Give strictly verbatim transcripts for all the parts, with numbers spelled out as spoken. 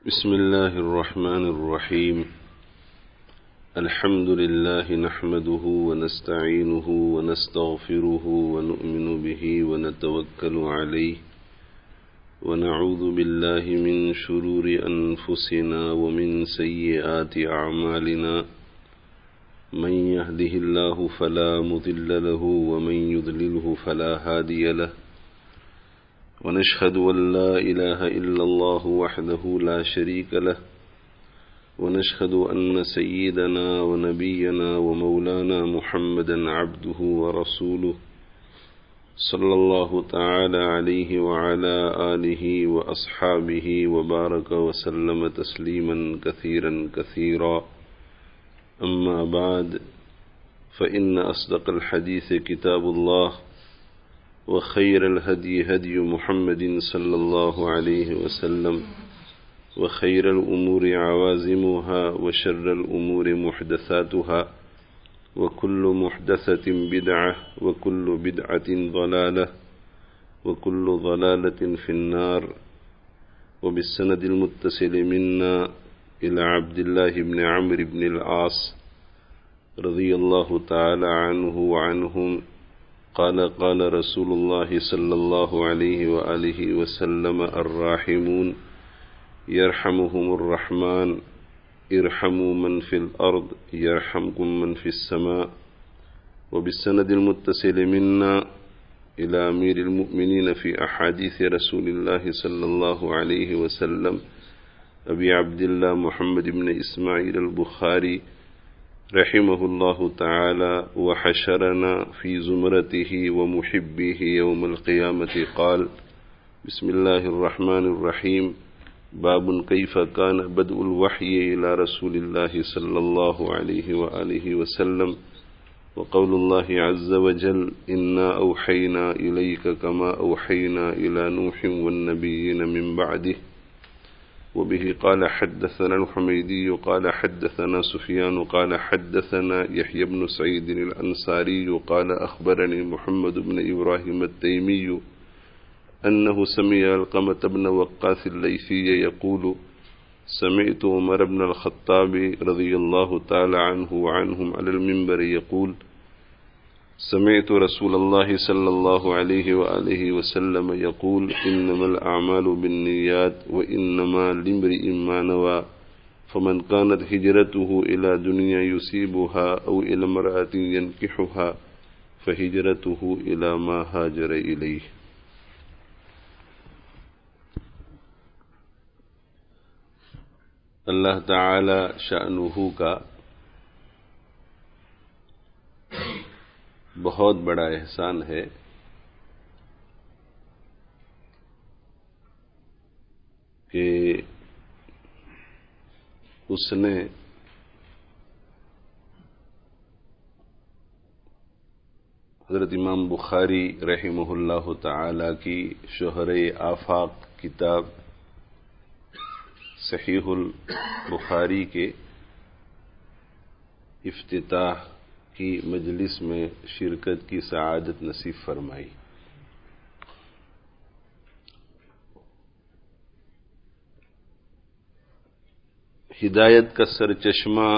بسم الله الرحمن الرحيم. الحمد لله نحمده ونستعينه ونستغفره ونؤمن به ونتوكل عليه ونعوذ بالله من شرور أنفسنا ومن سيئات أعمالنا. من يهده الله فلا مضل له ومن يضلله فلا هادي له. ونشهد أن لا إله إلا الله وحده لا شريك له. ونشهد أن سيدنا ونبينا ومولانا محمدا عبده ورسوله صلى الله تعالى عليه وعلى آله وأصحابه وبارك وسلم تسليما كثيرا كثيرا. أما بعد، فإن أصدق الحديث كتاب الله، وخير الهدي هدي محمد صلى الله عليه وسلم، وخير الأمور عوازمها، وشر الأمور محدثاتها، وكل محدثة بدعة، وكل بدعة ضلالة، وكل ضلالة في النار. وبالسند المتصل منا إلى عبد الله بن عمرو بن العاص رضي الله تعالى عنه وعنهم قال قال رسول الله صلى الله عليه وآله وسلم: الراحمون يرحمهم الرحمن ارحموا من في الأرض يرحمكم من في السماء. وبالسند المتصل منا إلى أمير المؤمنين في أحاديث رسول الله صلى الله عليه وسلم أبي عبد الله محمد بن إسماعيل البخاري رحمه الله تعالى وحشرنا في زمرته ومحبيه يوم القيامة قال: بسم الله الرحمن الرحيم. باب كيف كان بدء الوحي إلى رسول الله صلى الله عليه وآله وسلم. وقول الله عز وجل: إنا أوحينا إليك كما أوحينا إلى نوح والنبيين من بعده. وبه قال حدثنا الحميدي قال حدثنا سفيان قال حدثنا يحيى بن سعيد الأنصاري قال أخبرني محمد بن إبراهيم التيمي أنه سمع علقمة بن وقاص الليثي يقول: سمعت عمر بن الخطاب رضي الله تعالى عنه وعنهم على المنبر يقول: سمعت رسول الله صلى الله عليه وآله وسلم يقول: إنما الأعمال بالنيات وإنما لامرئ ما نوى. فمن كانت هجرته إلى دنيا يصيبها أو إلى امرأة ينكحها فهجرته إلى ما هاجر إليه. اللہ تعالی شأنہ کا بہت بڑا احسان ہے کہ اس نے حضرت امام بخاری رحمہ اللہ تعالی کی شہرِ آفاق کتاب صحیح البخاری کے افتتاح کی مجلس میں شرکت کی سعادت نصیب فرمائی. ہدایت کا سرچشمہ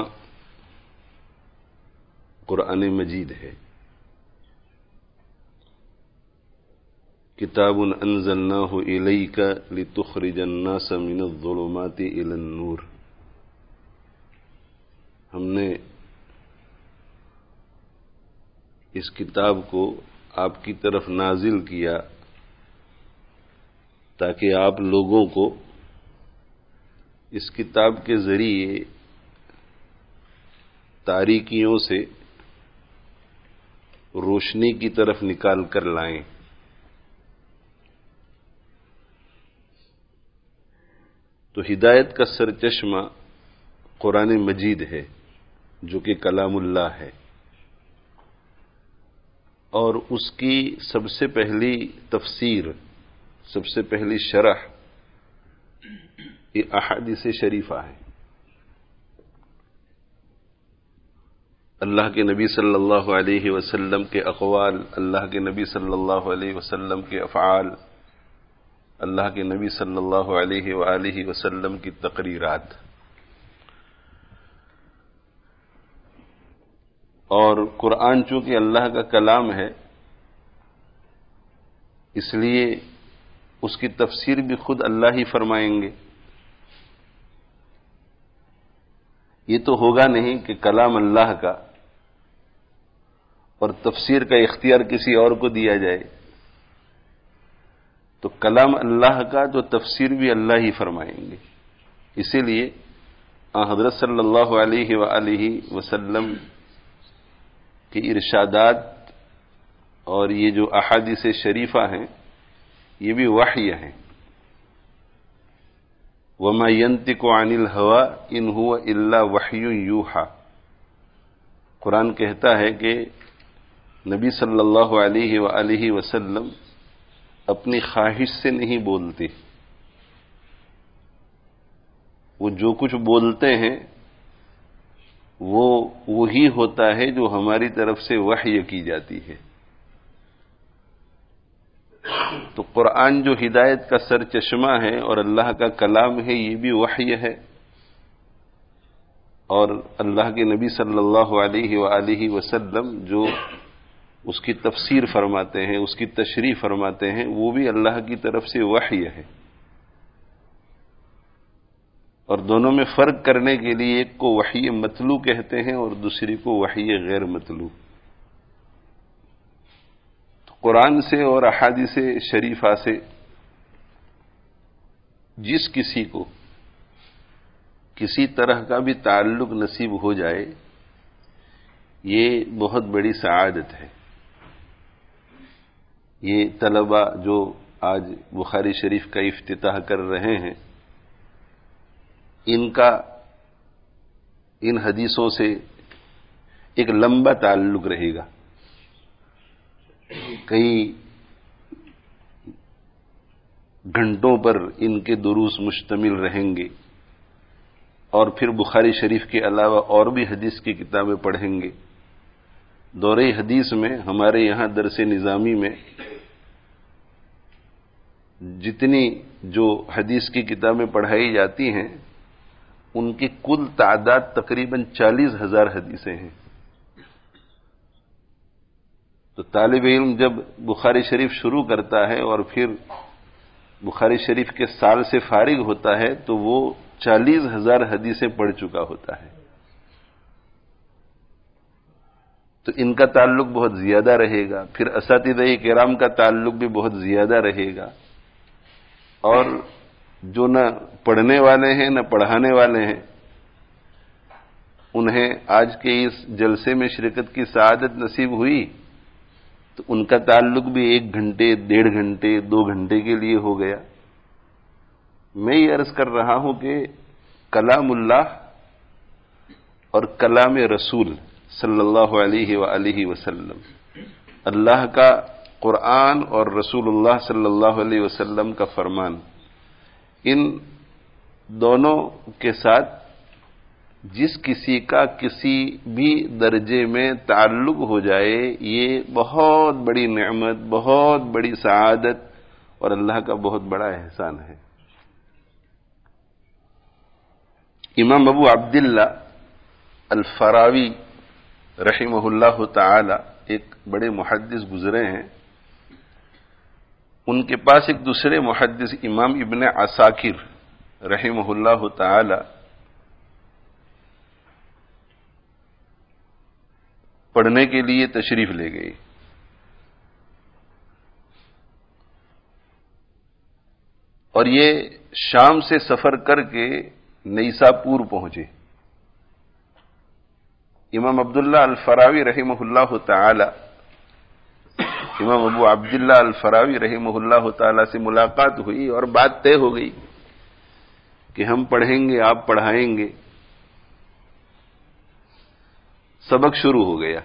قرآن مجید ہے. کتاب انزلناہ الیک لتخرج الناس من الظلمات الی النور. ہم نے اس کتاب کو آپ کی طرف نازل کیا تاکہ آپ لوگوں کو اس کتاب کے ذریعے تاریکیوں سے روشنی کی طرف نکال کر لائیں. تو ہدایت کا سرچشمہ قرآن مجید ہے جو کہ کلام اللہ ہے، اور اس کی سب سے پہلی تفسیر، سب سے پہلی شرح یہ احادیث شریفہ ہے. اللہ کے نبی صلی اللہ علیہ وسلم کے اقوال، اللہ کے نبی صلی اللہ علیہ وسلم کے افعال، اللہ کے نبی صلی اللہ علیہ وآلہ وسلم کی تقریرات، اور قرآن چونکہ اللہ کا کلام ہے اس لیے اس کی تفسیر بھی خود اللہ ہی فرمائیں گے۔ یہ تو ہوگا نہیں کہ کلام اللہ کا اور تفسیر کا اختیار کسی اور کو دیا جائے، تو کلام اللہ کا تو تفسیر بھی اللہ ہی فرمائیں گے۔ اسی لیے حضرت صلی اللہ علیہ وآلہ وسلم کی ارشادات اور یہ جو احادیث شریفہ ہیں یہ بھی وحی ہیں۔ وما ينطق عن الهوى ان هو الا وحی یوحى، قرآن کہتا ہے کہ نبی صلی اللہ علیہ وآلہ وسلم اپنی خواہش سے نہیں بولتے، وہ جو کچھ بولتے ہیں وہ وہی ہوتا ہے جو ہماری طرف سے وحی کی جاتی ہے۔ تو قرآن جو ہدایت کا سر چشمہ ہے اور اللہ کا کلام ہے یہ بھی وحی ہے، اور اللہ کے نبی صلی اللہ علیہ وآلہ وسلم جو اس کی تفسیر فرماتے ہیں، اس کی تشریح فرماتے ہیں، وہ بھی اللہ کی طرف سے وحی ہے۔ اور دونوں میں فرق کرنے کے لیے ایک کو وحی متلو کہتے ہیں اور دوسری کو وحی غیر متلو۔ قرآن سے اور احادیث شریفہ سے جس کسی کو کسی طرح کا بھی تعلق نصیب ہو جائے یہ بہت بڑی سعادت ہے۔ یہ طلباء جو آج بخاری شریف کا افتتاح کر رہے ہیں ان کا ان حدیثوں سے ایک لمبا تعلق رہے گا، کئی گھنٹوں پر ان کے دروس مشتمل رہیں گے، اور پھر بخاری شریف کے علاوہ اور بھی حدیث کی کتابیں پڑھیں گے۔ دورہ حدیث میں ہمارے یہاں درس نظامی میں جتنی جو حدیث کی کتابیں پڑھائی جاتی ہیں ان کی کل تعداد تقریباً چالیس ہزار حدیثیں ہیں۔ تو طالب علم جب بخاری شریف شروع کرتا ہے اور پھر بخاری شریف کے سال سے فارغ ہوتا ہے تو وہ چالیس ہزار حدیثیں پڑھ چکا ہوتا ہے۔ تو ان کا تعلق بہت زیادہ رہے گا، پھر اساتذہ کرام کا تعلق بھی بہت زیادہ رہے گا، اور جو نہ پڑھنے والے ہیں نہ پڑھانے والے ہیں انہیں آج کے اس جلسے میں شرکت کی سعادت نصیب ہوئی تو ان کا تعلق بھی ایک گھنٹے ڈیڑھ گھنٹے دو گھنٹے کے لیے ہو گیا۔ میں یہ عرض کر رہا ہوں کہ کلام اللہ اور کلام رسول صلی اللہ علیہ وآلہ وسلم، اللہ کا قرآن اور رسول اللہ صلی اللہ علیہ وسلم کا فرمان، ان دونوں کے ساتھ جس کسی کا کسی بھی درجے میں تعلق ہو جائے یہ بہت بڑی نعمت، بہت بڑی سعادت اور اللہ کا بہت بڑا احسان ہے۔ امام ابو عبداللہ الفراوی رحمہ اللہ تعالی ایک بڑے محدث گزرے ہیں، ان کے پاس ایک دوسرے محدث امام ابن عساکر رحمہ اللہ تعالی پڑھنے کے لیے تشریف لے گئے، اور یہ شام سے سفر کر کے نیساپور پہنچے۔ امام عبداللہ الفراوی رحمہ اللہ تعالی امام ابو عبداللہ الفراوی رحمہ اللہ تعالی سے ملاقات ہوئی اور بات طے ہو گئی کہ ہم پڑھیں گے، آپ پڑھائیں گے۔ سبق شروع ہو گیا۔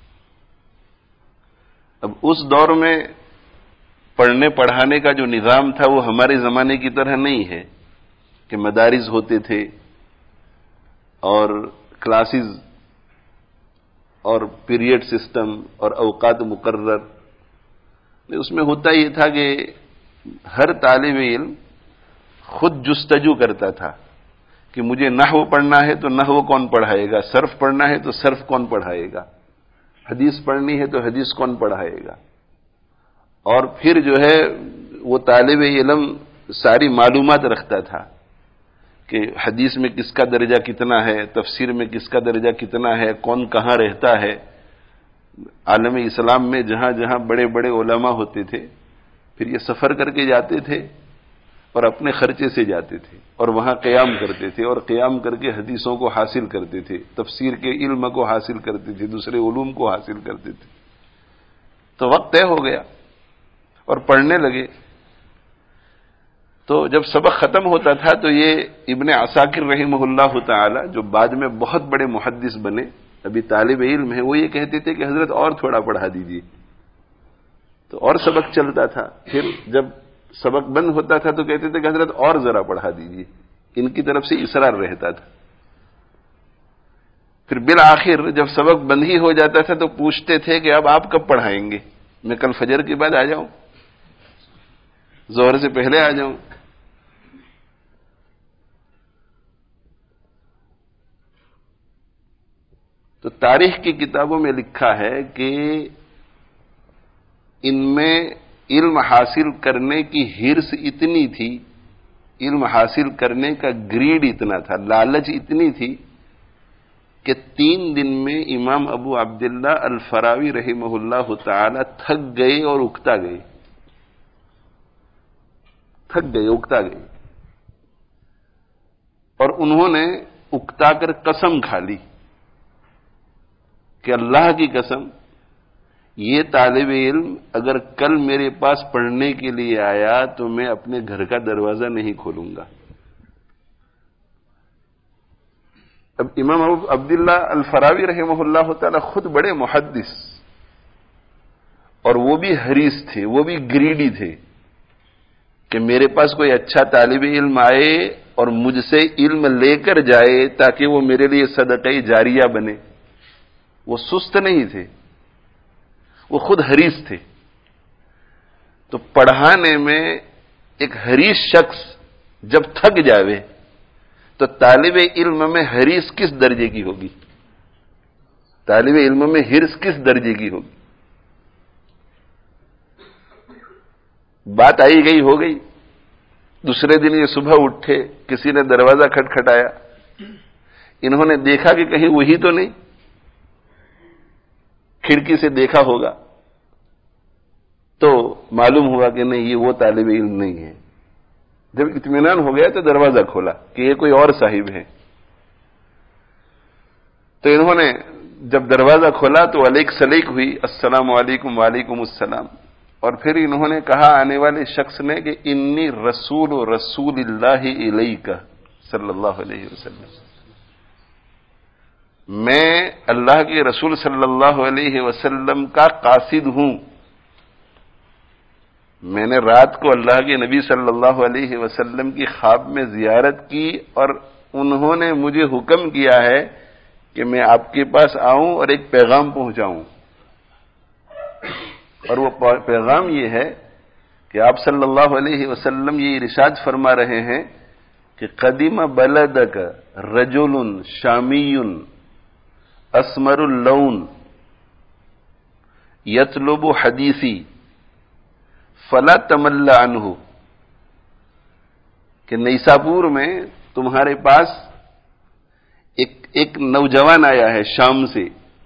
اب اس دور میں پڑھنے پڑھانے کا جو نظام تھا وہ ہمارے زمانے کی طرح نہیں ہے کہ مدارس ہوتے تھے اور کلاسز اور پیریڈ سسٹم اور اوقات مقرر۔ اس میں ہوتا یہ تھا کہ ہر طالب علم خود جستجو کرتا تھا کہ مجھے نحو پڑھنا ہے تو نحو کون پڑھائے گا، صرف پڑھنا ہے تو صرف کون پڑھائے گا، حدیث پڑھنی ہے تو حدیث کون پڑھائے گا. اور پھر جو ہے وہ طالب علم ساری معلومات رکھتا تھا کہ حدیث میں کس کا درجہ کتنا ہے، تفسیر میں کس کا درجہ کتنا ہے، کون کہاں رہتا ہے. عالم اسلام میں جہاں جہاں بڑے بڑے علماء ہوتے تھے پھر یہ سفر کر کے جاتے تھے اور اپنے خرچے سے جاتے تھے اور وہاں قیام کرتے تھے اور قیام کر کے حدیثوں کو حاصل کرتے تھے، تفسیر کے علم کو حاصل کرتے تھے، دوسرے علوم کو حاصل کرتے تھے. تو وقت طے ہو گیا اور پڑھنے لگے. تو جب سبق ختم ہوتا تھا تو یہ ابن عساکر رحمہ اللہ تعالی جو بعد میں بہت بڑے محدث بنے، ابھی طالب علم ہیں، وہ یہ کہتے تھے کہ حضرت اور تھوڑا پڑھا دیجیے. تو اور سبق چلتا تھا. پھر جب سبق بند ہوتا تھا تو کہتے تھے کہ حضرت اور ذرا پڑھا دیجیے. ان کی طرف سے اصرار رہتا تھا. پھر بالآخر جب سبق بند ہی ہو جاتا تھا تو پوچھتے تھے کہ اب آپ کب پڑھائیں گے؟ میں کل فجر کے بعد آ جاؤں، ظہر سے پہلے آ جاؤں. تو تاریخ کی کتابوں میں لکھا ہے کہ ان میں علم حاصل کرنے کی ہرس اتنی تھی، علم حاصل کرنے کا گریڈ اتنا تھا، لالچ اتنی تھی کہ تین دن میں امام ابو عبداللہ الفراوی رحمہ اللہ تعالی تھک گئے اور اکتا گئے، تھک گئے اکتا گئے. اور انہوں نے اکتا کر قسم کھا لی کہ اللہ کی قسم یہ طالب علم اگر کل میرے پاس پڑھنے کے لیے آیا تو میں اپنے گھر کا دروازہ نہیں کھولوں گا. اب امام ابو عبداللہ الفراوی رحمہ اللہ تعالی خود بڑے محدث اور وہ بھی حریص تھے، وہ بھی گریڈی تھے کہ میرے پاس کوئی اچھا طالب علم آئے اور مجھ سے علم لے کر جائے تاکہ وہ میرے لیے صدقہ جاریہ بنے. وہ سست نہیں تھے، وہ خود حریص تھے. تو پڑھانے میں ایک حریص شخص جب تھک جاوے تو طالب علم میں حریص کس درجے کی ہوگی، طالب علم میں حرص کس درجے کی ہوگی. بات آئی گئی ہو گئی. دوسرے دن یہ صبح اٹھے، کسی نے دروازہ کھٹکھٹایا، انہوں نے دیکھا کہ کہیں وہی تو نہیں، کھڑکی سے دیکھا ہوگا تو معلوم ہوا کہ نہیں یہ وہ طالب علم نہیں ہے. جب اطمینان ہو گیا تو دروازہ کھولا کہ یہ کوئی اور صاحب ہے. تو انہوں نے جب دروازہ کھولا تو علیک سلیک ہوئی، السلام علیکم وعلیکم السلام. اور پھر انہوں نے کہا آنے والے شخص نے کہ انی رسول رسول اللہ الیک صلی اللہ علیہ وسلم، میں اللہ کے رسول صلی اللہ علیہ وسلم کا قاصد ہوں. میں نے رات کو اللہ کے نبی صلی اللہ علیہ وسلم کی خواب میں زیارت کی اور انہوں نے مجھے حکم کیا ہے کہ میں آپ کے پاس آؤں اور ایک پیغام پہنچاؤں. اور وہ پیغام یہ ہے کہ آپ صلی اللہ علیہ وسلم یہ ارشاد فرما رہے ہیں کہ قدیم بلدک رجل شامی اسمر اللون یطلب حدیثی فلا تمل عنہ، کہ نیساپور میں تمہارے پاس ایک ایک نوجوان آیا ہے شام سے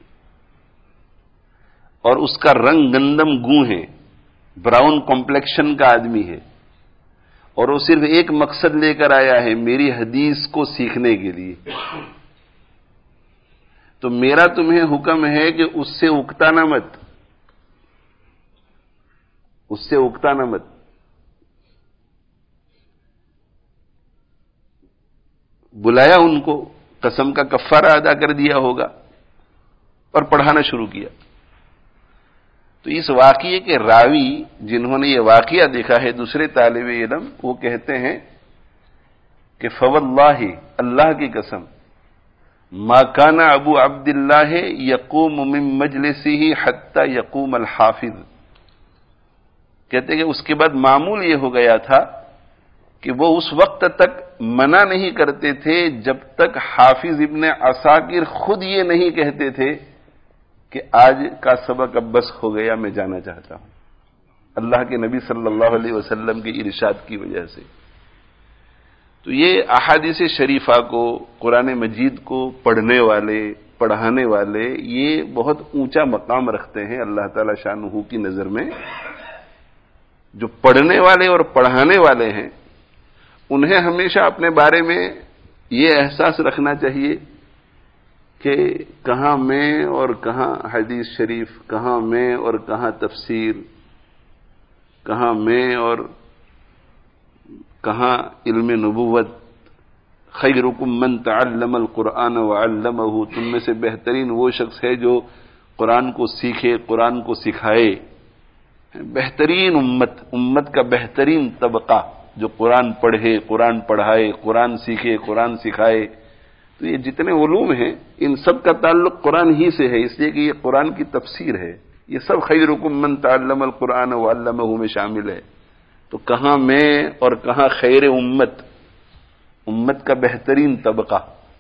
اور اس کا رنگ گندم گوں ہے، براؤن کمپلیکشن کا آدمی ہے، اور وہ صرف ایک مقصد لے کر آیا ہے میری حدیث کو سیکھنے کے لیے. تو میرا تمہیں حکم ہے کہ اس سے اکتا نہ مت، اس سے اکتا نہ مت. بلایا ان کو، قسم کا کفارہ ادا کر دیا ہوگا اور پڑھانا شروع کیا. تو اس واقعے کے راوی جنہوں نے یہ واقعہ دیکھا ہے دوسرے طالب علم، وہ کہتے ہیں کہ فواللہ اللہ کی قسم ما کان ابو عبداللہ یقوم من مجلسہ حتی یقوم الحافظ، کہتے کہ اس کے بعد معمول یہ ہو گیا تھا کہ وہ اس وقت تک منع نہیں کرتے تھے جب تک حافظ ابن عساکر خود یہ نہیں کہتے تھے کہ آج کا سبق اب بس ہو گیا، میں جانا چاہتا ہوں، اللہ کے نبی صلی اللہ علیہ وسلم کے ارشاد کی وجہ سے۔ تو یہ احادیث شریفہ کو، قرآن مجید کو پڑھنے والے، پڑھانے والے یہ بہت اونچا مقام رکھتے ہیں اللہ تعالی شانہ کی نظر میں۔ جو پڑھنے والے اور پڑھانے والے ہیں انہیں ہمیشہ اپنے بارے میں یہ احساس رکھنا چاہیے کہ کہاں میں اور کہاں حدیث شریف، کہاں میں اور کہاں تفسیر، کہاں میں اور کہاں علم نبوت۔ خیرکم من تعلم القرآن وعلمہ، تم میں سے بہترین وہ شخص ہے جو قرآن کو سیکھے، قرآن کو سکھائے۔ بہترین امت، امت کا بہترین طبقہ جو قرآن پڑھے، قرآن پڑھائے، قرآن سیکھے، قرآن سکھائے۔ تو یہ جتنے علوم ہیں ان سب کا تعلق قرآن ہی سے ہے، اس لیے کہ یہ قرآن کی تفسیر ہے۔ یہ سب خیرکم من تعلم القرآن وعلمہ میں شامل ہے۔ تو کہاں میں اور کہاں خیر امت، امت کا بہترین طبقہ۔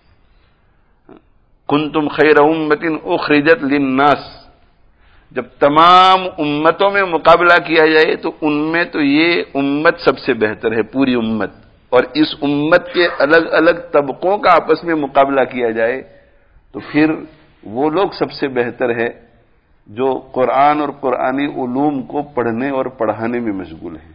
کنتم خیر امت اخرجت للناس، جب تمام امتوں میں مقابلہ کیا جائے تو ان میں تو یہ امت سب سے بہتر ہے، پوری امت۔ اور اس امت کے الگ الگ طبقوں کا آپس میں مقابلہ کیا جائے تو پھر وہ لوگ سب سے بہتر ہے جو قرآن اور قرآنی علوم کو پڑھنے اور پڑھانے میں مشغول ہیں۔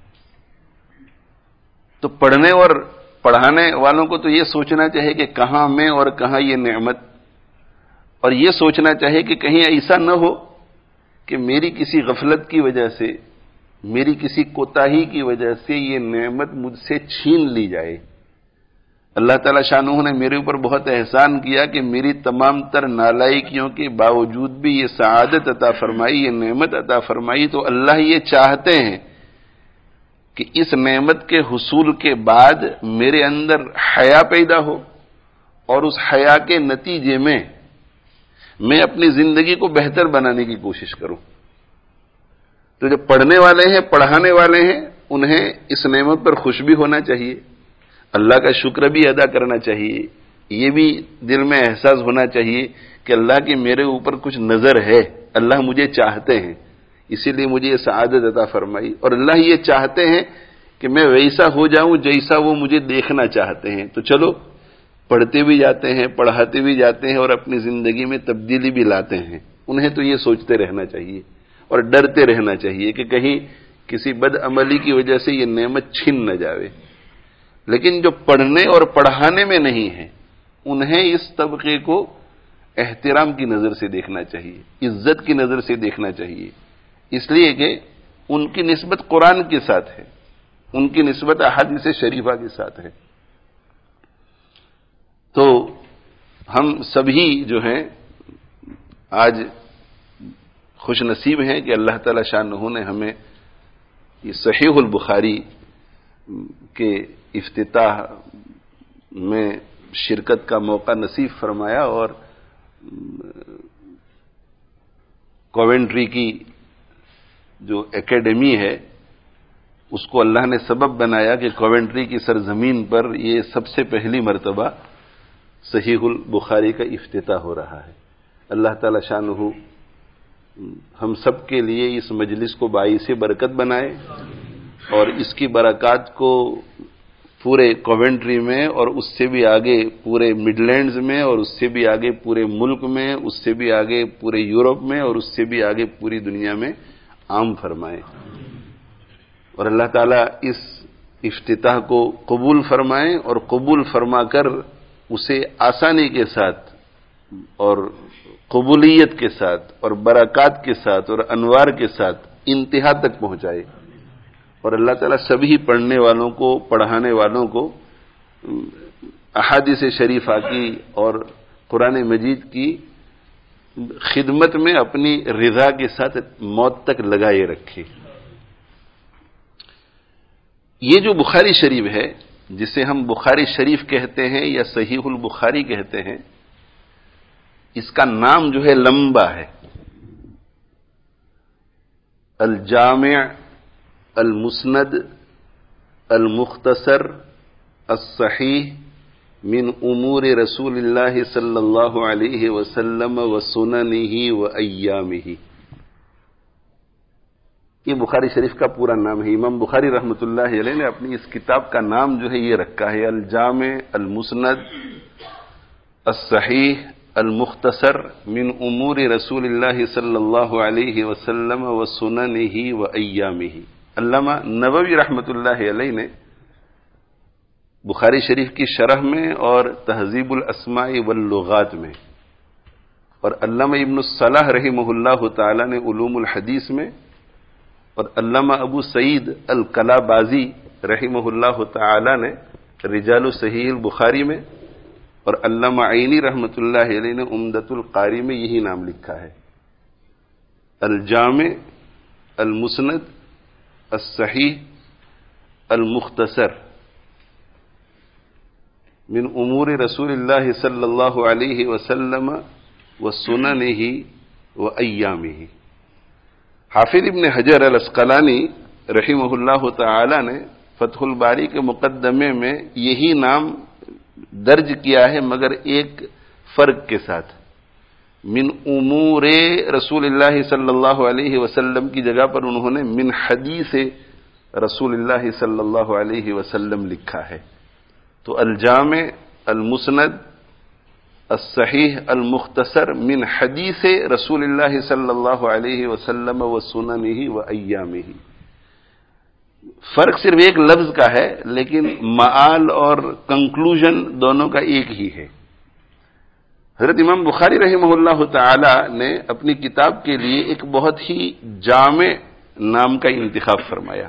تو پڑھنے اور پڑھانے والوں کو تو یہ سوچنا چاہیے کہ کہاں میں اور کہاں یہ نعمت، اور یہ سوچنا چاہیے کہ کہیں ایسا نہ ہو کہ میری کسی غفلت کی وجہ سے، میری کسی کوتاہی کی وجہ سے یہ نعمت مجھ سے چھین لی جائے۔ اللہ تعالی شانہ نے میرے اوپر بہت احسان کیا کہ میری تمام تر نالائکیوں کے باوجود بھی یہ سعادت عطا فرمائی، یہ نعمت عطا فرمائی۔ تو اللہ یہ چاہتے ہیں کہ اس نعمت کے حصول کے بعد میرے اندر حیا پیدا ہو، اور اس حیا کے نتیجے میں میں اپنی زندگی کو بہتر بنانے کی کوشش کروں۔ تو جو پڑھنے والے ہیں، پڑھانے والے ہیں، انہیں اس نعمت پر خوش بھی ہونا چاہیے، اللہ کا شکر بھی ادا کرنا چاہیے، یہ بھی دل میں احساس ہونا چاہیے کہ اللہ کی میرے اوپر کچھ نظر ہے، اللہ مجھے چاہتے ہیں، اسی لیے مجھے یہ سعادت عطا فرمائی، اور اللہ یہ چاہتے ہیں کہ میں ویسا ہو جاؤں جیسا وہ مجھے دیکھنا چاہتے ہیں۔ تو چلو پڑھتے بھی جاتے ہیں، پڑھاتے بھی جاتے ہیں، اور اپنی زندگی میں تبدیلی بھی لاتے ہیں۔ انہیں تو یہ سوچتے رہنا چاہیے اور ڈرتے رہنا چاہیے کہ کہیں کسی بد عملی کی وجہ سے یہ نعمت چھن نہ جاوے۔ لیکن جو پڑھنے اور پڑھانے میں نہیں ہے انہیں اس طبقے کو احترام کی نظر سے دیکھنا چاہیے، عزت کی نظر سے دیکھنا چاہیے، اس لیے کہ ان کی نسبت قرآن کے ساتھ ہے، ان کی نسبت احادیث شریفہ کے ساتھ ہے۔ تو ہم سبھی جو ہیں آج خوش نصیب ہیں کہ اللہ تعالی شانہ نے ہمیں یہ صحیح البخاری کے افتتاح میں شرکت کا موقع نصیب فرمایا، اور کوونٹری کی جو اکیڈمی ہے اس کو اللہ نے سبب بنایا کہ کوونٹری کی سرزمین پر یہ سب سے پہلی مرتبہ صحیح البخاری کا افتتاح ہو رہا ہے۔ اللہ تعالی شانہ ہم سب کے لیے اس مجلس کو باعث برکت بنائے، اور اس کی برکات کو پورے کوونٹری میں اور اس سے بھی آگے پورے مڈلینڈز میں، اور اس سے بھی آگے پورے ملک میں، اس سے بھی آگے پورے یورپ میں، اور اس سے بھی آگے پوری دنیا میں عام فرمائے۔ اور اللہ تعالیٰ اس افتتاح کو قبول فرمائے، اور قبول فرما کر اسے آسانی کے ساتھ اور قبولیت کے ساتھ اور برکات کے ساتھ اور انوار کے ساتھ انتہا تک پہنچائے۔ اور اللہ تعالیٰ سبھی پڑھنے والوں کو، پڑھانے والوں کو احادیث شریفہ کی اور قرآن مجید کی خدمت میں اپنی رضا کے ساتھ موت تک لگائے رکھے۔ یہ جو بخاری شریف ہے، جسے ہم بخاری شریف کہتے ہیں یا صحیح البخاری کہتے ہیں، اس کا نام جو ہے لمبا ہے، الجامع المسند المختصر الصحیح من امور رسول اللہ صلی اللہ علیہ وسلم وسننہ وایامہ. یہ بخاری شریف کا پورا نام ہے. امام بخاری رحمۃ اللہ علیہ نے اپنی اس کتاب کا نام جو ہے یہ رکھا ہے الجامع المسند الصحیح المختصر من امور رسول اللہ صلی اللہ علیہ وسلم وسننہ وایامہ. علامہ نووی رحمۃ اللہ علیہ نے بخاری شریف کی شرح میں اور تہذیب الاسماء واللغات میں، اور علامہ ابن الصلاح رحمہ اللہ تعالی نے علوم الحدیث میں، اور علامہ ابو سعید الکلابازی رحمہ اللہ تعالی نے رجال صحیح البخاری میں، اور علامہ عینی رحمۃ اللہ علیہ نے عمدۃ القاری میں یہی نام لکھا ہے الجامع المسند الصحیح المختصر من امور رسول اللہ صلی اللہ علیہ وسلم وسننہ وایامہ. حافظ ابن حجر العسقلانی رحمہ اللہ تعالی نے فتح الباری کے مقدمے میں یہی نام درج کیا ہے، مگر ایک فرق کے ساتھ. من امور رسول اللہ صلی اللہ علیہ وسلم کی جگہ پر انہوں نے من حدیث رسول اللہ صلی اللہ علیہ وسلم لکھا ہے. تو الجامع المسند الصحیح المختصر من حدیث رسول اللہ صلی اللہ علیہ وسلم وسننہ وایامہ. فرق صرف ایک لفظ کا ہے، لیکن معال اور کنکلوژن دونوں کا ایک ہی ہے. حضرت امام بخاری رحمہ اللہ تعالی نے اپنی کتاب کے لیے ایک بہت ہی جامع نام کا انتخاب فرمایا.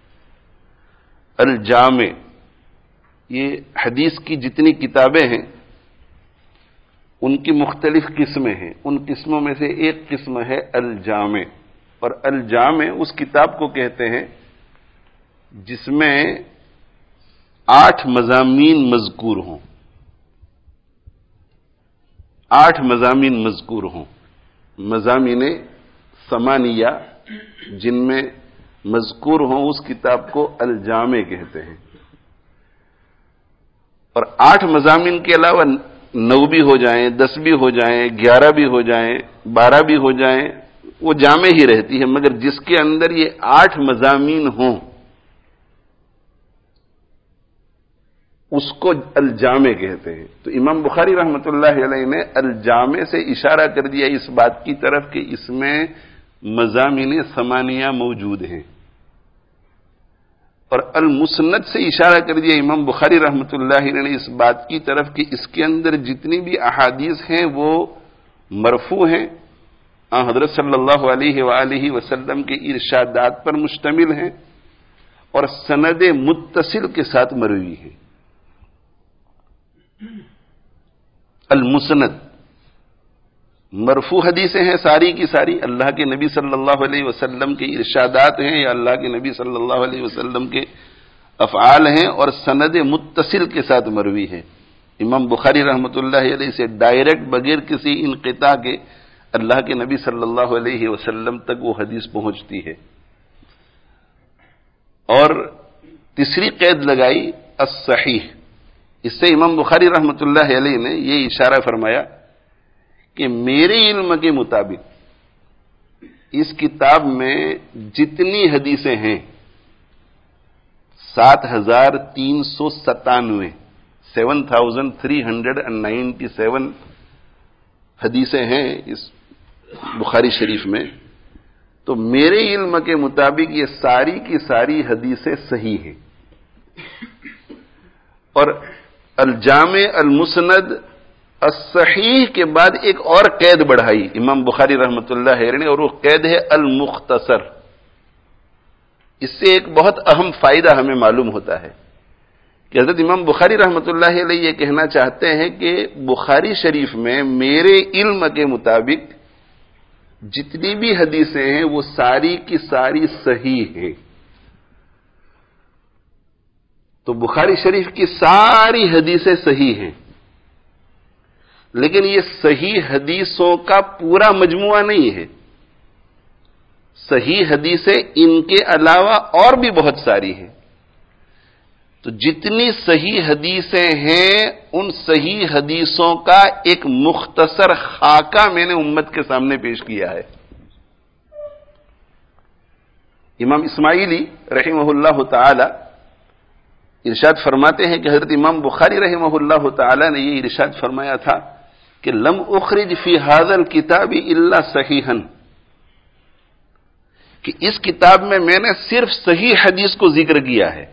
الجامع، یہ حدیث کی جتنی کتابیں ہیں ان کی مختلف قسمیں ہیں. ان قسموں میں سے ایک قسم ہے الجامع، اور الجامع اس کتاب کو کہتے ہیں جس میں آٹھ مضامین مذکور ہوں. آٹھ مضامین مذکور ہوں. مضامین ثمانیہ جن میں مذکور ہوں اس کتاب کو الجامع کہتے ہیں. اور آٹھ مضامین کے علاوہ نو بھی ہو جائیں، دس بھی ہو جائیں، گیارہ بھی ہو جائیں، بارہ بھی ہو جائیں، وہ جامع ہی رہتی ہے، مگر جس کے اندر یہ آٹھ مضامین ہوں اس کو الجامع کہتے ہیں. تو امام بخاری رحمۃ اللہ علیہ نے الجامع سے اشارہ کر دیا اس بات کی طرف کہ اس میں مضامین ثمانیہ موجود ہیں، اور المسند سے اشارہ کر دیا امام بخاری رحمۃ اللہ علیہ نے اس بات کی طرف کہ اس کے اندر جتنی بھی احادیث ہیں وہ مرفوع ہیں، حضرت صلی اللہ علیہ وآلہ وسلم کے ارشادات پر مشتمل ہیں، اور سند متصل کے ساتھ مروی ہیں. المسند مرفوع حدیثیں ہیں ساری کی ساری، اللہ کے نبی صلی اللہ علیہ وسلم کے ارشادات ہیں یا اللہ کے نبی صلی اللہ علیہ وسلم کے افعال ہیں، اور سند متصل کے ساتھ مروی ہے. امام بخاری رحمۃ اللہ علیہ سے ڈائریکٹ بغیر کسی انقطاع کے اللہ کے نبی صلی اللہ علیہ وسلم تک وہ حدیث پہنچتی ہے. اور تیسری قید لگائی الصحیح. اس سے امام بخاری رحمۃ اللہ علیہ نے یہ اشارہ فرمایا کہ میرے علم کے مطابق اس کتاب میں جتنی حدیثیں ہیں سات ہزار تین سو ستانوے seven thousand three hundred and ninety seven حدیثیں ہیں اس بخاری شریف میں، تو میرے علم کے مطابق یہ ساری کی ساری حدیثیں صحیح ہیں. اور الجامع المسند الصحیح کے بعد ایک اور قید بڑھائی امام بخاری رحمۃ اللہ علیہ نے، اور وہ قید ہے المختصر. اس سے ایک بہت اہم فائدہ ہمیں معلوم ہوتا ہے کہ حضرت امام بخاری رحمۃ اللہ علیہ یہ کہنا چاہتے ہیں کہ بخاری شریف میں میرے علم کے مطابق جتنی بھی حدیثیں ہیں وہ ساری کی ساری صحیح ہیں. تو بخاری شریف کی ساری حدیثیں صحیح ہیں، لیکن یہ صحیح حدیثوں کا پورا مجموعہ نہیں ہے. صحیح حدیثیں ان کے علاوہ اور بھی بہت ساری ہیں. تو جتنی صحیح حدیثیں ہیں ان صحیح حدیثوں کا ایک مختصر خاکہ میں نے امت کے سامنے پیش کیا ہے. امام اسماعیلی رحمہ اللہ تعالی ارشاد فرماتے ہیں کہ حضرت امام بخاری رحمہ اللہ تعالی نے یہ ارشاد فرمایا تھا کہ لم اخرج فی ھذا الکتاب الا صحیحا، کہ اس کتاب میں میں نے صرف صحیح حدیث کو ذکر کیا ہے.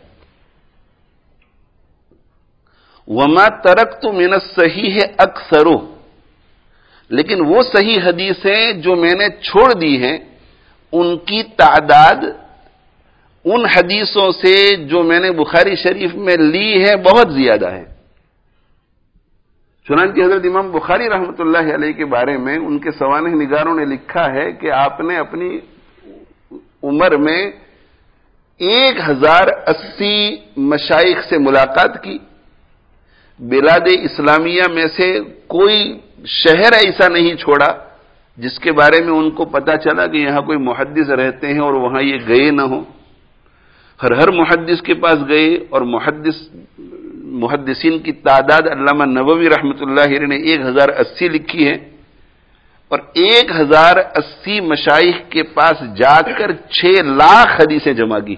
وما ترکت من الصحیح اکثر، لیکن وہ صحیح حدیثیں جو میں نے چھوڑ دی ہیں ان کی تعداد ان حدیثوں سے جو میں نے بخاری شریف میں لی ہے بہت زیادہ ہے. چنانچہ حضرت امام بخاری رحمۃ اللہ علیہ کے بارے میں ان کے سوانح نگاروں نے لکھا ہے کہ آپ نے اپنی عمر میں ایک ہزار اسی مشائخ سے ملاقات کی. بلاد اسلامیہ میں سے کوئی شہر ایسا نہیں چھوڑا جس کے بارے میں ان کو پتا چلا کہ یہاں کوئی محدث رہتے ہیں اور وہاں یہ گئے نہ ہوں. ہر ہر محدث کے پاس گئے اور محدث محدثین کی تعداد علامہ نووی رحمۃ اللہ علیہ نے ایک ہزار اسی لکھی ہے، اور ایک ہزار اسی مشائخ کے پاس جا کر چھ لاکھ حدیثیں جمع کی،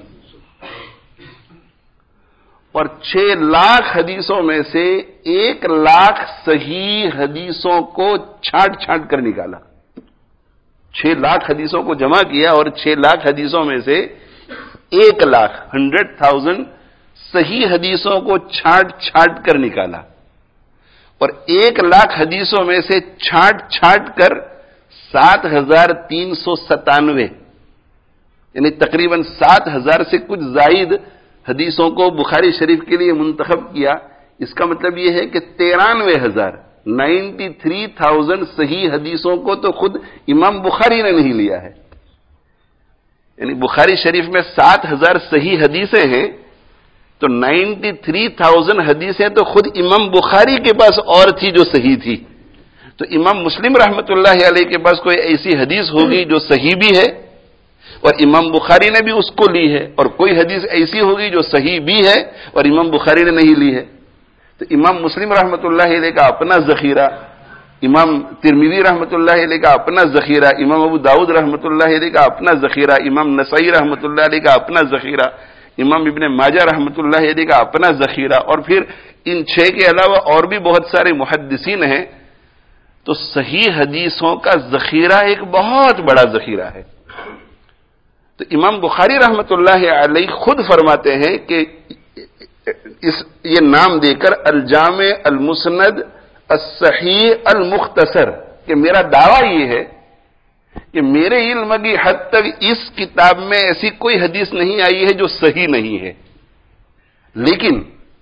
اور چھ لاکھ حدیثوں میں سے ایک لاکھ صحیح حدیثوں کو چھانٹ چھانٹ کر نکالا. چھ لاکھ حدیثوں کو جمع کیا اور چھ لاکھ حدیثوں میں سے ایک لاکھ ہنڈریڈ تھاؤزینڈ صحیح حدیثوں کو چھانٹ چھانٹ کر نکالا، اور ایک لاکھ حدیثوں میں سے چھانٹ چھانٹ کر سات ہزار تین سو ستانوے یعنی تقریباً سات ہزار سے کچھ زائد حدیثوں کو بخاری شریف کے لیے منتخب کیا. اس کا مطلب یہ ہے کہ ترانوے ہزار نائنٹی تھری تھاؤزینڈ صحیح حدیثوں کو تو خود امام بخاری نے نہیں لیا ہے. یعنی بخاری شریف میں سات ہزار صحیح حدیثیں ہیں تو نائنٹی تھری تھاؤزینڈ حدیثیں تو خود امام بخاری کے پاس اور تھی جو صحیح تھی. تو امام مسلم رحمت اللہ علیہ کے پاس کوئی ایسی حدیث ہوگی جو صحیح بھی ہے اور امام بخاری نے بھی اس کو لی ہے، اور کوئی حدیث ایسی ہوگی جو صحیح بھی ہے اور امام بخاری نے نہیں لی ہے. تو امام مسلم رحمت اللہ علیہ کا اپنا ذخیرہ، امام ترمذی رحمت اللہ علیہ کا اپنا ذخیرہ، امام ابو داؤد رحمت اللہ علیہ کا اپنا ذخیرہ، امام نسائی رحمت اللہ علیہ کا اپنا ذخیرہ، امام ابن ماجہ رحمت اللہ علیہ کا اپنا ذخیرہ، اور پھر ان چھ کے علاوہ اور بھی بہت سارے محدثین ہیں. تو صحیح حدیثوں کا ذخیرہ ایک بہت بڑا ذخیرہ ہے. تو امام بخاری رحمت اللہ علیہ خود فرماتے ہیں کہ اس یہ نام دے کر الجامع المسند الصحیح المختصر، کہ میرا دعویٰ یہ ہے کہ میرے علم کی حد تک اس کتاب میں ایسی کوئی حدیث نہیں آئی ہے جو صحیح نہیں ہے. لیکن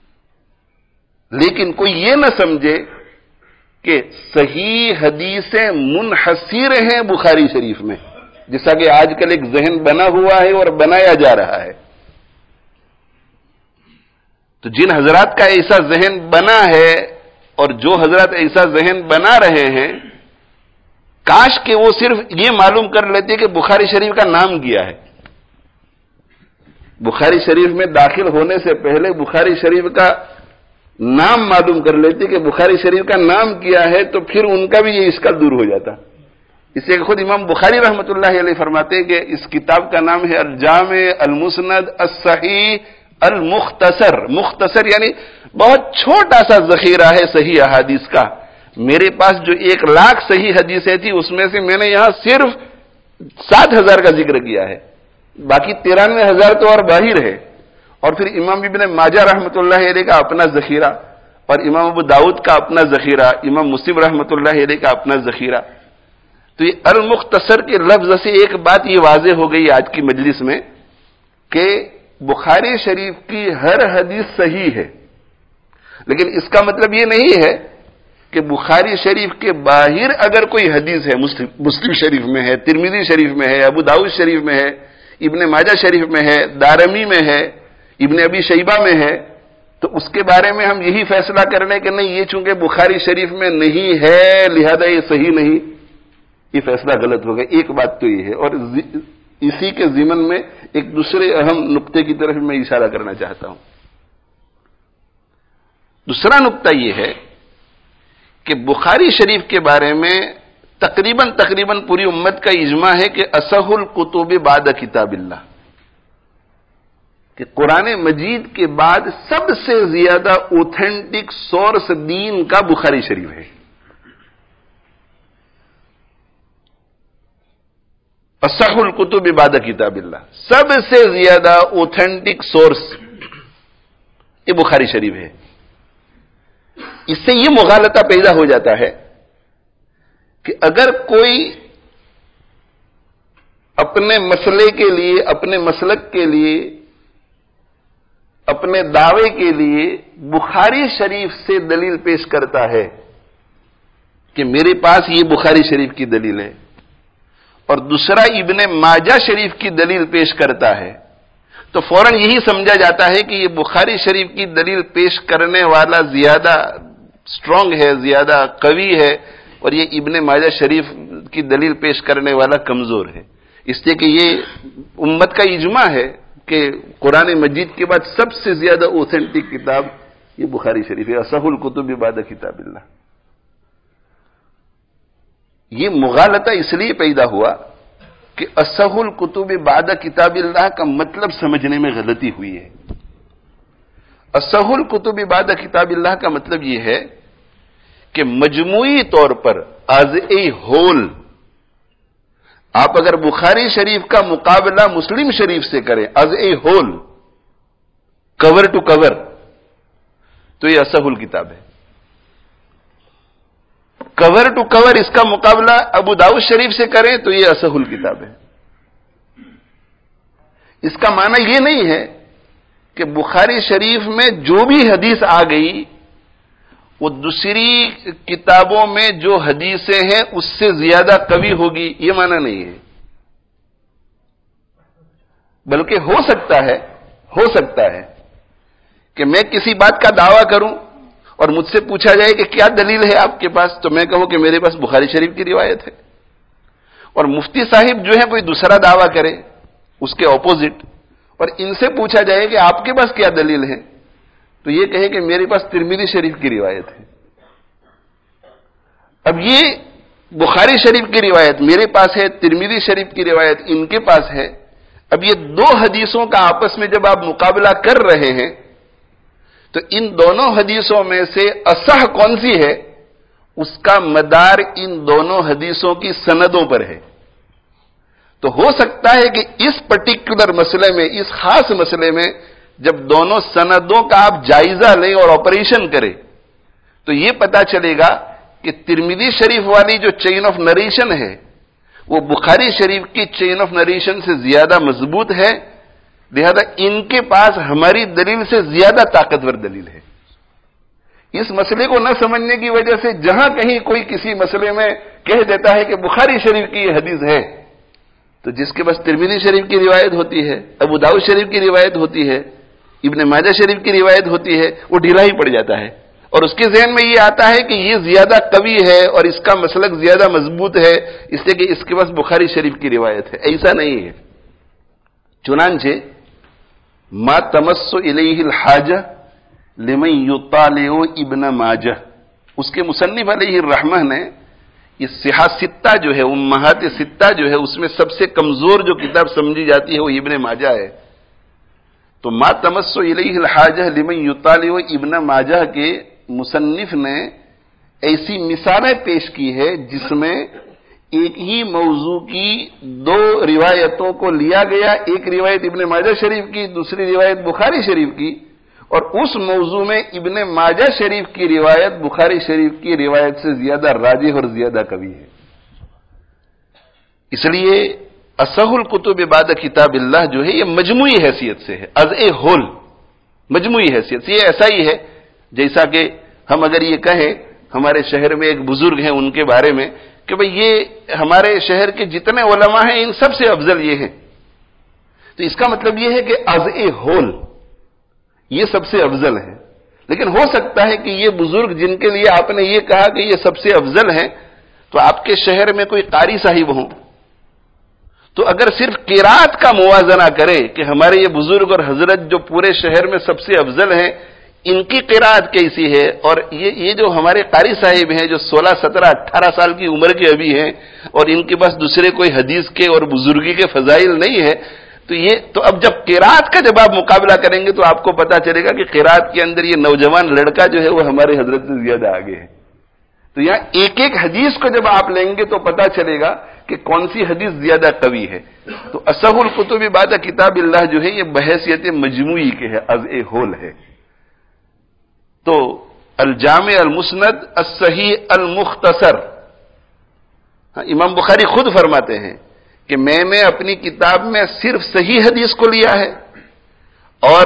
لیکن کوئی یہ نہ سمجھے کہ صحیح حدیثیں منحصر ہیں بخاری شریف میں، جیسا کہ آج کل ایک ذہن بنا ہوا ہے اور بنایا جا رہا ہے. تو جن حضرات کا ایسا ذہن بنا ہے اور جو حضرات ایسا ذہن بنا رہے ہیں، کاش کہ وہ صرف یہ معلوم کر لیتے کہ بخاری شریف کا نام کیا ہے. بخاری شریف میں داخل ہونے سے پہلے بخاری شریف کا نام معلوم کر لیتے کہ بخاری شریف کا نام کیا ہے، تو پھر ان کا بھی یہ اشکال دور ہو جاتا. اس سے خود امام بخاری رحمت اللہ علیہ فرماتے ہیں کہ اس کتاب کا نام ہے الجامع المسند الصحیح المختصر. مختصر یعنی بہت چھوٹا سا ذخیرہ ہے صحیح احادیث کا. میرے پاس جو ایک لاکھ صحیح حدیثیں تھی اس میں سے میں نے یہاں صرف سات ہزار کا ذکر کیا ہے، باقی ترانوے ہزار تو اور باہر ہے. اور پھر امام ابن ماجہ رحمت اللہ علیہ کا اپنا ذخیرہ، اور امام ابو داؤد کا اپنا ذخیرہ، امام مسلم رحمت اللہ علیہ کا اپنا ذخیرہ. تو یہ المختصر کے لفظ سے ایک بات یہ واضح ہو گئی آج کی مجلس میں کہ بخاری شریف کی ہر حدیث صحیح ہے، لیکن اس کا مطلب یہ نہیں ہے کہ بخاری شریف کے باہر اگر کوئی حدیث ہے، مسلم شریف میں ہے، ترمذی شریف میں ہے، ابو داؤد شریف میں ہے، ابن ماجہ شریف میں ہے، دارمی میں ہے، ابن ابی شیبہ میں ہے، تو اس کے بارے میں ہم یہی فیصلہ کر لیں کہ نہیں یہ چونکہ بخاری شریف میں نہیں ہے لہذا یہ صحیح نہیں. یہ فیصلہ غلط ہوگا. ایک بات تو یہ ہے، اور اسی کے ضمن میں ایک دوسرے اہم نقطے کی طرف میں اشارہ کرنا چاہتا ہوں. دوسرا نقطہ یہ ہے کہ بخاری شریف کے بارے میں تقریباً تقریباً پوری امت کا اجماع ہے کہ اصح الکتب بعد کتاب اللہ، کہ قرآن مجید کے بعد سب سے زیادہ اوتھینٹک سورس دین کا بخاری شریف ہے. اصح الکتب بعد کتاب اللہ، سب سے زیادہ اوتھینٹک سورس یہ بخاری شریف ہے. اس سے یہ مغالطہ پیدا ہو جاتا ہے کہ اگر کوئی اپنے مسئلے کے لیے، اپنے مسلک کے لیے، اپنے دعوے کے لیے بخاری شریف سے دلیل پیش کرتا ہے کہ میرے پاس یہ بخاری شریف کی دلیل ہے، اور دوسرا ابن ماجہ شریف کی دلیل پیش کرتا ہے، تو فوراً یہی سمجھا جاتا ہے کہ یہ بخاری شریف کی دلیل پیش کرنے والا زیادہ اسٹرانگ ہے، زیادہ قوی ہے، اور یہ ابن ماجہ شریف کی دلیل پیش کرنے والا کمزور ہے. اس لیے کہ یہ امت کا اجماع ہے کہ قرآن مجید کے بعد سب سے زیادہ اوتھینٹک کتاب یہ بخاری شریف ہے، اصح الکتب بعد کتاب اللہ. یہ مغالطہ اس لیے پیدا ہوا کہ اصح الکتب بعد کتاب اللہ کا مطلب سمجھنے میں غلطی ہوئی ہے. اصح الکتب بعد کتاب اللہ کا مطلب یہ ہے کہ مجموعی طور پر ایز اے ہول آپ اگر بخاری شریف کا مقابلہ مسلم شریف سے کریں as a whole, cover to cover, تو یہ اصح الکتاب ہے. کور ٹو کور اس کا مقابلہ ابو داؤد شریف سے کریں تو یہ اصح الکتاب ہے. اس کا معنی یہ نہیں ہے کہ بخاری شریف میں جو بھی حدیث آ گئی وہ دوسری کتابوں میں جو حدیثیں ہیں اس سے زیادہ قوی ہوگی، یہ معنی نہیں ہے. بلکہ ہو سکتا ہے ہو سکتا ہے کہ میں کسی بات کا دعویٰ کروں اور مجھ سے پوچھا جائے کہ کیا دلیل ہے آپ کے پاس، تو میں کہوں کہ میرے پاس بخاری شریف کی روایت ہے، اور مفتی صاحب جو ہے کوئی دوسرا دعویٰ کرے اس کے اپوزٹ، اور ان سے پوچھا جائے کہ آپ کے پاس کیا دلیل ہے، تو یہ کہے کہ میرے پاس ترمذی شریف کی روایت ہے. اب یہ بخاری شریف کی روایت میرے پاس ہے، ترمذی شریف کی روایت ان کے پاس ہے. اب یہ دو حدیثوں کا آپس میں جب آپ مقابلہ کر رہے ہیں تو ان دونوں حدیثوں میں سے اصح کون سی ہے، اس کا مدار ان دونوں حدیثوں کی سندوں پر ہے. تو ہو سکتا ہے کہ اس پرٹیکولر مسئلے میں، اس خاص مسئلے میں جب دونوں سندوں کا آپ جائزہ لیں اور آپریشن کریں تو یہ پتا چلے گا کہ ترمذی شریف والی جو چین آف نریشن ہے وہ بخاری شریف کی چین آف نریشن سے زیادہ مضبوط ہے، لہذا ان کے پاس ہماری دلیل سے زیادہ طاقتور دلیل ہے. اس مسئلے کو نہ سمجھنے کی وجہ سے جہاں کہیں کوئی کسی مسئلے میں کہہ دیتا ہے کہ بخاری شریف کی یہ حدیث ہے، تو جس کے پاس ترمذی شریف کی روایت ہوتی ہے، ابو داؤد شریف کی روایت ہوتی ہے، ابن ماجہ شریف کی روایت ہوتی ہے، وہ ڈھیلا ہی پڑ جاتا ہے، اور اس کے ذہن میں یہ آتا ہے کہ یہ زیادہ قوی ہے اور اس کا مسلک زیادہ مضبوط ہے، اس لیے کہ اس کے پاس بخاری شریف کی روایت ہے. ایسا نہیں ہے. چنانچہ ما تمس الیہ الحاجہ لمن یطالع ابن ماجہ، اس کے مصنف علیہ الرحمہ نے یہ صحاح ستہ جو ہے، امہات ستہ جو ہے، اس میں سب سے کمزور جو کتاب سمجھی جاتی ہے وہ ابن ماجہ ہے. تو ما تمس الیہ الحاجہ لمن یطالع ابن ماجہ کے مصنف نے ایسی مثالیں پیش کی ہے جس میں ایک ہی موضوع کی دو روایتوں کو لیا گیا، ایک روایت ابن ماجہ شریف کی، دوسری روایت بخاری شریف کی، اور اس موضوع میں ابن ماجہ شریف کی روایت بخاری شریف کی روایت سے زیادہ راجح اور زیادہ قوی ہے. اس لیے اصح الکتب بعد کتاب اللہ جو ہے یہ مجموعی حیثیت سے ہے، از اے ہول مجموعی حیثیت سے. یہ ایسا ہی ہے جیسا کہ ہم اگر یہ کہیں ہمارے شہر میں ایک بزرگ ہیں ان کے بارے میں کہ بھئی یہ ہمارے شہر کے جتنے علماء ہیں ان سب سے افضل یہ ہیں، تو اس کا مطلب یہ ہے کہ از اے ہول یہ سب سے افضل ہے. لیکن ہو سکتا ہے کہ یہ بزرگ جن کے لیے آپ نے یہ کہا کہ یہ سب سے افضل ہیں تو آپ کے شہر میں کوئی قاری صاحب ہوں، تو اگر صرف قرات کا موازنہ کرے کہ ہمارے یہ بزرگ اور حضرت جو پورے شہر میں سب سے افضل ہیں ان کی قرات کیسی ہے، اور یہ یہ جو ہمارے قاری صاحب ہیں جو سولہ سترہ اٹھارہ سال کی عمر کے ابھی ہیں اور ان کے پاس دوسرے کوئی حدیث کے اور بزرگی کے فضائل نہیں ہے، تو یہ تو اب جب قرات کا جب آپ مقابلہ کریں گے تو آپ کو پتا چلے گا کہ قرات کے اندر یہ نوجوان لڑکا جو ہے وہ ہمارے حضرت سے زیادہ آگے ہے۔ تو یہاں ایک ایک حدیث کو جب آپ لیں گے تو پتا چلے گا کہ کون سی حدیث زیادہ قوی ہے۔ تو اصح الکتب بعد کتاب اللہ جو ہے یہ بحیثیت مجموعی کے ہے، از اے ہول ہے۔ تو الجامع المسند الصحیح المختصر، امام بخاری خود فرماتے ہیں کہ میں نے اپنی کتاب میں صرف صحیح حدیث کو لیا ہے، اور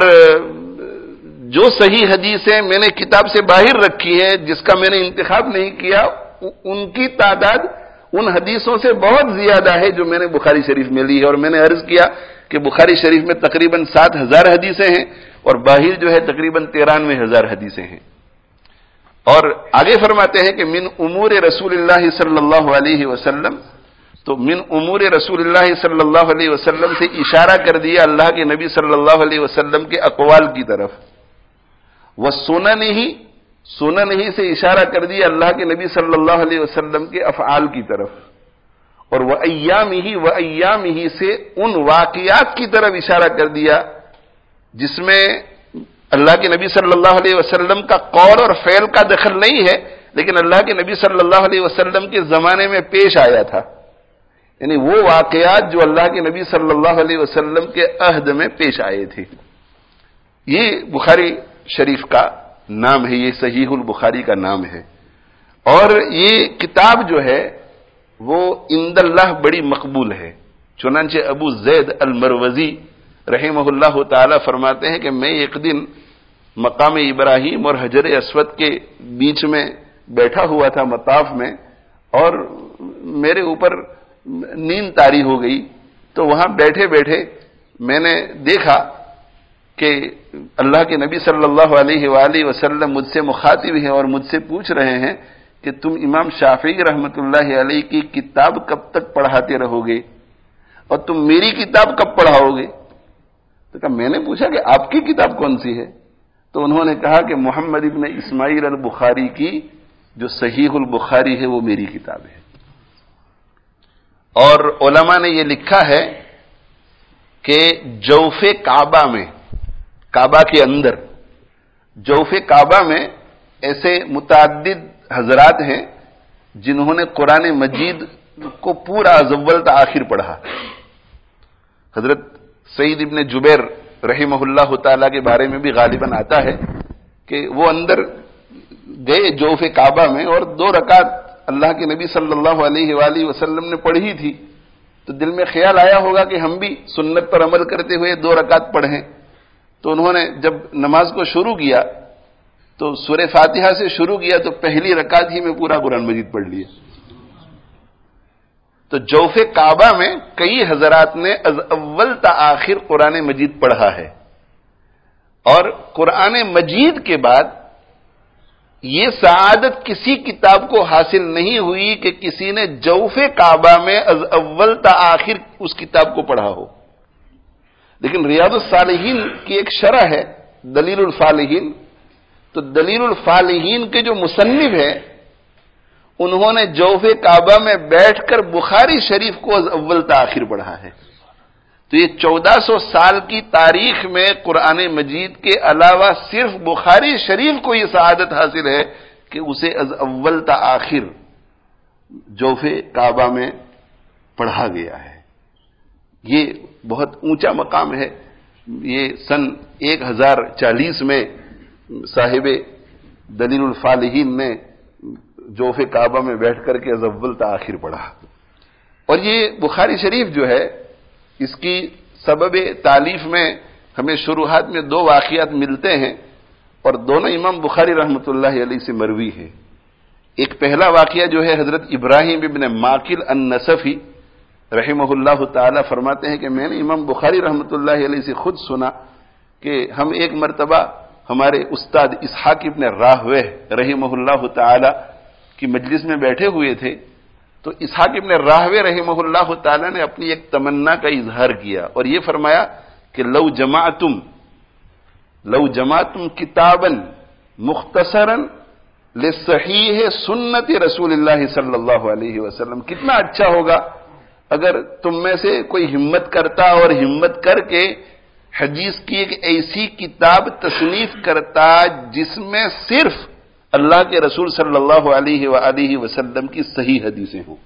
جو صحیح حدیثیں میں نے کتاب سے باہر رکھی ہے جس کا میں نے انتخاب نہیں کیا ان کی تعداد ان حدیثوں سے بہت زیادہ ہے جو میں نے بخاری شریف میں لی ہے۔ اور میں نے عرض کیا کہ بخاری شریف میں تقریباً سات ہزار حدیثیں ہیں اور باہر جو ہے تقریباً ترانوے ہزار حدیثیں ہیں۔ اور آگے فرماتے ہیں کہ من امور رسول اللہ صلی اللہ علیہ وسلم، تو من امور رسول اللہ صلی اللہ علیہ وسلم سے اشارہ کر دیا اللہ کے نبی صلی اللہ علیہ وسلم کے اقوال کی طرف، وہ سنن ہی سنن ہی سے اشارہ کر دیا اللہ کے نبی صلی اللہ علیہ وسلم کے افعال کی طرف، اور وہ ایام ہی وہ ایام ہی سے ان واقعات کی طرف اشارہ کر دیا جس میں اللہ کے نبی صلی اللہ علیہ وسلم کا قول اور فعل کا دخل نہیں ہے لیکن اللہ کے نبی صلی اللہ علیہ وسلم کے زمانے میں پیش آیا تھا، یعنی وہ واقعات جو اللہ کے نبی صلی اللہ علیہ وسلم کے عہد میں پیش آئے تھے۔ یہ بخاری شریف کا نام ہے، یہ صحیح البخاری کا نام ہے، اور یہ کتاب جو ہے وہ عند اللہ بڑی مقبول ہے۔ چنانچہ ابو زید المروزی رحمہ اللہ تعالی فرماتے ہیں کہ میں ایک دن مقام ابراہیم اور حجر اسود کے بیچ میں بیٹھا ہوا تھا مطاف میں، اور میرے اوپر نیند طاری ہو گئی، تو وہاں بیٹھے بیٹھے میں نے دیکھا کہ اللہ کے نبی صلی اللہ علیہ وآلہ وسلم مجھ سے مخاطب ہیں اور مجھ سے پوچھ رہے ہیں کہ تم امام شافعی رحمۃ اللہ علیہ کی کتاب کب تک پڑھاتے رہو گے اور تم میری کتاب کب پڑھاؤ گے؟ تو کہا میں نے پوچھا کہ آپ کی کتاب کون سی ہے؟ تو انہوں نے کہا کہ محمد ابن اسماعیل البخاری کی جو صحیح البخاری ہے وہ میری کتاب ہے۔ اور علماء نے یہ لکھا ہے کہ جوف کعبہ میں، کعبہ کے اندر جوف کعبہ میں ایسے متعدد حضرات ہیں جنہوں نے قرآن مجید کو پورا از اول تا آخر پڑھا۔ حضرت سعید ابن جبیر رحمہ اللہ تعالی کے بارے میں بھی غالباً آتا ہے کہ وہ اندر گئے جوف کعبہ میں اور دو رکعت اللہ کے نبی صلی اللہ علیہ وآلہ وسلم نے پڑھی تھی، تو دل میں خیال آیا ہوگا کہ ہم بھی سنت پر عمل کرتے ہوئے دو رکعت پڑھیں۔ تو انہوں نے جب نماز کو شروع کیا تو سورہ فاتحہ سے شروع کیا تو پہلی رکعت ہی میں پورا قرآن مجید پڑھ لیا۔ تو جوف کعبہ میں کئی حضرات نے از اول تا آخر قرآن مجید پڑھا ہے، اور قرآن مجید کے بعد یہ سعادت کسی کتاب کو حاصل نہیں ہوئی کہ کسی نے جوف کعبہ میں از اول تا آخر اس کتاب کو پڑھا ہو۔ لیکن ریاض الصالحین کی ایک شرح ہے دلیل الفالحین، تو دلیل الفالحین کے جو مصنف ہیں انہوں نے جوف کعبہ میں بیٹھ کر بخاری شریف کو از اول تا آخر پڑھا ہے۔ تو یہ چودہ سو سال کی تاریخ میں قرآن مجید کے علاوہ صرف بخاری شریف کو یہ سعادت حاصل ہے کہ اسے از اول تا آخر جوف کعبہ میں پڑھا گیا ہے۔ یہ بہت اونچا مقام ہے۔ یہ سن ایک ہزار چالیس میں صاحب دلیل الفالحین نے جوف کعبہ میں بیٹھ کر کے از اول تا آخر پڑھا۔ اور یہ بخاری شریف جو ہے اس کی سبب تالیف میں ہمیں شروحات میں دو واقعات ملتے ہیں اور دونوں امام بخاری رحمۃ اللہ علیہ سے مروی ہے۔ ایک پہلا واقعہ جو ہے حضرت ابراہیم ابن ماکل النصفی رحمہ اللہ تعالی فرماتے ہیں کہ میں نے امام بخاری رحمۃ اللہ علیہ سے خود سنا کہ ہم ایک مرتبہ ہمارے استاد اسحاق ابن راہویہ رحمہ اللہ تعالی کی مجلس میں بیٹھے ہوئے تھے، تو اسحاق ابن راہوے رحمہ اللہ تعالی نے اپنی ایک تمنا کا اظہار کیا اور یہ فرمایا کہ لو جمعتم لو جمعتم کتابا مختصرا لصحیح سنت رسول اللہ صلی اللہ علیہ وسلم، کتنا اچھا ہوگا اگر تم میں سے کوئی ہمت کرتا اور ہمت کر کے حدیث کی ایک ایسی کتاب تصنیف کرتا جس میں صرف اللہ کے رسول صلی اللہ علیہ وآلہ وسلم کی صحیح حدیثیں ہوں۔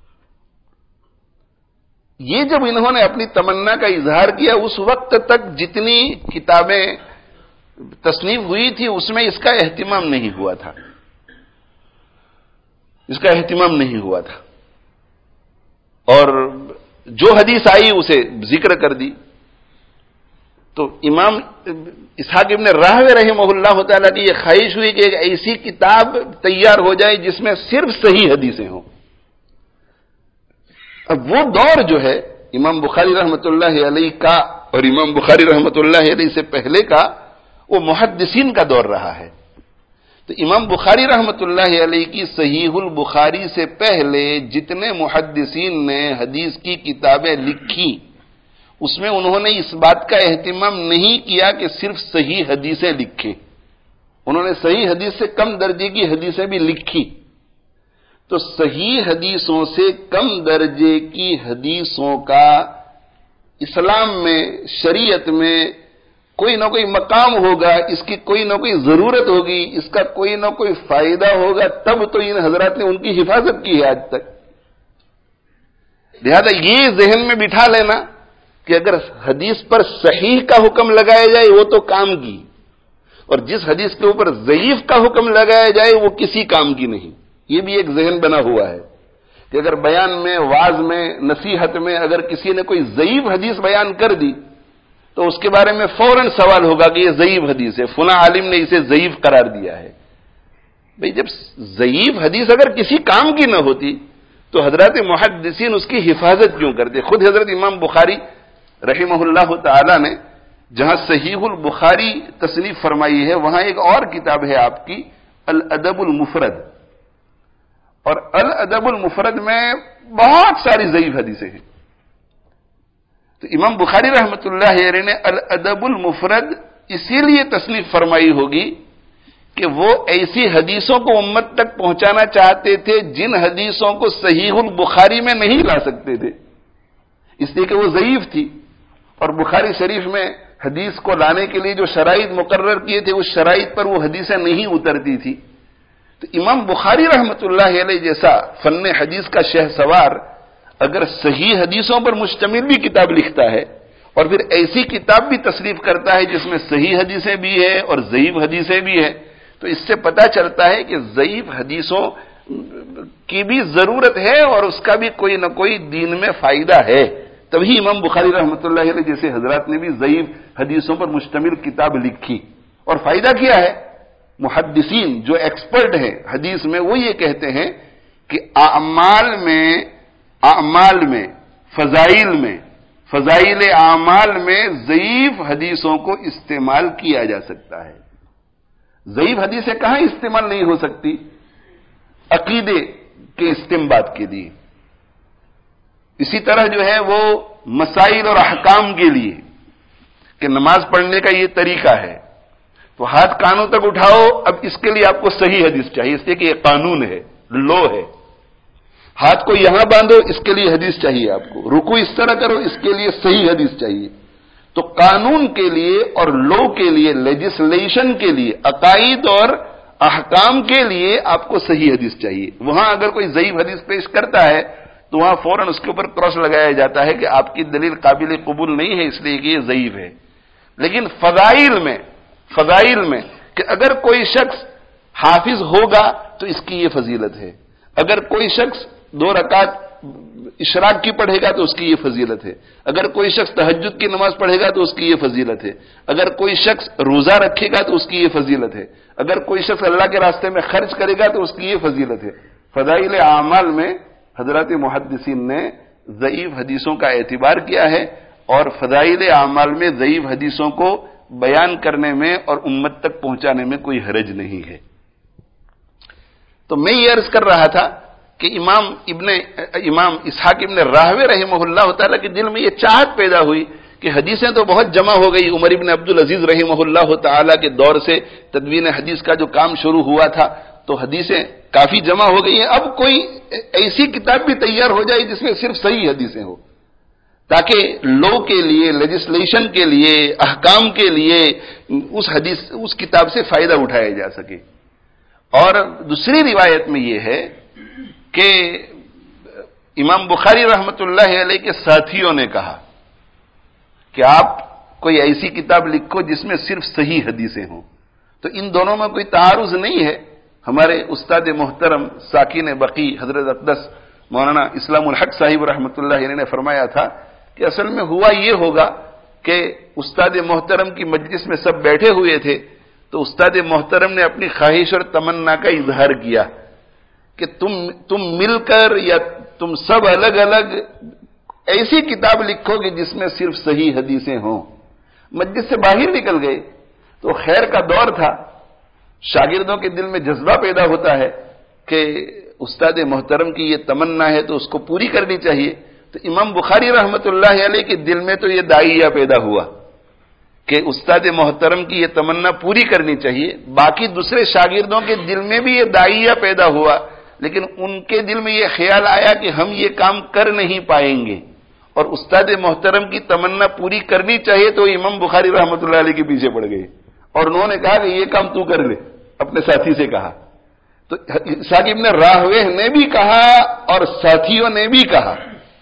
یہ جب انہوں نے اپنی تمنا کا اظہار کیا، اس وقت تک جتنی کتابیں تصنیف ہوئی تھی اس میں اس کا اہتمام نہیں ہوا تھا اس کا اہتمام نہیں ہوا تھا اور جو حدیث آئی اسے ذکر کر دی۔ تو امام اسحاق ابن راہوے رحمہ اللہ تعالیٰ کی یہ خواہش ہوئی کہ ایک ایسی کتاب تیار ہو جائے جس میں صرف صحیح حدیثیں ہوں۔ اب وہ دور جو ہے امام بخاری رحمۃ اللہ علیہ کا اور امام بخاری رحمۃ اللہ علیہ سے پہلے کا، وہ محدثین کا دور رہا ہے۔ تو امام بخاری رحمۃ اللہ علیہ کی صحیح البخاری سے پہلے جتنے محدثین نے حدیث کی کتابیں لکھی، اس میں انہوں نے اس بات کا اہتمام نہیں کیا کہ صرف صحیح حدیثیں لکھیں، انہوں نے صحیح حدیث سے کم درجے کی حدیثیں بھی لکھی۔ تو صحیح حدیثوں سے کم درجے کی حدیثوں کا اسلام میں، شریعت میں کوئی نہ کوئی مقام ہوگا، اس کی کوئی نہ کوئی ضرورت ہوگی، اس کا کوئی نہ کوئی فائدہ ہوگا، تب تو ان حضرات نے ان کی حفاظت کی ہے آج تک۔ لہذا یہ ذہن میں بٹھا لینا کہ اگر حدیث پر صحیح کا حکم لگایا جائے وہ تو کام کی، اور جس حدیث کے اوپر ضعیف کا حکم لگایا جائے وہ کسی کام کی نہیں، یہ بھی ایک ذہن بنا ہوا ہے کہ اگر بیان میں، واعظ میں، نصیحت میں اگر کسی نے کوئی ضعیف حدیث بیان کر دی تو اس کے بارے میں فوراً سوال ہوگا کہ یہ ضعیف حدیث ہے، فلاں عالم نے اسے ضعیف قرار دیا ہے۔ بھئی جب ضعیف حدیث اگر کسی کام کی نہ ہوتی تو حضرات محدثین اس کی حفاظت کیوں کرتے؟ خود حضرت امام بخاری رحمہ اللہ تعالی نے جہاں صحیح البخاری تصنیف فرمائی ہے، وہاں ایک اور کتاب ہے آپ کی الادب المفرد، اور الادب المفرد میں بہت ساری ضعیف حدیثیں ہیں۔ تو امام بخاری رحمۃ اللہ علیہ نے الادب المفرد اسی لیے تصنیف فرمائی ہوگی کہ وہ ایسی حدیثوں کو امت تک پہنچانا چاہتے تھے جن حدیثوں کو صحیح البخاری میں نہیں لا سکتے تھے، اس لیے کہ وہ ضعیف تھی، اور بخاری شریف میں حدیث کو لانے کے لیے جو شرائط مقرر کیے تھے اس شرائط پر وہ حدیثیں نہیں اترتی تھی۔ تو امام بخاری رحمۃ اللہ علیہ جیسا فن حدیث کا شہ سوار اگر صحیح حدیثوں پر مشتمل بھی کتاب لکھتا ہے اور پھر ایسی کتاب بھی تصنیف کرتا ہے جس میں صحیح حدیثیں بھی ہیں اور ضعیف حدیثیں بھی ہیں، تو اس سے پتہ چلتا ہے کہ ضعیف حدیثوں کی بھی ضرورت ہے اور اس کا بھی کوئی نہ کوئی دین میں فائدہ ہے۔ تبھی امام بخاری رحمۃ اللہ علیہ جیسے حضرات نے بھی ضعیف حدیثوں پر مشتمل کتاب لکھی، اور فائدہ کیا ہے؟ محدثین جو ایکسپرٹ ہیں حدیث میں وہ یہ کہتے ہیں کہ اعمال میں اعمال میں فضائل میں فضائل اعمال میں ضعیف حدیثوں کو استعمال کیا جا سکتا ہے۔ ضعیف حدیثیں کہاں استعمال نہیں ہو سکتی؟ عقیدے کے استنباط کے لیے، اسی طرح جو ہے وہ مسائل اور احکام کے لیے کہ نماز پڑھنے کا یہ طریقہ ہے تو ہاتھ کانوں تک اٹھاؤ، اب اس کے لیے آپ کو صحیح حدیث چاہیے، اس لیے کہ یہ قانون ہے، لو ہے۔ ہاتھ کو یہاں باندھو، اس کے لیے حدیث چاہیے آپ کو، رکوع اس طرح کرو، اس کے لیے صحیح حدیث چاہیے۔ تو قانون کے لیے اور لو کے لیے، لیجسلیشن کے لیے، عقائد اور احکام کے لیے آپ کو صحیح حدیث چاہیے۔ وہاں اگر کوئی ضعیف حدیث پیش کرتا ہے تو وہاں فوراً اس کے اوپر کراس لگایا جاتا ہے کہ آپ کی دلیل قابل قبول نہیں ہے، اس لیے کہ یہ ضعیف ہے۔ لیکن فضائل میں فضائل میں کہ اگر کوئی شخص حافظ ہوگا تو اس کی یہ فضیلت ہے، اگر کوئی شخص دو رکعت اشراق کی پڑھے گا تو اس کی یہ فضیلت ہے، اگر کوئی شخص تہجد کی نماز پڑھے گا تو اس کی یہ فضیلت ہے، اگر کوئی شخص روزہ رکھے گا تو اس کی یہ فضیلت ہے، اگر کوئی شخص اللہ کے راستے میں خرچ کرے گا تو اس کی یہ فضیلت ہے۔ فضائل اعمال میں حضرات محدثین نے ضعیف حدیثوں کا اعتبار کیا ہے، اور فضائل اعمال میں ضعیف حدیثوں کو بیان کرنے میں اور امت تک پہنچانے میں کوئی حرج نہیں ہے۔ تو میں یہ عرض کر رہا تھا کہ امام ابن امام اسحاق ابن راہوے رحمہ اللہ تعالیٰ کے دل میں یہ چاہت پیدا ہوئی کہ حدیثیں تو بہت جمع ہو گئی. عمر ابن عبد العزیز رحمہ اللہ تعالیٰ کے دور سے تدوین حدیث کا جو کام شروع ہوا تھا تو حدیثیں کافی جمع ہو گئی ہیں. اب کوئی ایسی کتاب بھی تیار ہو جائے جس میں صرف صحیح حدیثیں ہو, تاکہ لو کے لیے, لیجسلیشن کے لیے, احکام کے لیے اس حدیث اس کتاب سے فائدہ اٹھایا جا سکے. اور دوسری روایت میں یہ ہے کہ امام بخاری رحمۃ اللہ علیہ کے ساتھیوں نے کہا کہ آپ کوئی ایسی کتاب لکھو جس میں صرف صحیح حدیثیں ہوں. تو ان دونوں میں کوئی تعارض نہیں ہے. ہمارے استاد محترم ساکن بقی حضرت اقدس مولانا اسلام الحق صاحب رحمۃ اللہ علیہ نے فرمایا تھا کہ اصل میں ہوا یہ ہوگا کہ استاد محترم کی مجلس میں سب بیٹھے ہوئے تھے, تو استاد محترم نے اپنی خواہش اور تمنا کا اظہار کیا کہ تم تم مل کر یا تم سب الگ الگ ایسی کتاب لکھو گے جس میں صرف صحیح حدیثیں ہوں. مجلس سے باہر نکل گئے تو خیر کا دور تھا, شاگردوں کے دل میں جذبہ پیدا ہوتا ہے کہ استاد محترم کی یہ تمنا ہے تو اس کو پوری کرنی چاہیے. تو امام بخاری رحمۃ اللہ علیہ کے دل میں تو یہ داعیہ پیدا ہوا کہ استاد محترم کی یہ تمنا پوری کرنی چاہیے. باقی دوسرے شاگردوں کے دل میں بھی یہ داعیہ پیدا ہوا, لیکن ان کے دل میں یہ خیال آیا کہ ہم یہ کام کر نہیں پائیں گے اور استاد محترم کی تمنا پوری کرنی چاہیے, تو امام بخاری رحمۃ اللہ علیہ کے پیچھے پڑ گئے اور انہوں نے کہا کہ یہ کام تو کر لے, اپنے ساتھی سے کہا. تو اسحاق ابن راہوے نے بھی کہا اور ساتھیوں نے بھی کہا,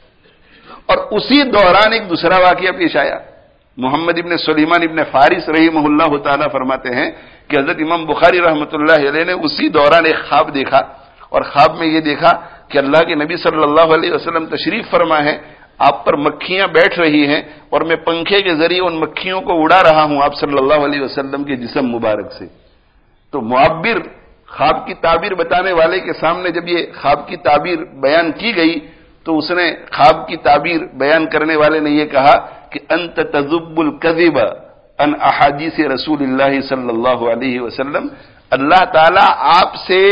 اور اسی دوران ایک دوسرا واقعہ پیش آیا. محمد ابن سلیمان ابن فارس رحمہ اللہ تعالیٰ فرماتے ہیں کہ حضرت امام بخاری رحمۃ اللہ علیہ نے اسی دوران ایک خواب دیکھا, اور خواب میں یہ دیکھا کہ اللہ کے نبی صلی اللہ علیہ وسلم تشریف فرما ہے, آپ پر مکھیاں بیٹھ رہی ہیں اور میں پنکھے کے ذریعے ان مکھیوں کو اڑا رہا ہوں آپ صلی اللہ علیہ وسلم کے جسم مبارک سے. تو معبر, خواب کی تعبیر بتانے والے کے سامنے جب یہ خواب کی تعبیر بیان کی گئی تو اس نے خواب کی تعبیر بیان کرنے والے نے یہ کہا کہ انت تذب الکذب عن احادیث رسول اللہ صلی اللہ علیہ وسلم, اللہ تعالیٰ آپ سے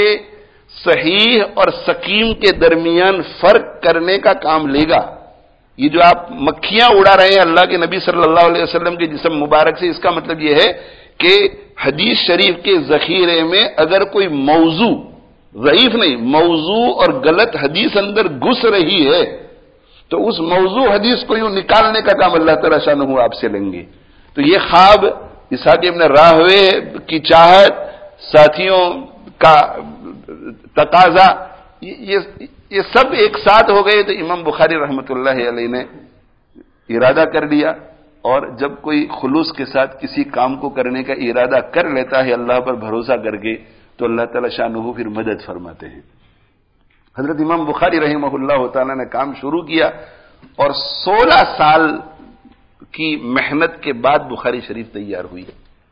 صحیح اور سقیم کے درمیان فرق کرنے کا کام لے گا. یہ جو آپ مکھیاں اڑا رہے ہیں اللہ کے نبی صلی اللہ علیہ وسلم کے جسم مبارک سے, اس کا مطلب یہ ہے کہ حدیث شریف کے ذخیرے میں اگر کوئی موضوع, ضعیف نہیں, موضوع اور غلط حدیث اندر گھس رہی ہے تو اس موضوع حدیث کو یوں نکالنے کا کام اللہ تعالیٰ شانہ آپ سے لیں گے. تو یہ خواب, اسحاق ابن راہوے کی چاہت, ساتھیوں کا تقاضا, یہ یہ سب ایک ساتھ ہو گئے. تو امام بخاری رحمۃ اللہ علیہ نے ارادہ کر لیا, اور جب کوئی خلوص کے ساتھ کسی کام کو کرنے کا ارادہ کر لیتا ہے اللہ پر بھروسہ کر کے, تو اللہ تعالیٰ شانہ پھر مدد فرماتے ہیں. حضرت امام بخاری رحمہ اللہ تعالیٰ نے کام شروع کیا, اور سولہ سال کی محنت کے بعد بخاری شریف تیار ہوئی.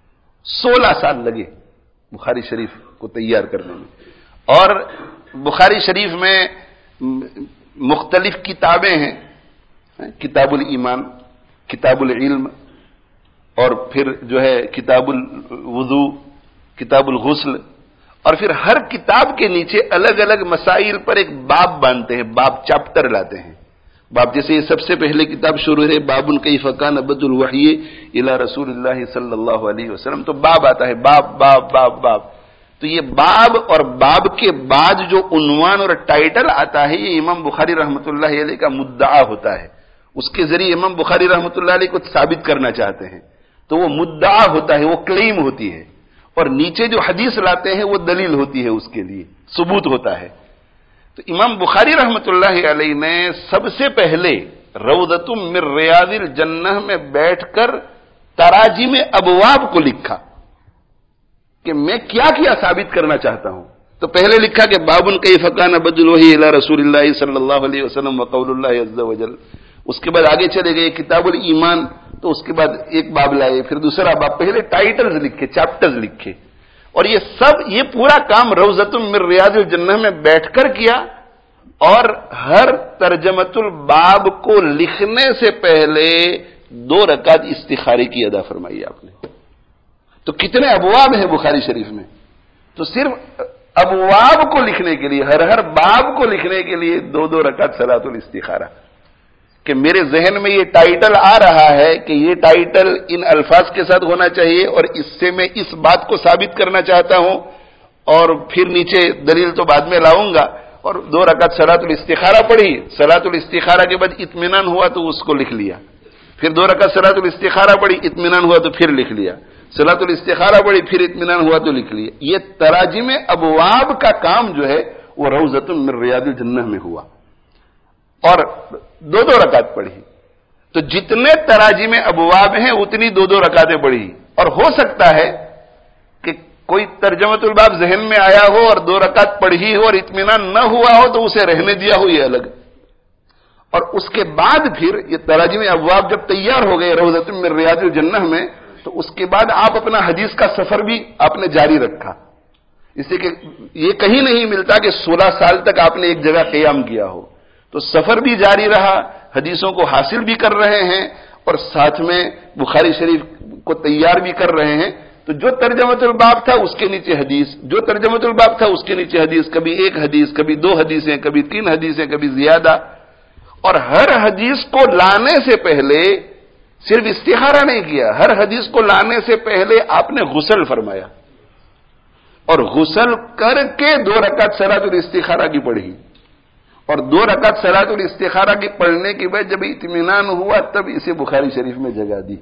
سولہ سال لگے بخاری شریف کو تیار کرنے میں. اور بخاری شریف میں مختلف کتابیں ہیں, کتاب الایمان, کتاب العلم, اور پھر جو ہے کتاب الوضو, کتاب الغسل, اور پھر ہر کتاب کے نیچے الگ الگ مسائل پر ایک باب باندھتے ہیں, باب چیپٹر لاتے ہیں. باب جیسے یہ سب سے پہلے کتاب شروع ہے باب کیف کان بدء الوحی الی رسول اللہ صلی اللہ علیہ وسلم, تو باب آتا ہے, باب باب باب باب. تو یہ باب اور باب کے بعد جو عنوان اور ٹائٹل آتا ہے یہ امام بخاری رحمۃ اللہ علیہ کا مدعا ہوتا ہے. اس کے ذریعے امام بخاری رحمۃ اللہ علیہ کو ثابت کرنا چاہتے ہیں, تو وہ مدعا ہوتا ہے, وہ کلیم ہوتی ہے. اور نیچے جو حدیث لاتے ہیں وہ دلیل ہوتی ہے, اس کے لیے ثبوت ہوتا ہے. تو امام بخاری رحمۃ اللہ علیہ نے سب سے پہلے روضۃ من ریاض الجنہ میں بیٹھ کر تراجم ابواب کو لکھا کہ میں کیا کیا ثابت کرنا چاہتا ہوں. تو پہلے لکھا کہ باب کیف کان بدء الوحی الی رسول اللہ صلی اللہ علیہ وسلم وقول اللہ عز وجل. اس کے بعد آگے چلے گئے کتاب الایمان, تو اس کے بعد ایک باب لائے, پھر دوسرا باب, پہلے ٹائٹلز لکھے, چیپٹرز لکھے. اور یہ سب, یہ پورا کام روضۃ من ریاض الجنہ میں بیٹھ کر کیا, اور ہر ترجمۃ الباب کو لکھنے سے پہلے دو رکعت استخارے کی ادا فرمائی آپ نے. تو کتنے ابواب ہیں بخاری شریف میں, تو صرف ابواب کو لکھنے کے لیے، ہر ہر باب کو لکھنے کے لیے دو دو رکعت صلاۃ الاستخارہ، کہ میرے ذہن میں یہ ٹائٹل آ رہا ہے کہ یہ ٹائٹل ان الفاظ کے ساتھ ہونا چاہیے اور اس سے میں اس بات کو ثابت کرنا چاہتا ہوں، اور پھر نیچے دلیل تو بعد میں لاؤں گا، اور دو رکعت صلاۃ الاستخارہ پڑھی، صلاۃ الاستخارہ کے بعد اطمینان ہوا تو اس کو لکھ لیا، پھر دو رکعت صلاۃ الاستخارہ پڑھی، اطمینان ہوا تو پھر لکھ لیا، صلاۃ الاستخارہ پڑھی، پھر اطمینان ہوا تو لکھ لیا۔ یہ تراجم ابواب کا کام جو ہے وہ روضۃ من ریاض الجنہ میں ہوا، اور دو دو رکعت پڑھی، تو جتنے تراجم ابواب ہیں اتنی دو دو رکعتیں پڑھی، اور ہو سکتا ہے کہ کوئی ترجمۃ الباب ذہن میں آیا ہو اور دو رکعت پڑھی ہو اور اطمینان نہ ہوا ہو تو اسے رہنے دیا ہو، یہ الگ، اور اس کے بعد پھر یہ تراجم ابواب جب تیار ہو گئے روضۃ من ریاض الجنہ میں، تو اس کے بعد آپ اپنا حدیث کا سفر بھی آپ نے جاری رکھا، اس سے کہ یہ کہیں نہیں ملتا کہ سولہ سال تک آپ نے ایک جگہ قیام کیا ہو، تو سفر بھی جاری رہا، حدیثوں کو حاصل بھی کر رہے ہیں اور ساتھ میں بخاری شریف کو تیار بھی کر رہے ہیں، تو جو ترجمۃ الباب تھا اس کے نیچے حدیث، جو ترجمۃ الباب تھا اس کے نیچے حدیث، کبھی ایک حدیث، کبھی دو حدیثیں، کبھی تین حدیثیں، کبھی زیادہ، اور ہر حدیث کو لانے سے پہلے صرف استخارہ نہیں کیا، ہر حدیث کو لانے سے پہلے آپ نے غسل فرمایا، اور غسل کر کے دو رکعت صلاۃ الاستخارہ کی پڑھی، اور دو رکعت صلاۃ الاستخارہ کی پڑھنے کے بعد جب اطمینان ہوا تب اسے بخاری شریف میں جگہ دی۔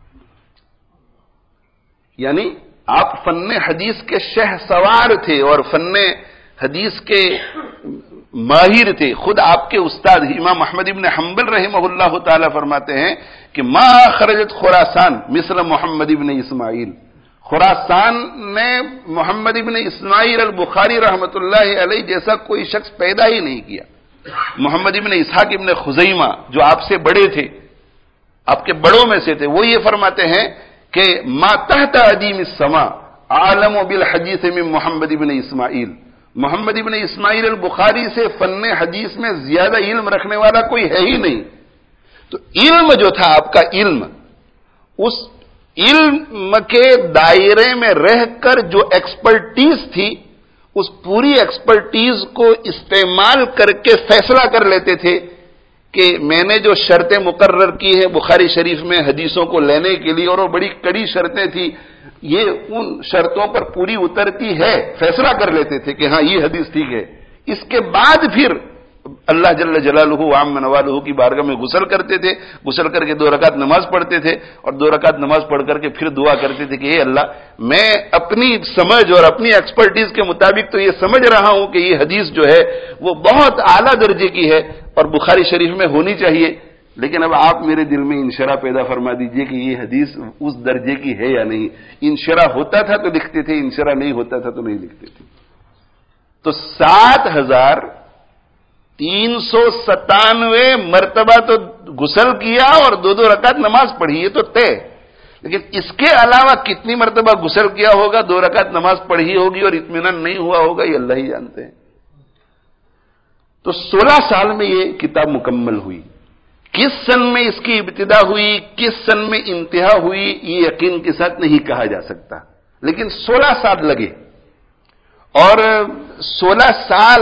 یعنی آپ فن حدیث کے شہ سوار تھے اور فن حدیث کے ماہر تھے، خود آپ کے استاد امام احمد ابن حنبل رحمہ اللہ تعالی فرماتے ہیں کہ ما خرجت خراسان مثل محمد ابن اسماعیل، خراسان نے محمد ابن اسماعیل البخاری رحمۃ اللہ علیہ جیسا کوئی شخص پیدا ہی نہیں کیا۔ محمد ابن اسحاق ابن خزیمہ جو آپ سے بڑے تھے، آپ کے بڑوں میں سے تھے، وہ یہ فرماتے ہیں کہ ما تحت عدیم السماء عالم بالحدیث من محمد ابن اسماعیل، محمد ابن اسماعیل البخاری سے فن حدیث میں زیادہ علم رکھنے والا کوئی ہے ہی نہیں۔ تو علم جو تھا آپ کا علم، اس علم کے دائرے میں رہ کر جو ایکسپرٹیز تھی، اس پوری ایکسپرٹیز کو استعمال کر کے فیصلہ کر لیتے تھے کہ میں نے جو شرطیں مقرر کی ہیں بخاری شریف میں حدیثوں کو لینے کے لیے، اور وہ بڑی کڑی شرطیں تھیں، یہ ان شرطوں پر پوری اترتی ہے، فیصلہ کر لیتے تھے کہ ہاں یہ حدیث ٹھیک ہے۔ اس کے بعد پھر اللہ جل جلالہ عام نوالہ کی بارگاہ میں غسل کرتے تھے، غسل کر کے دو رکعت نماز پڑھتے تھے، اور دو رکعت نماز پڑھ کر کے پھر دعا کرتے تھے کہ اے اللہ، میں اپنی سمجھ اور اپنی ایکسپرٹیز کے مطابق تو یہ سمجھ رہا ہوں کہ یہ حدیث جو ہے وہ بہت اعلیٰ درجے کی ہے اور بخاری شریف میں ہونی چاہیے، لیکن اب آپ میرے دل میں انشراح پیدا فرما دیجئے کہ یہ حدیث اس درجے کی ہے یا نہیں۔ انشراح ہوتا تھا تو لکھتے تھے، انشراح نہیں ہوتا تھا تو نہیں لکھتے تھے۔ تو سات ہزار تین سو ستانوے مرتبہ تو غسل کیا اور دو دو رکعت نماز پڑھی، یہ تو طے، لیکن اس کے علاوہ کتنی مرتبہ غسل کیا ہوگا، دو رکعت نماز پڑھی ہوگی اور اطمینان نہیں ہوا ہوگا، یہ اللہ ہی جانتے ہیں۔ تو سولہ سال میں یہ کتاب مکمل ہوئی۔ کس سن میں اس کی ابتدا ہوئی، کس سن میں انتہا ہوئی، یہ یقین کے ساتھ نہیں کہا جا سکتا، لیکن سولہ سال لگے، اور سولہ سال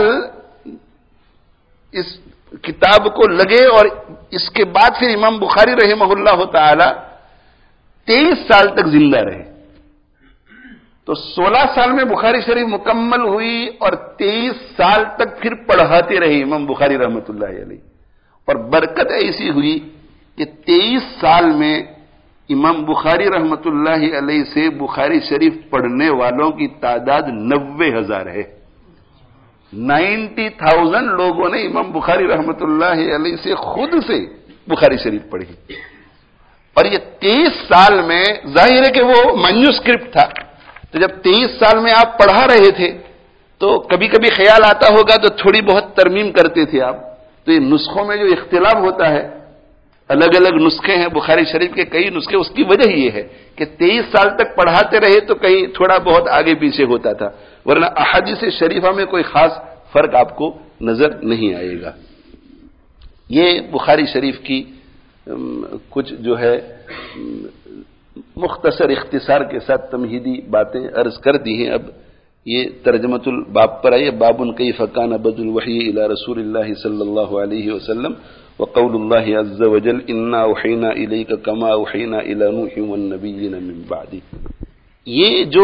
اس کتاب کو لگے، اور اس کے بعد پھر امام بخاری رحمہ اللہ تعالی تیئیس سال تک زندہ رہے۔ تو سولہ سال میں بخاری شریف مکمل ہوئی اور تیئیس سال تک پھر پڑھاتے رہے امام بخاری رحمۃ اللہ علیہ، اور برکت ایسی ہوئی کہ تیئیس سال میں امام بخاری رحمۃ اللہ علیہ سے بخاری شریف پڑھنے والوں کی تعداد نوے ہزار ہے۔ نائنٹی تھاؤزینڈ لوگوں نے امام بخاری رحمۃ اللہ علیہ سے خود سے بخاری شریف پڑھی، اور یہ تیئیس سال میں ظاہر ہے کہ وہ مینوسکرپٹ تھا، تو جب تیئیس سال میں آپ پڑھا رہے تھے تو کبھی کبھی خیال آتا ہوگا تو تھوڑی بہت ترمیم کرتے تھے آپ۔ تو یہ نسخوں میں جو اختلاف ہوتا ہے، الگ الگ نسخے ہیں بخاری شریف کے، کئی نسخے، اس کی وجہ یہ ہے کہ تیئیس سال تک پڑھاتے رہے تو کہیں تھوڑا بہت آگے پیچھے ہوتا تھا، ورنہ احادیث شریفہ میں کوئی خاص فرق آپ کو نظر نہیں آئے گا۔ یہ بخاری شریف کی کچھ جو ہے مختصر اختصار کے ساتھ تمہیدی باتیں عرض کر دی ہیں۔ اب یہ ترجمۃ الباب پر آئی، باب کیف کان بدء الوحی الی رسول اللہ صلی اللہ علیہ وسلم وقول اللہ عز وجل انا اوحینا الیک کما اوحینا الی نوح والنبیین من بعد۔ یہ جو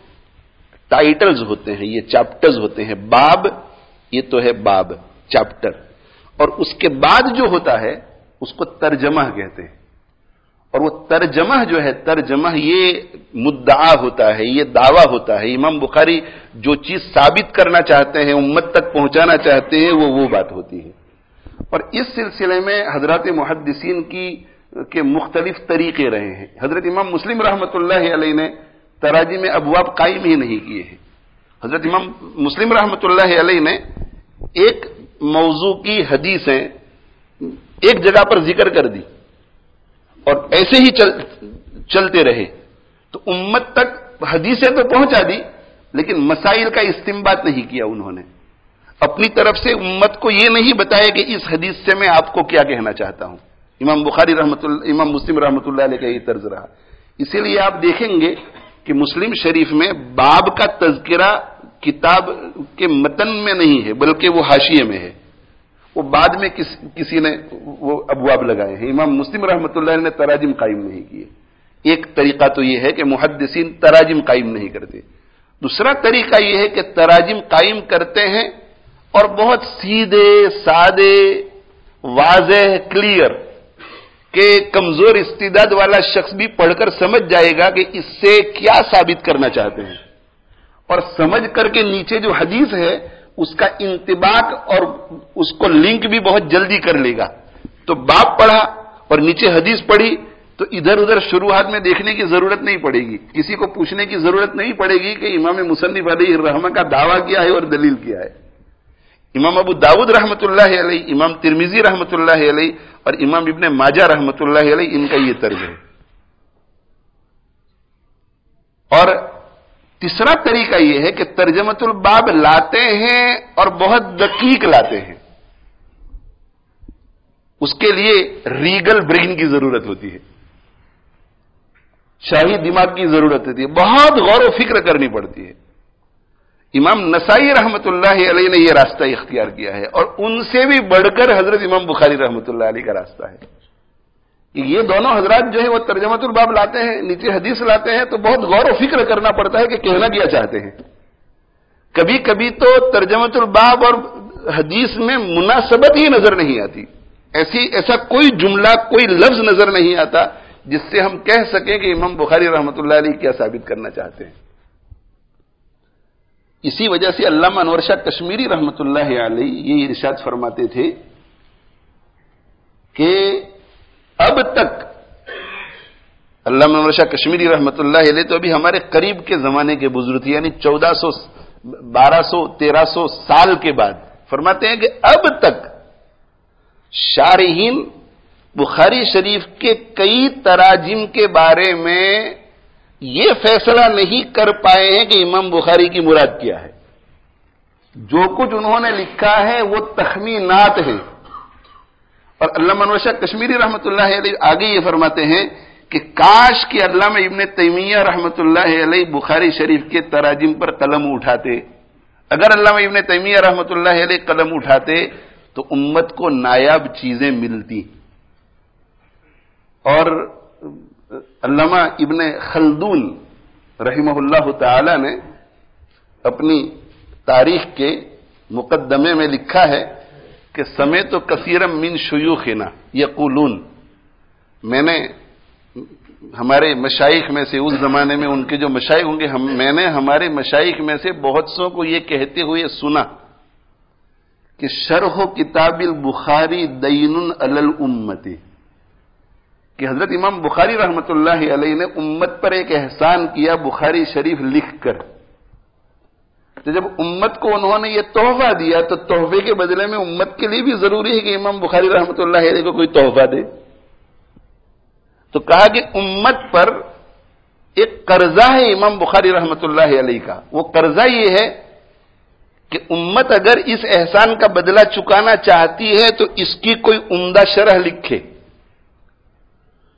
ٹائٹلز ہوتے ہیں، یہ چیپٹرز ہوتے ہیں، باب یہ تو ہے باب چیپٹر، اور اس کے بعد جو ہوتا ہے اس کو ترجمہ کہتے ہیں، اور وہ ترجمہ جو ہے ترجمہ یہ مدعا ہوتا ہے، یہ دعویٰ ہوتا ہے۔ امام بخاری جو چیز ثابت کرنا چاہتے ہیں، امت تک پہنچانا چاہتے ہیں، وہ وہ بات ہوتی ہے۔ اور اس سلسلے میں حضرات محدثین کی کے مختلف طریقے رہے ہیں۔ حضرت امام مسلم رحمۃ اللہ علیہ نے تراجم ابواب قائم ہی نہیں کیے ہیں۔ حضرت امام مسلم رحمۃ اللہ علیہ نے ایک موضوع کی حدیثیں ایک جگہ پر ذکر کر دی اور ایسے ہی چل چلتے رہے، تو امت تک حدیثیں تو پہنچا دی لیکن مسائل کا استنباط نہیں کیا انہوں نے، اپنی طرف سے امت کو یہ نہیں بتایا کہ اس حدیث سے میں آپ کو کیا کہنا چاہتا ہوں۔ امام بخاری رحمۃ اللہ امام مسلم رحمۃ اللہ علیہ کا یہ طرز رہا، اسی لیے آپ دیکھیں گے کہ مسلم شریف میں باب کا تذکرہ کتاب کے متن میں نہیں ہے بلکہ وہ حاشیے میں ہے، وہ بعد میں کس, کسی نے وہ ابواب لگائے ہیں۔ امام مسلم رحمۃ اللہ علیہ نے تراجم قائم نہیں کیے۔ ایک طریقہ تو یہ ہے کہ محدثین تراجم قائم نہیں کرتے، دوسرا طریقہ یہ ہے کہ تراجم قائم کرتے ہیں اور بہت سیدھے سادے واضح کلیئر کہ کمزور استعداد والا شخص بھی پڑھ کر سمجھ جائے گا کہ اس سے کیا ثابت کرنا چاہتے ہیں، اور سمجھ کر کے نیچے جو حدیث ہے اس کا انطباق اور اس کو لنک بھی بہت جلدی کر لے گا۔ تو باب پڑھا اور نیچے حدیث پڑھی تو ادھر ادھر شروعات میں دیکھنے کی ضرورت نہیں پڑے گی، کسی کو پوچھنے کی ضرورت نہیں پڑے گی کہ امام مصنف علیہ الرحمہ کا دعویٰ کیا ہے اور دلیل کیا ہے۔ امام ابو داود رحمۃ اللہ علیہ، امام ترمذی رحمۃ اللہ علیہ اور امام ابن ماجہ رحمۃ اللہ علیہ، ان کا یہ طرز ہے۔ اور تیسرا طریقہ یہ ہے کہ ترجمۃ الباب لاتے ہیں اور بہت دقیق لاتے ہیں، اس کے لیے ریگل برین کی ضرورت ہوتی ہے، شاہی دماغ کی ضرورت ہوتی ہے، بہت غور و فکر کرنی پڑتی ہے۔ امام نسائی رحمۃ اللہ علیہ نے یہ راستہ اختیار کیا ہے، اور ان سے بھی بڑھ کر حضرت امام بخاری رحمۃ اللہ علیہ کا راستہ ہے۔ یہ دونوں حضرات جو ہے وہ ترجمۃ الباب لاتے ہیں، نیچے حدیث لاتے ہیں، تو بہت غور و فکر کرنا پڑتا ہے کہ کہنا کیا چاہتے ہیں۔ کبھی کبھی تو ترجمۃ الباب اور حدیث میں مناسبت ہی نظر نہیں آتی، ایسی ایسا کوئی جملہ کوئی لفظ نظر نہیں آتا جس سے ہم کہہ سکیں کہ امام بخاری رحمۃ اللہ علیہ کیا ثابت کرنا چاہتے ہیں۔ اسی وجہ سے علامہ انور شاہ کشمیری رحمۃ اللہ علیہ یہ ارشاد فرماتے تھے کہ اب تک علامہ انور شاہ کشمیری رحمۃ اللہ علیہ تو ابھی ہمارے قریب کے زمانے کے بزرگ تھے، یعنی چودہ سو بارہ سو تیرہ سو سال کے بعد، فرماتے ہیں کہ اب تک شارحین بخاری شریف کے کئی تراجم کے بارے میں یہ فیصلہ نہیں کر پائے ہیں کہ امام بخاری کی مراد کیا ہے۔ جو کچھ انہوں نے لکھا ہے وہ تخمینات ہیں۔ اور علامہ انور شاہ کشمیری رحمۃ اللہ علیہ آگے یہ فرماتے ہیں کہ کاش کہ علامہ ابن تیمیہ رحمۃ اللہ علیہ بخاری شریف کے تراجم پر قلم اٹھاتے، اگر علامہ ابن تیمیہ رحمۃ اللہ علیہ قلم اٹھاتے تو امت کو نایاب چیزیں ملتی۔ اور علامہ ابن خلدون رحمہ اللہ تعالی نے اپنی تاریخ کے مقدمے میں لکھا ہے کہ سمیت کثیرا من شیوخنا یقولون، میں نے ہمارے مشائخ میں سے اس زمانے میں ان کے جو مشائخ ہوں گے، ہم میں نے ہمارے مشائخ میں سے بہت سو کو یہ کہتے ہوئے سنا کہ شرح کتاب البخاری دین علی الامت، کہ حضرت امام بخاری رحمۃ اللہ علیہ نے امت پر ایک احسان کیا بخاری شریف لکھ کر، تو جب امت کو انہوں نے یہ تحفہ دیا تو تحفے کے بدلے میں امت کے لیے بھی ضروری ہے کہ امام بخاری رحمۃ اللہ علیہ کو کوئی تحفہ دے۔ تو کہا کہ امت پر ایک قرضہ ہے امام بخاری رحمۃ اللہ علیہ کا، وہ قرضہ یہ ہے کہ امت اگر اس احسان کا بدلہ چکانا چاہتی ہے تو اس کی کوئی عمدہ شرح لکھے،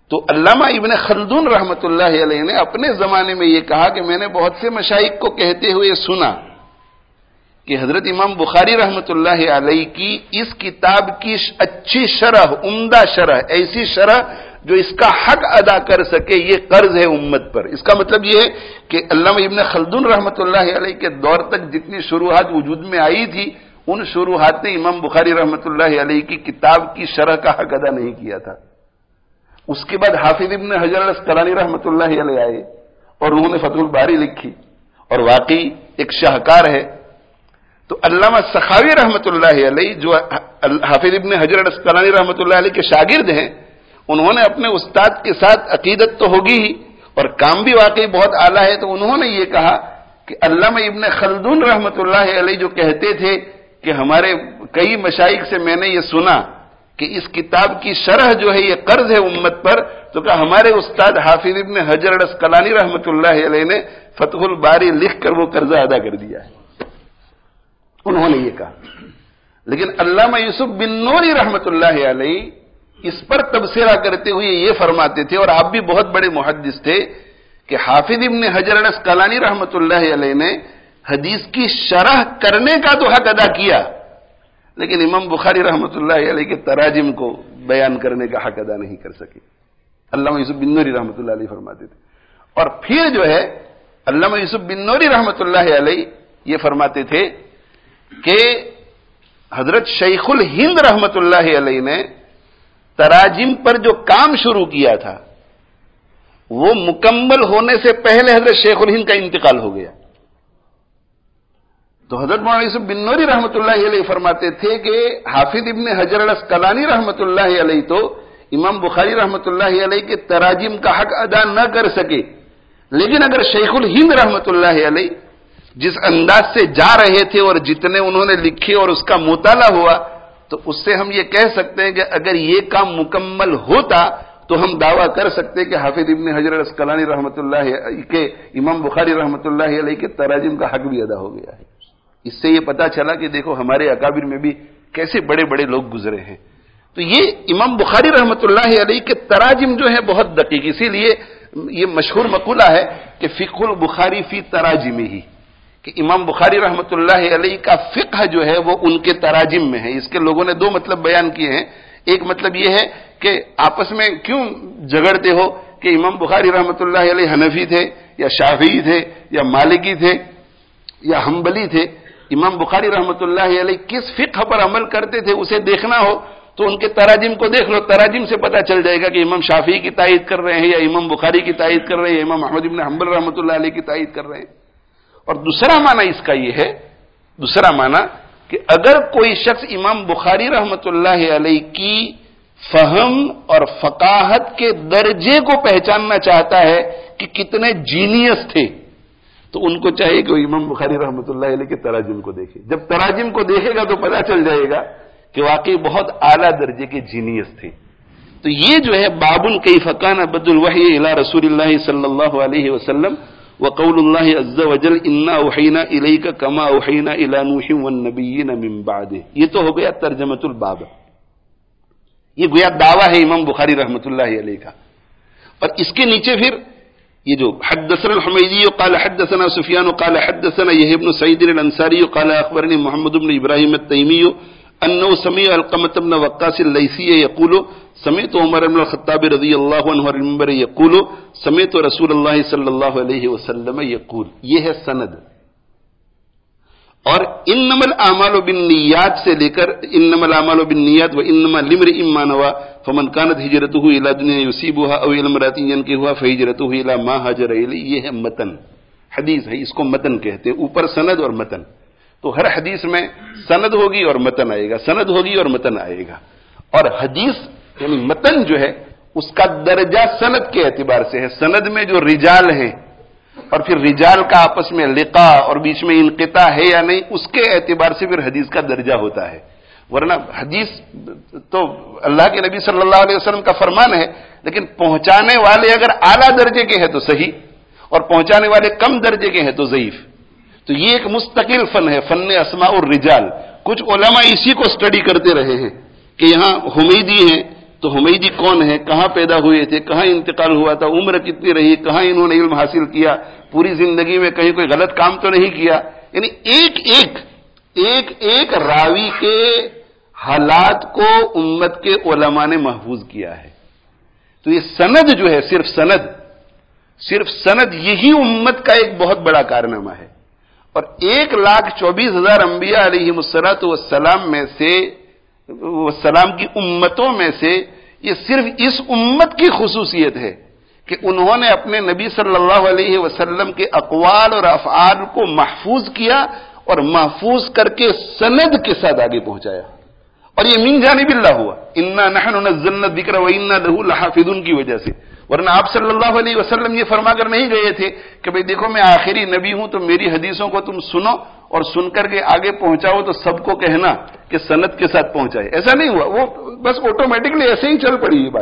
تو علامہ ابن خلدون رحمۃ اللہ علیہ نے اپنے زمانے میں یہ کہا کہ میں نے بہت سے مشائخ کو کہتے ہوئے سنا کہ حضرت امام بخاری رحمۃ اللہ علیہ کی اس کتاب کی اچھی شرح، عمدہ شرح، ایسی شرح جو اس کا حق ادا کر سکے، یہ قرض ہے امت پر۔ اس کا مطلب یہ ہے کہ علامہ ابن خلدون رحمۃ اللہ علیہ کے دور تک جتنی شروحات وجود میں آئی تھی، ان شروحات نے امام بخاری رحمۃ اللہ علیہ کی کتاب کی شرح کا حق ادا نہیں کیا تھا۔ اس کے بعد حافظ ابن حجر الاسقلانی رحمۃ اللہ علیہ آئے اور انہوں نے فتح الباری لکھی، اور واقعی ایک شاہکار ہے۔ تو علامہ سخاوی رحمۃ اللہ علیہ جو حافظ ابن حجر الاسقلانی رحمۃ اللہ علیہ کے شاگرد ہیں، انہوں نے اپنے استاد کے ساتھ عقیدت تو ہوگی ہی اور کام بھی واقعی بہت اعلیٰ ہے، تو انہوں نے یہ کہا کہ علامہ ابن خلدون رحمۃ اللہ علیہ جو کہتے تھے کہ ہمارے کئی مشائخ سے میں نے یہ سنا کہ اس کتاب کی شرح جو ہے یہ قرض ہے امت پر، تو کہ ہمارے استاد حافظ ابن حجر الاسقلانی رحمۃ اللہ علیہ نے فتح الباری لکھ کر وہ قرضہ ادا کر دیا ہے، انہوں نے یہ کہا۔ لیکن علامہ یوسف بن نوری رحمۃ اللہ علیہ اس پر تبصرہ کرتے ہوئے یہ فرماتے تھے، اور آپ بھی بہت بڑے محدث تھے، کہ حافظ ابن حجر الاسقلانی رحمۃ اللہ علیہ نے حدیث کی شرح کرنے کا تو حق ادا کیا، لیکن امام بخاری رحمۃ اللہ علیہ کے تراجم کو بیان کرنے کا حق ادا نہیں کر سکے، علامہ یوسف بن نوری رحمۃ اللہ علیہ فرماتے تھے۔ اور پھر جو ہے علامہ یوسف بن نوری رحمۃ اللہ علیہ یہ فرماتے تھے کہ حضرت شیخ الہند رحمۃ اللہ علیہ نے تراجم پر جو کام شروع کیا تھا وہ مکمل ہونے سے پہلے حضرت شیخ الہند کا انتقال ہو گیا۔ تو حضرت مولانا یوسف بن نوری رحمۃ اللہ علیہ فرماتے تھے کہ حافظ ابن حجر الاسقلانی رحمۃ اللہ علیہ تو امام بخاری رحمۃ اللہ علیہ کے تراجم کا حق ادا نہ کر سکے، لیکن اگر شیخ الہند رحمۃ اللہ علیہ جس انداز سے جا رہے تھے اور جتنے انہوں نے لکھے اور اس کا مطالعہ ہوا، تو اس سے ہم یہ کہہ سکتے ہیں کہ اگر یہ کام مکمل ہوتا تو ہم دعویٰ کر سکتے کہ حافظ ابن حجر الاسقلانی رحمۃ اللہ کے امام بخاری رحمۃ اللہ علیہ کے تراجم کا حق بھی ادا ہو گیا ہے۔ اس سے یہ پتا چلا کہ دیکھو ہمارے اکابر میں بھی کیسے بڑے بڑے لوگ گزرے ہیں۔ تو یہ امام بخاری رحمۃ اللہ علیہ کے تراجم جو ہے بہت دقیق، اسی لیے یہ مشہور مقولہ ہے کہ فقہ البخاری فی تراجمہ ہی، کہ امام بخاری رحمۃ اللہ علیہ کا فقہ جو ہے وہ ان کے تراجم میں ہے۔ اس کے لوگوں نے دو مطلب بیان کیے ہیں، ایک مطلب یہ ہے کہ آپس میں کیوں جھگڑتے ہو کہ امام بخاری رحمۃ اللہ علیہ حنفی تھے یا شافعی تھے یا مالکی تھے یا حنبلی تھے، امام بخاری رحمۃ اللہ علیہ کس فقہ پر عمل کرتے تھے اسے دیکھنا ہو تو ان کے تراجم کو دیکھ لو، تراجم سے پتہ چل جائے گا کہ امام شافعی کی تائید کر رہے ہیں یا امام بخاری کی تائید کر رہے ہیں یا امام احمد بن حنبل رحمۃ اللہ علیہ کی تائید کر رہے ہیں۔ اور دوسرا معنی اس کا یہ ہے، دوسرا معنی کہ اگر کوئی شخص امام بخاری رحمۃ اللہ علیہ کی فہم اور فقاہت کے درجے کو پہچاننا چاہتا ہے کہ کتنے جینیس تھے، تو ان کو چاہیے کہ وہ امام بخاری رحمۃ اللہ علیہ کے تراجم کو دیکھے۔ جب تراجم کو دیکھے گا تو پتہ چل جائے گا کہ واقعی بہت اعلیٰ درجے کے جینیس تھے۔ تو یہ جو ہے بابن کیف کان بدء الوحی الی رسول اللہ صلی اللہ علیہ وسلم وقول اللہ عز وجل انا اوحینا الیک کما اوحینا الی نوح والنبیین من بعدہ، یہ تو ہو گیا ترجمۃ الباب، یہ گویا دعویٰ ہے امام بخاری رحمۃ اللہ علیہ کا۔ اور اس کے نیچے پھر یہ جو حدثنا الحمیدی قال حدثنا سفیان قال حدثنا یحیی بن سعید الانصاری قال اخبرني محمد بن ابراہیم التیمی انه سمع علقمة بن وقاص الليثي يقول سمعت عمر بن الخطاب رضی اللہ عنہ على المنبر يقول سمعت رسول اللہ صلی اللہ علیہ وسلم يقول، یہ ہے سند۔ اور انما الاعمال بالنیات سے لے کر انما الاعمال بالنیات وانما لامرئ ما نوى فمن كانت هجرته الى دنيا يصيبها او الى امرأة ينكحها فهجرته الى ما هاجر اليه، یہ ہے متن، حدیث ہے، اس کو متن کہتے ہیں، اوپر سند اور متن۔ تو ہر حدیث میں سند ہوگی اور متن آئے گا، سند ہوگی اور متن آئے گا۔ اور حدیث یعنی متن جو ہے اس کا درجہ سند کے اعتبار سے ہے، سند میں جو رجال ہیں اور پھر رجال کا آپس میں لقاء اور بیچ میں انقطاع ہے یا نہیں، اس کے اعتبار سے پھر حدیث کا درجہ ہوتا ہے۔ ورنہ حدیث تو اللہ کے نبی صلی اللہ علیہ وسلم کا فرمان ہے، لیکن پہنچانے والے اگر اعلیٰ درجے کے ہیں تو صحیح، اور پہنچانے والے کم درجے کے ہیں تو ضعیف۔ تو یہ ایک مستقل فن ہے، فن اسماء الرجال۔ کچھ علماء اسی کو سٹڈی کرتے رہے ہیں کہ یہاں حمیدی ہیں تو حمیدی کون ہے، کہاں پیدا ہوئے تھے، کہاں انتقال ہوا تھا، عمر کتنی رہی، کہاں انہوں نے علم حاصل کیا، پوری زندگی میں کہیں کوئی غلط کام تو نہیں کیا. یعنی ایک ایک ایک ایک راوی کے حالات کو امت کے علماء نے محفوظ کیا ہے. تو یہ سند جو ہے، صرف سند صرف سند یہی امت کا ایک بہت بڑا کارنامہ ہے. اور ایک لاکھ چوبیس ہزار انبیاء علیہ الصلوۃ والسلام میں سے والسلام کی امتوں میں سے یہ صرف اس امت کی خصوصیت ہے کہ انہوں نے اپنے نبی صلی اللہ علیہ وسلم کے اقوال اور افعال کو محفوظ کیا اور محفوظ کر کے سند کے ساتھ آگے پہنچایا. اور یہ من جانب اللہ ہوا، انا نحن نزلنا الذکر وانا له لحافظون کی وجہ سے. ورنہ آپ صلی اللہ علیہ وسلم یہ فرما کر نہیں گئے تھے کہ بھئی دیکھو میں آخری نبی ہوں تو میری حدیثوں کو تم سنو اور سن کر کے آگے پہنچاؤ تو سب کو کہنا کہ سند کے ساتھ پہنچائے. ایسا نہیں ہوا، وہ بس آٹومیٹکلی ایسے ہی چل پڑی یہ بات.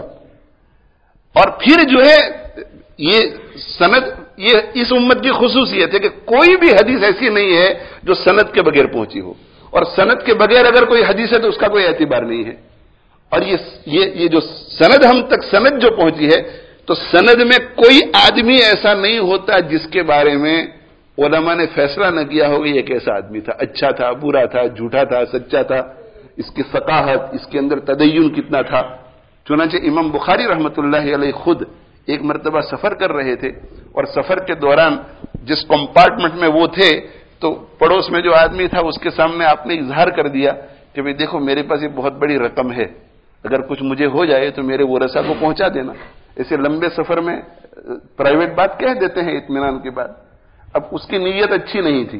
اور پھر جو ہے یہ سند، یہ اس امت کی خصوصیت ہے کہ کوئی بھی حدیث ایسی نہیں ہے جو سند کے بغیر پہنچی ہو، اور سند کے بغیر اگر کوئی حدیث ہے تو اس کا کوئی اعتبار نہیں ہے. اور یہ یہ یہ جو سند ہم تک سند جو پہنچی ہے، تو سند میں کوئی آدمی ایسا نہیں ہوتا جس کے بارے میں علماء نے فیصلہ نہ کیا ہوگا یہ کیسا آدمی تھا، اچھا تھا، برا تھا، جھوٹا تھا، سچا تھا، اس کی ثقافت، اس کے اندر تدین کتنا تھا. چنانچہ امام بخاری رحمۃ اللہ علیہ خود ایک مرتبہ سفر کر رہے تھے، اور سفر کے دوران جس کمپارٹمنٹ میں وہ تھے تو پڑوس میں جو آدمی تھا اس کے سامنے آپ نے اظہار کر دیا کہ بھئی دیکھو میرے پاس یہ بہت بڑی رقم ہے، اگر کچھ مجھے ہو جائے تو میرے ورثاء کو پہنچا دینا. ایسے لمبے سفر میں پرائیویٹ بات کہہ دیتے ہیں اطمینان کے بعد. اب اس کی نیت اچھی نہیں تھی،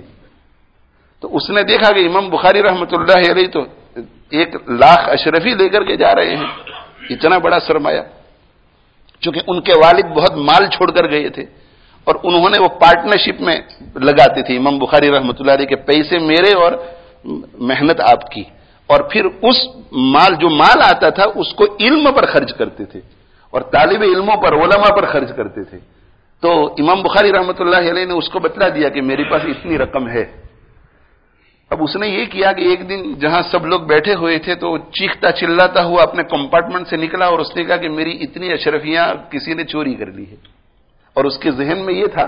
تو اس نے دیکھا کہ امام بخاری رحمۃ اللہ علیہ تو ایک لاکھ اشرفی لے کر کے جا رہے ہیں، اتنا بڑا سرمایہ. چونکہ ان کے والد بہت مال چھوڑ کر گئے تھے اور انہوں نے وہ پارٹنرشپ میں لگاتے تھے امام بخاری رحمۃ اللہ علیہ کے پیسے میرے اور محنت آپ کی، اور پھر اس مال جو مال آتا تھا اس کو علم پر خرچ کرتے تھے اور طالب علموں پر، علماء پر خرچ کرتے تھے. تو امام بخاری رحمۃ اللہ علیہ نے اس کو بتلا دیا کہ میرے پاس اتنی رقم ہے. اب اس نے یہ کیا کہ ایک دن جہاں سب لوگ بیٹھے ہوئے تھے تو چیختا چلاتا ہوا اپنے کمپارٹمنٹ سے نکلا اور اس نے کہا کہ میری اتنی اشرفیاں کسی نے چوری کر لی ہے. اور اس کے ذہن میں یہ تھا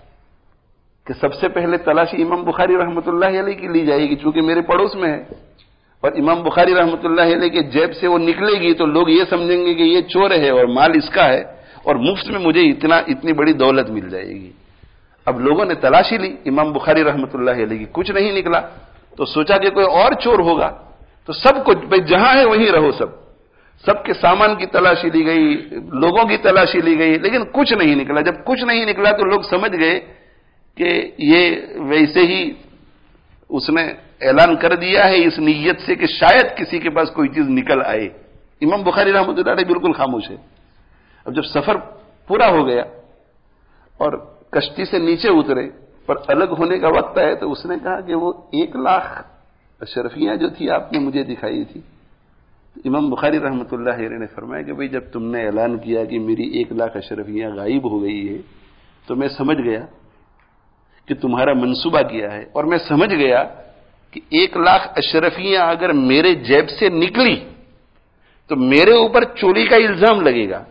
کہ سب سے پہلے تلاشی امام بخاری رحمۃ اللہ علیہ کی لی جائے گی چونکہ میرے پڑوس میں ہے، اور امام بخاری رحمۃ اللہ علیہ کے جیب سے وہ نکلے گی تو لوگ یہ سمجھیں گے کہ یہ چور ہے اور مال اس کا ہے اور مفت میں مجھے اتنا اتنی بڑی دولت مل جائے گی. اب لوگوں نے تلاشی لی امام بخاری رحمۃ اللہ علیہ کی، کچھ نہیں نکلا. تو سوچا کہ کوئی اور چور ہوگا، تو سب کچھ بھائی جہاں ہے وہیں رہو، سب سب کے سامان کی تلاشی لی گئی، لوگوں کی تلاشی لی گئی، لیکن کچھ نہیں نکلا. جب کچھ نہیں نکلا تو لوگ سمجھ گئے کہ یہ ویسے ہی اس نے اعلان کر دیا ہے اس نیت سے کہ شاید کسی کے پاس کوئی چیز نکل آئے. امام بخاری رحمۃ اللہ علیہ بالکل خاموش ہے. اب جب سفر پورا ہو گیا اور کشتی سے نیچے اترے پر الگ ہونے کا وقت ہے تو اس نے کہا کہ وہ ایک لاکھ اشرفیاں جو تھی آپ نے مجھے دکھائی تھی. امام بخاری رحمۃ اللہ علیہ نے فرمایا کہ بھئی جب تم نے اعلان کیا کہ میری ایک لاکھ اشرفیاں غائب ہو گئی ہے تو میں سمجھ گیا کہ تمہارا منصوبہ کیا ہے، اور میں سمجھ گیا کہ ایک لاکھ اشرفیاں اگر میرے جیب سے نکلی تو میرے اوپر چوری کا الزام لگے گا.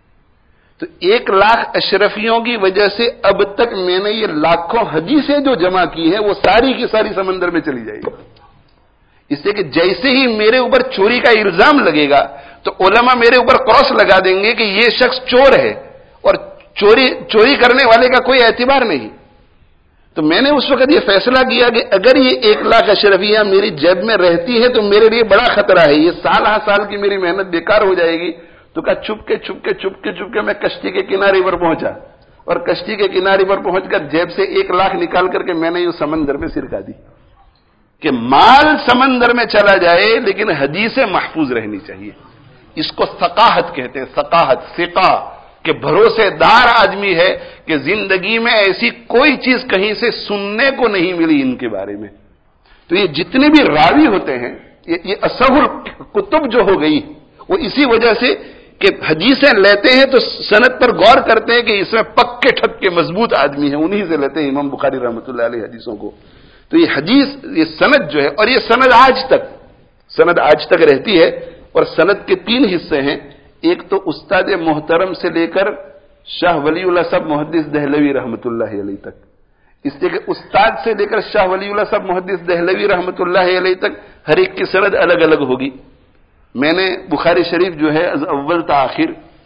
تو ایک لاکھ اشرفیوں کی وجہ سے اب تک میں نے یہ لاکھوں حدیثیں جو جمع کی ہیں وہ ساری کی ساری سمندر میں چلی جائے گی. اس سے کہ جیسے ہی میرے اوپر چوری کا الزام لگے گا تو علماء میرے اوپر کراس لگا دیں گے کہ یہ شخص چور ہے اور چوری چوری کرنے والے کا کوئی اعتبار نہیں. تو میں نے اس وقت یہ فیصلہ کیا کہ اگر یہ ایک لاکھ اشرفیاں میری جیب میں رہتی ہے تو میرے لیے بڑا خطرہ ہے، یہ سال ہر سال کی میری محنت بیکار ہو جائے گی. تو کہا چھپ کے چھپ کے چھپ کے چھپ کے میں کشتی کے کنارے پر پہنچا اور کشتی کے کنارے پر پہنچ کر جیب سے ایک لاکھ نکال کر کے میں نے یہ سمندر میں سرکا دی کہ مال سمندر میں چلا جائے لیکن حدیثیں محفوظ رہنی چاہیے. اس کو ثقاہت کہتے ہیں، ثقاہت، ثقہ، کہ بھروسے دار آدمی ہے کہ زندگی میں ایسی کوئی چیز کہیں سے سننے کو نہیں ملی ان کے بارے میں. تو یہ جتنے بھی راوی ہوتے ہیں یہ اصح الکتب جو ہو گئی وہ اسی وجہ سے کہ حدیثیں لیتے ہیں تو سند پر غور کرتے ہیں کہ اس میں پکے ٹھپکے مضبوط آدمی ہیں، انہی سے لیتے ہیں امام بخاری رحمۃ اللہ علیہ حدیثوں کو. تو یہ حدیث، یہ سند جو ہے، اور یہ سند آج تک سند آج تک رہتی ہے. اور سند کے تین حصے ہیں. ایک تو استاد محترم سے لے کر شاہ ولی اللہ صاحب محدث دہلوی رحمۃ اللہ علیہ تک، اس لیے کہ استاد سے لے کر شاہ ولی اللہ صاحب محدث دہلوی رحمۃ اللہ علیہ تک ہر ایک کی سند الگ الگ ہوگی. میں نے بخاری شریف جو ہے اول تا آخر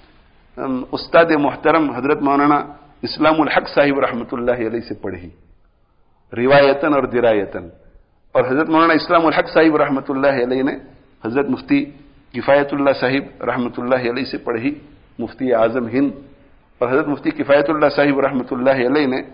استاد محترم حضرت مولانا اسلام الحق صاحب رحمۃ اللہ علیہ سے پڑھی روایتاً اور درایتاً، اور حضرت مولانا اسلام الحق صاحب رحمۃ اللہ علیہ نے حضرت مفتی کفایت اللہ صاحب رحمۃ اللہ علیہ سے پڑھی، مفتی اعظم ہند، اور حضرت مفتی کفایت اللہ صاحب رحمۃ اللہ علیہ نے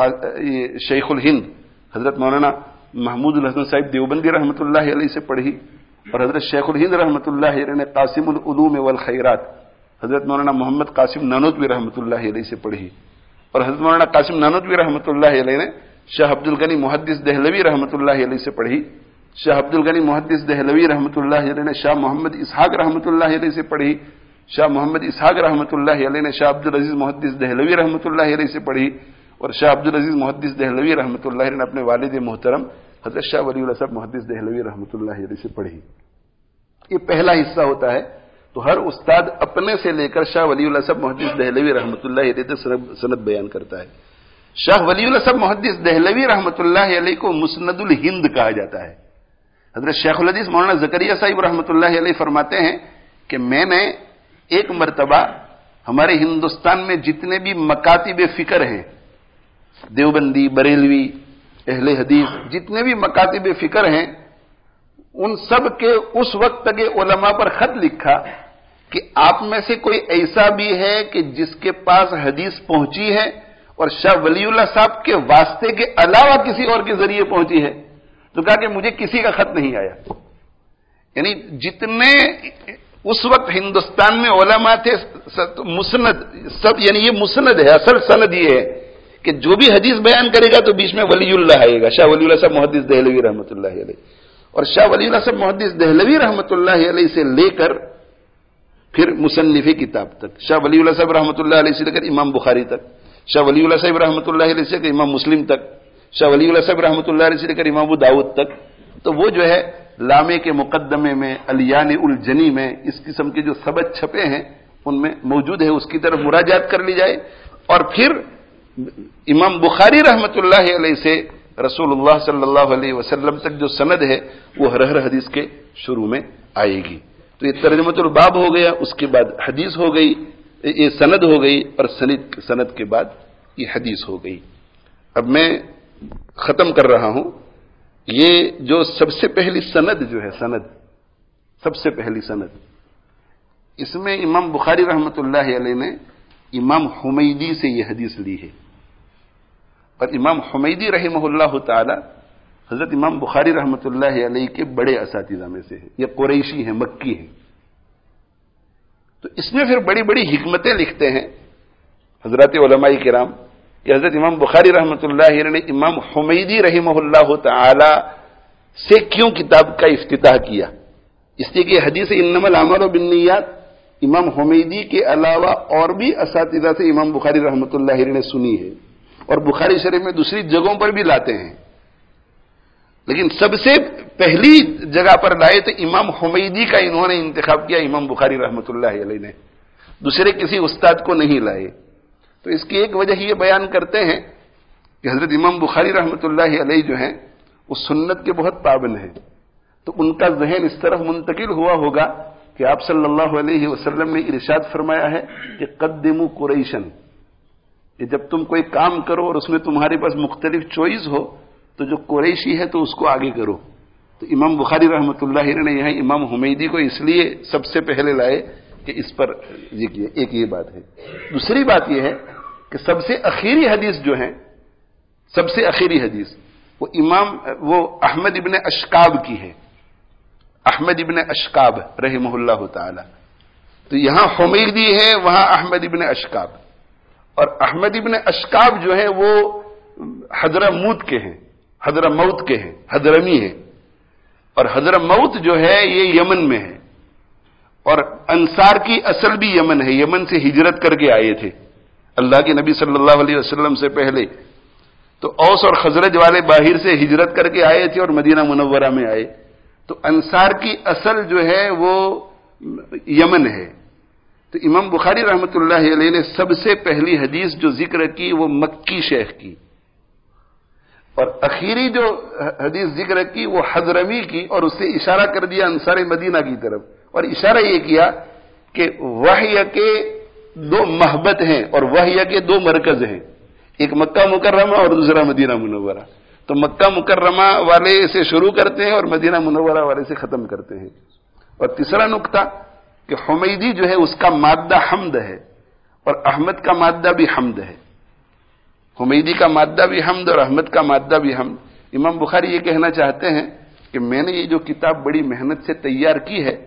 شیخ الہند حضرت مولانا محمود الحسن صاحب دیوبندی رحمۃ اللہ علیہ سے پڑھی، اور حضرت شیخ الہند رحمۃ اللہ علیہ نے قاسم العلوم والخیرات حضرت مولانا محمد قاسم نانوتوی رحمۃ اللہ علیہ سے پڑھی، اور حضرت مولانا قاسم نانوتوی رحمۃ اللہ علیہ نے شاہ عبد الغنی محدث دہلوی رحمۃ اللہ علیہ سے پڑھی. شاہ عبد الغنی محدث دہلوی رحمۃ اللہ علیہ نے شاہ محمد اسحاق رحمۃ اللہ علیہ سے پڑھی. شاہ محمد اسحاق رحمۃ اللہ علیہ نے شاہ عبد العزیز محدث دہلوی رحمۃ اللہ علیہ سے پڑھی، اور شاہ عبد العزیز محدث دہلوی رحمۃ اللہ علیہ نے اپنے والد محترم حضرت شاہ ولی اللہ صاحب محدث دہلوی رحمۃ اللہ علیہ سے پڑھی. یہ پہلا حصہ ہوتا ہے. تو ہر استاد اپنے سے لے کر شاہ ولی اللہ صاحب محدث دہلوی رحمۃ اللہ علیہ تک سند بیان کرتا ہے. شاہ ولی اللہ صاحب محدث دہلوی رحمۃ اللہ علیہ کو مسند الہند کہا جاتا ہے. حضرت شیخ الحدیث مولانا زکریا صاحب رحمۃ اللہ علیہ فرماتے ہیں کہ میں نے ایک مرتبہ ہمارے ہندوستان میں جتنے بھی مکاتب فکر ہیں، دیوبندی، بریلوی، اہل حدیث، جتنے بھی مکاتب فکر ہیں، ان سب کے اس وقت کے علماء پر خط لکھا کہ آپ میں سے کوئی ایسا بھی ہے کہ جس کے پاس حدیث پہنچی ہے اور شاہ ولی اللہ صاحب کے واسطے کے علاوہ کسی اور کے ذریعے پہنچی ہے؟ تو کہا کہ مجھے کسی کا خط نہیں آیا. یعنی جتنے اس وقت ہندوستان میں علماء تھے مسند سب، یعنی یہ مسند ہے، اصل سند یہ ہے کہ جو بھی حدیث بیان کرے گا تو بیچ میں ولی اللہ آئے گا. شاہ ولی اللہ صاحب محدث دہلوی رحمۃ اللہ علیہ، اور شاہ ولی اللہ صاحب محدث دہلوی رحمۃ اللہ علیہ سے لے کر پھر مصنف کتاب تک، شاہ ولی اللہ صاحب رحمۃ اللہ علیہ سے لے کر امام بخاری تک، شاہ ولی اللہ صاحب رحمۃ اللہ علیہ سے لے کر امام مسلم تک، شاہ ولی اللہ صاحب رحمۃ اللہ علیہ سے لے کر امام ابو داؤد تک. تو وہ جو ہے لامے کے مقدمے میں، الیان الجنی میں اس قسم کے جو سبد چھپے ہیں ان میں موجود ہے، اس کی طرف مراجعات کر لی جائے. اور پھر امام بخاری رحمۃ اللہ علیہ سے رسول اللہ صلی اللہ علیہ وسلم تک جو سند ہے وہ ہر ہر حدیث کے شروع میں آئے گی. تو یہ ترجمۃ الباب ہو گیا، اس کے بعد حدیث ہو گئی، یہ سند ہو گئی، اور سند سند کے بعد یہ حدیث ہو گئی. اب میں ختم کر رہا ہوں. یہ جو سب سے پہلی سند جو ہے، سند سب سے پہلی سند، اس میں امام بخاری رحمۃ اللہ علیہ نے امام حمیدی سے یہ حدیث لی ہے، اور امام حمیدی رحمہ اللہ تعالی حضرت امام بخاری رحمۃ اللہ علیہ کے بڑے اساتذہ میں سے ہیں. یہ قریشی ہیں، مکی ہیں. تو اس میں پھر بڑی بڑی حکمتیں لکھتے ہیں حضرات علماء کرام کہ حضرت امام بخاری رحمۃ اللہ علیہ نے امام حمیدی رحمہ اللہ تعالی سے کیوں کتاب کا افتتاح کیا. اس لیے کہ حدیث انما الاعمال بالنیات امام حمیدی کے علاوہ اور بھی اساتذہ سے امام بخاری رحمۃ اللہ علیہ نے سنی ہے، اور بخاری شریف میں دوسری جگہوں پر بھی لاتے ہیں، لیکن سب سے پہلی جگہ پر لائے تو امام حمیدی کا انہوں نے انتخاب کیا، امام بخاری رحمۃ اللہ علیہ نے، دوسرے کسی استاد کو نہیں لائے. تو اس کی ایک وجہ یہ بیان کرتے ہیں کہ حضرت امام بخاری رحمۃ اللہ علیہ جو ہیں وہ سنت کے بہت پابند ہیں. تو ان کا ذہن اس طرف منتقل ہوا ہوگا کہ آپ صلی اللہ علیہ وسلم نے ارشاد فرمایا ہے کہ قدموا قریشن، کہ جب تم کوئی کام کرو اور اس میں تمہارے پاس مختلف چوائس ہو تو جو قریشی ہے تو اس کو آگے کرو. تو امام بخاری رحمۃ اللہ علیہ نے یہاں امام حمیدی کو اس لیے سب سے پہلے لائے کہ اس پر یہ کیا. ایک یہ بات ہے. دوسری بات یہ ہے کہ سب سے اخیری حدیث جو ہے، سب سے اخیری حدیث وہ امام وہ احمد ابن اشکاب کی ہے، احمد ابن اشکاب رحمہ اللہ تعالی. تو یہاں حمیدی ہے، وہاں احمد ابن اشکاب. اور احمد ابن اشکاب جو ہے وہ حضرموت کے ہیں، حضرموت کے ہیں، حضرمی ہیں. اور حضرموت جو ہے یہ یمن میں ہے، اور انصار کی اصل بھی یمن ہے، یمن سے ہجرت کر کے آئے تھے اللہ کے نبی صلی اللہ علیہ وسلم سے پہلے. تو اوس اور خزرج والے باہر سے ہجرت کر کے آئے تھے اور مدینہ منورہ میں آئے. تو انصار کی اصل جو ہے وہ یمن ہے. تو امام بخاری رحمۃ اللہ علیہ نے سب سے پہلی حدیث جو ذکر کی وہ مکی شیخ کی، اور اخیری جو حدیث ذکر کی وہ حضرمی کی، اور اس سے اشارہ کر دیا انصار مدینہ کی طرف، اور اشارہ یہ کیا کہ وحی کے دو محبت ہیں اور وحی کے دو مرکز ہیں، ایک مکہ مکرمہ اور دوسرا مدینہ منورہ. تو مکہ مکرمہ والے سے شروع کرتے ہیں اور مدینہ منورہ والے سے ختم کرتے ہیں. اور تیسرا نقطہ کہ حمیدی جو ہے اس کا مادہ حمد ہے اور احمد کا مادہ بھی حمد ہے. حمیدی کا مادہ بھی حمد اور احمد کا مادہ بھی حمد. امام بخاری یہ کہنا چاہتے ہیں کہ میں نے یہ جو کتاب بڑی محنت سے تیار کی ہے،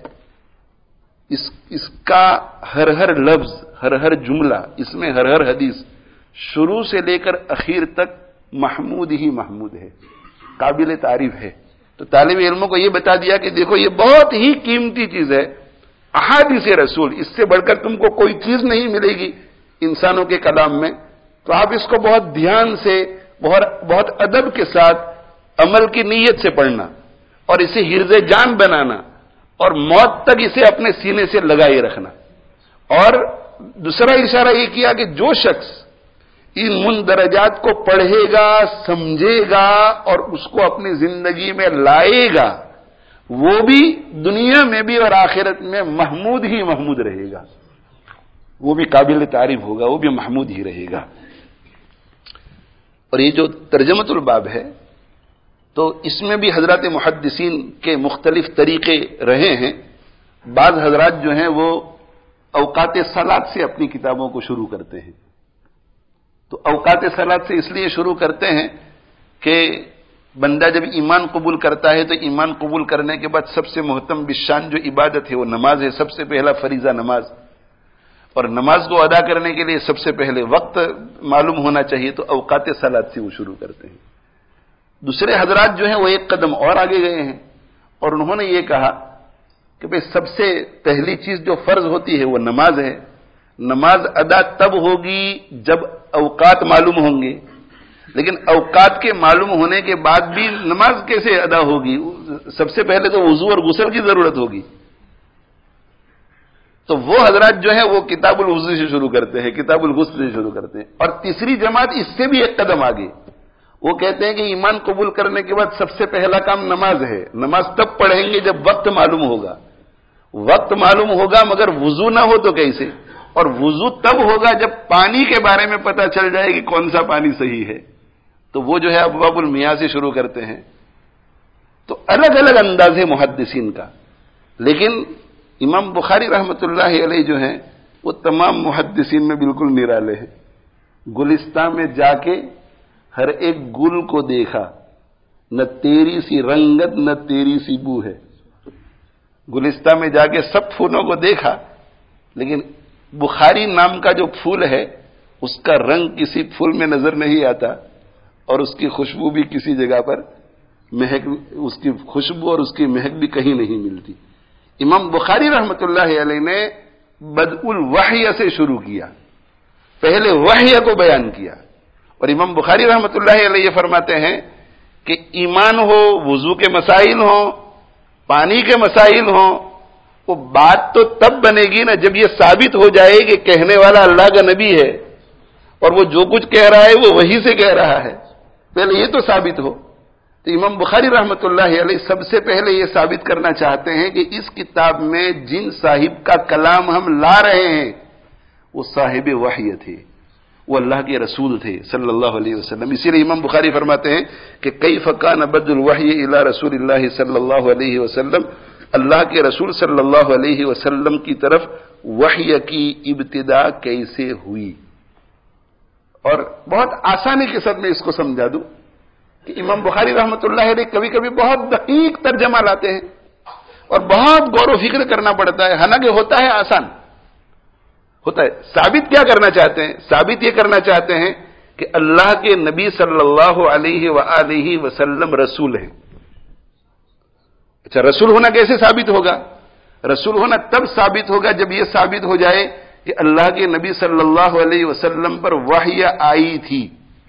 اس اس کا ہر ہر لفظ، ہر ہر جملہ، اس میں ہر ہر حدیث شروع سے لے کر اخیر تک محمود ہی محمود ہے، قابل تعریف ہے. تو طالب علموں کو یہ بتا دیا کہ دیکھو یہ بہت ہی قیمتی چیز ہے، احادیث رسول، اس سے بڑھ کر تم کو کوئی چیز نہیں ملے گی انسانوں کے کلام میں. تو آپ اس کو بہت دھیان سے، بہت بہت ادب کے ساتھ عمل کی نیت سے پڑھنا اور اسے حرز جان بنانا اور موت تک اسے اپنے سینے سے لگائے رکھنا. اور دوسرا اشارہ یہ کیا کہ جو شخص ان مندرجات کو پڑھے گا، سمجھے گا اور اس کو اپنی زندگی میں لائے گا، وہ بھی دنیا میں بھی اور آخرت میں محمود ہی محمود رہے گا، وہ بھی قابل تعریف ہوگا، وہ بھی محمود ہی رہے گا. اور یہ جو ترجمۃ الباب ہے تو اس میں بھی حضرات محدثین کے مختلف طریقے رہے ہیں. بعض حضرات جو ہیں وہ اوقات صلاۃ سے اپنی کتابوں کو شروع کرتے ہیں. تو اوقات صلاۃ سے اس لیے شروع کرتے ہیں کہ بندہ جب ایمان قبول کرتا ہے تو ایمان قبول کرنے کے بعد سب سے محتم بالشان جو عبادت ہے وہ نماز ہے، سب سے پہلا فریضہ نماز. اور نماز کو ادا کرنے کے لیے سب سے پہلے وقت معلوم ہونا چاہیے، تو اوقات صلاۃ سے وہ شروع کرتے ہیں. دوسرے حضرات جو ہیں وہ ایک قدم اور آگے گئے ہیں اور انہوں نے یہ کہا کہ بھئی سب سے پہلی چیز جو فرض ہوتی ہے وہ نماز ہے. نماز ادا تب ہوگی جب اوقات معلوم ہوں گے، لیکن اوقات کے معلوم ہونے کے بعد بھی نماز کیسے ادا ہوگی؟ سب سے پہلے تو وضو اور غسل کی ضرورت ہوگی. تو وہ حضرات جو ہیں وہ کتاب الوضو سے شروع کرتے ہیں، کتاب الغسل سے شروع کرتے ہیں. اور تیسری جماعت اس سے بھی ایک قدم آگے، وہ کہتے ہیں کہ ایمان قبول کرنے کے بعد سب سے پہلا کام نماز ہے. نماز تب پڑھیں گے جب وقت معلوم ہوگا. وقت معلوم ہوگا مگر وضو نہ ہو تو کیسے؟ اور وضو تب ہوگا جب پانی کے بارے میں پتہ چل جائے کہ کون سا پانی صحیح ہے. تو وہ جو ہے ابواب المیاں سے شروع کرتے ہیں. تو الگ الگ انداز ہے محدثین کا، لیکن امام بخاری رحمۃ اللہ علیہ جو ہیں وہ تمام محدثین میں بالکل نرالے ہیں. گلستان میں جا کے ہر ایک گل کو دیکھا، نہ تیری سی رنگت نہ تیری سی بو ہے. گلستان میں جا کے سب پھولوں کو دیکھا، لیکن بخاری نام کا جو پھول ہے اس کا رنگ کسی پھول میں نظر نہیں آتا اور اس کی خوشبو بھی کسی جگہ پر مہک، اس کی خوشبو اور اس کی مہک بھی کہیں نہیں ملتی. امام بخاری رحمۃ اللہ علیہ نے بدء الوحی سے شروع کیا، پہلے وحی کو بیان کیا. اور امام بخاری رحمۃ اللہ علیہ یہ فرماتے ہیں کہ ایمان ہو، وضو کے مسائل ہوں، پانی کے مسائل ہوں، وہ بات تو تب بنے گی نا جب یہ ثابت ہو جائے کہ کہنے والا اللہ کا نبی ہے اور وہ جو کچھ کہہ رہا ہے وہ وہی سے کہہ رہا ہے. پہلے یہ تو ثابت ہو. تو امام بخاری رحمۃ اللہ علیہ سب سے پہلے یہ ثابت کرنا چاہتے ہیں کہ اس کتاب میں جن صاحب کا کلام ہم لا رہے ہیں وہ صاحب وحی تھے، وہ اللہ کے رسول تھے صلی اللہ علیہ وسلم. اسی لیے امام بخاری فرماتے ہیں کہ کیف کان بدء الوحی الی رسول اللہ صلی اللہ علیہ وسلم، اللہ کے رسول صلی اللہ علیہ وسلم کی طرف وحی کی ابتدا کیسے ہوئی. اور بہت آسانی کے ساتھ میں اس کو سمجھا دوں کہ امام بخاری رحمۃ اللہ علیہ کبھی کبھی بہت دقیق ترجمہ لاتے ہیں اور بہت غور و فکر کرنا پڑتا ہے، حالانکہ ہوتا ہے آسان، ہوتا ہے. ثابت کیا کرنا چاہتے ہیں؟ ثابت یہ کرنا چاہتے ہیں کہ اللہ کے نبی صلی اللہ علیہ وآلہ وسلم رسول ہیں. اچھا، رسول ہونا کیسے ثابت ہوگا؟ رسول ہونا تب ثابت ہوگا جب یہ ثابت ہو جائے کہ اللہ کے نبی صلی اللہ علیہ وسلم پر وحی آئی تھی.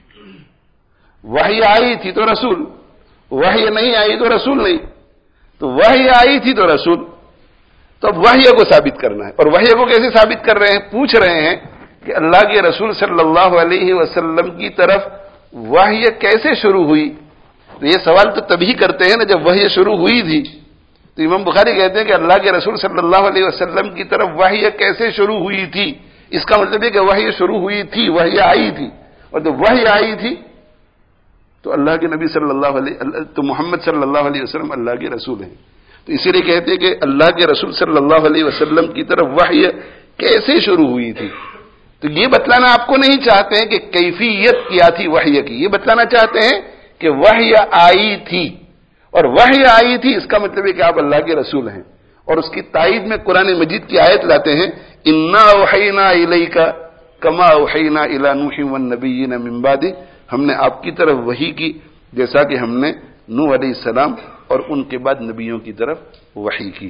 وحی آئی تھی تو رسول، وحی نہیں آئی تو رسول نہیں. تو وحی آئی تھی تو رسول. تو اب وحی کو ثابت کرنا ہے. اور وحی کو کیسے ثابت کر رہے ہیں؟ پوچھ رہے ہیں کہ اللہ کے رسول صلی اللہ علیہ وسلم کی طرف وحی کیسے شروع ہوئی؟ تو یہ سوال تو تبھی کرتے ہیں نا جب وحی شروع ہوئی تھی. تو امام بخاری کہتے ہیں کہ اللہ کے رسول صلی اللہ علیہ وسلم کی طرف وحی کیسے شروع ہوئی تھی. اس کا مطلب ہے کہ وحی شروع ہوئی تھی، وحی آئی تھی، اور جب وحی آئی تھی تو اللہ کے نبی صلی اللہ علیہ تو محمد صلی اللہ علیہ وسلم اللہ کے رسول ہیں. تو اسی لیے کہتے ہیں کہ اللہ کے رسول صلی اللہ علیہ وسلم کی طرف وحی کیسے شروع ہوئی تھی. تو یہ بتلانا آپ کو نہیں چاہتے ہیں کہ کیفیت کیا تھی وحی کی، یہ بتلانا چاہتے ہیں کہ وحی آئی تھی. اور وحی آئی تھی اس کا مطلب ہے کہ آپ اللہ کے رسول ہیں. اور اس کی تائید میں قرآن مجید کی آیت لاتے ہیں، انا اوحینا الیک کما اوحینا الی نوح والنبیین من بعد. ہم نے آپ کی طرف وحی کی جیسا کہ ہم نے نوح علیہ السلام اور ان کے بعد نبیوں کی طرف وحی کی.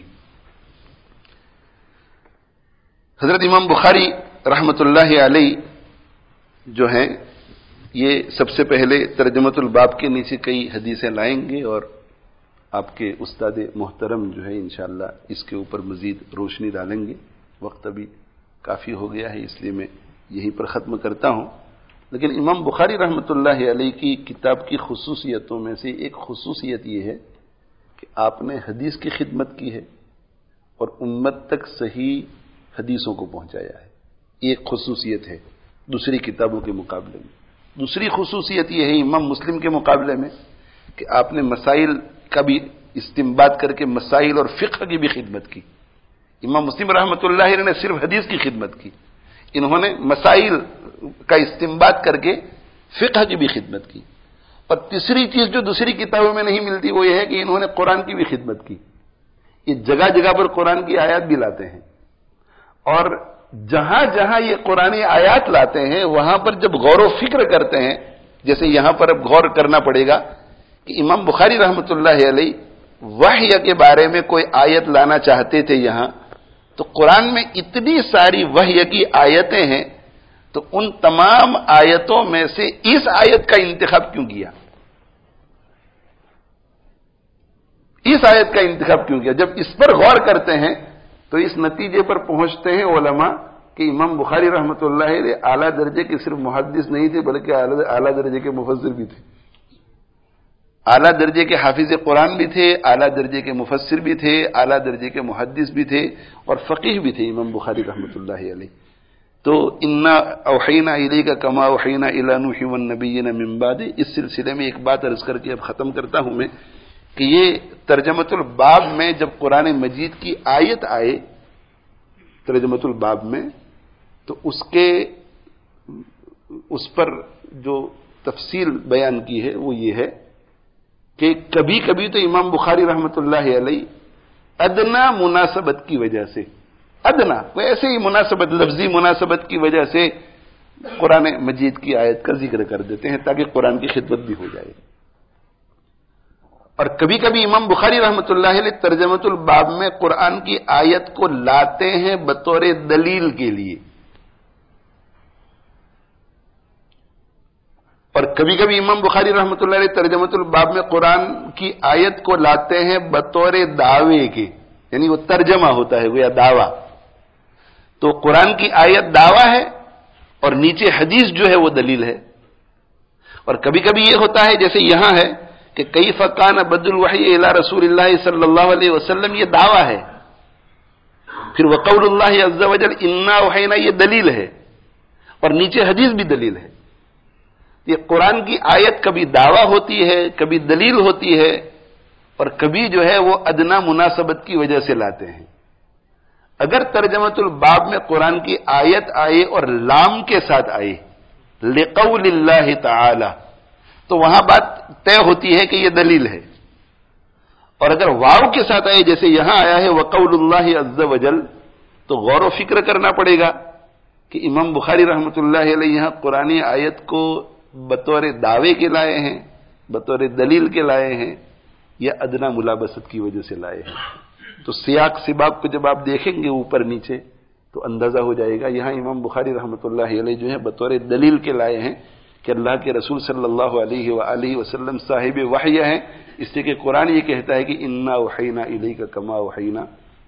حضرت امام بخاری رحمۃ اللہ علیہ جو ہیں یہ سب سے پہلے ترجمۃ الباب کے نیچے کئی حدیثیں لائیں گے اور آپ کے استاد محترم جو ہے انشاءاللہ اس کے اوپر مزید روشنی ڈالیں گے. وقت ابھی کافی ہو گیا ہے اس لیے میں یہیں پر ختم کرتا ہوں. لیکن امام بخاری رحمۃ اللہ علیہ کی کتاب کی خصوصیتوں میں سے ایک خصوصیت یہ ہے کہ آپ نے حدیث کی خدمت کی ہے اور امت تک صحیح حدیثوں کو پہنچایا ہے. یہ ایک خصوصیت ہے دوسری کتابوں کے مقابلے میں. دوسری خصوصیت یہ ہے امام مسلم کے مقابلے میں کہ آپ نے مسائل کا بھی استنباط کر کے مسائل اور فقہ کی بھی خدمت کی. امام مسلم رحمۃ اللہ علیہ نے صرف حدیث کی خدمت کی، انہوں نے مسائل کا استنباط کر کے فقہ کی بھی خدمت کی. اور تیسری چیز جو دوسری کتابوں میں نہیں ملتی وہ یہ ہے کہ انہوں نے قرآن کی بھی خدمت کی. یہ جگہ جگہ پر قرآن کی آیات بھی لاتے ہیں اور جہاں جہاں یہ قرآن آیات لاتے ہیں وہاں پر جب غور و فکر کرتے ہیں، جیسے یہاں پر اب غور کرنا پڑے گا کہ امام بخاری رحمۃ اللہ علیہ وحی کے بارے میں کوئی آیت لانا چاہتے تھے یہاں، تو قرآن میں اتنی ساری وحی کی آیتیں ہیں تو ان تمام آیتوں میں سے اس آیت کا انتخاب کیوں کیا؟ اس آیت کا انتخاب کیوں کیا؟ جب اس پر غور کرتے ہیں تو اس نتیجے پر پہنچتے ہیں علماء کہ امام بخاری رحمۃ اللہ علیہ اعلیٰ درجے کے صرف محدث نہیں تھے بلکہ اعلیٰ درجے کے مفسر بھی تھے. اعلیٰ درجے کے حافظ قرآن بھی تھے، اعلیٰ درجے کے مفسر بھی تھے، اعلیٰ درجے کے محدث بھی تھے اور فقیہ بھی تھے امام بخاری رحمۃ اللہ علیہ. تو انا اوحینا الیک کما اوحینا الی نوح والنبیین من بعد، اس سلسلے میں ایک بات عرض کر کے اب ختم کرتا ہوں میں کہ یہ ترجمۃ الباب میں جب قرآن مجید کی آیت آئے ترجمۃ الباب میں تو اس کے اس پر جو تفصیل بیان کی ہے وہ یہ ہے کہ کبھی کبھی تو امام بخاری رحمۃ اللہ علیہ ادنا مناسبت کی وجہ سے، ادنا ویسے ہی مناسبت، لفظی مناسبت کی وجہ سے قرآن مجید کی آیت کا ذکر کر دیتے ہیں تاکہ قرآن کی خدمت بھی ہو جائے. اور کبھی کبھی امام بخاری رحمۃ اللہ علیہ ترجمۃ الباب میں قرآن کی آیت کو لاتے ہیں بطور دلیل کے لیے، اور کبھی کبھی امام بخاری رحمۃ اللہ علیہ ترجمۃ الباب میں قرآن کی آیت کو لاتے ہیں بطور دعوے کے، یعنی وہ ترجمہ ہوتا ہے گویا دعویٰ. تو قرآن کی آیت دعویٰ ہے اور نیچے حدیث جو ہے وہ دلیل ہے. اور کبھی کبھی یہ ہوتا ہے جیسے یہاں ہے کہ کیف کان بدء الوحی الی رسول اللہ صلی اللہ علیہ وسلم، یہ دعویٰ ہے. پھر وقول اللہ عز وجل انا اوحینا، یہ دلیل ہے اور نیچے حدیث بھی دلیل ہے. یہ قرآن کی آیت کبھی دعویٰ ہوتی ہے، کبھی دلیل ہوتی ہے اور کبھی جو ہے وہ ادنا مناسبت کی وجہ سے لاتے ہیں. اگر ترجمۃ الباب میں قرآن کی آیت آئے اور لام کے ساتھ آئے لقول اللہ تعالی تو وہاں بات طے ہوتی ہے کہ یہ دلیل ہے. اور اگر واو کے ساتھ آئے جیسے یہاں آیا ہے وقول اللہ عز وجل تو غور و فکر کرنا پڑے گا کہ امام بخاری رحمۃ اللہ علیہ یہاں قرآن آیت کو بطور دعوے کے لائے ہیں، بطور دلیل کے لائے ہیں یا ادنا ملابست کی وجہ سے لائے ہیں. تو سیاق سباق کو جب آپ دیکھیں گے اوپر نیچے تو اندازہ ہو جائے گا. یہاں امام بخاری رحمۃ اللہ علیہ جو ہے بطور دلیل کے لائے ہیں کہ اللہ کے رسول صلی اللہ علیہ وآلہ وسلم صاحب وحی ہیں، اس لیے کہ قرآن یہ کہتا ہے کہ انا اوحینا الیک کما اوحینا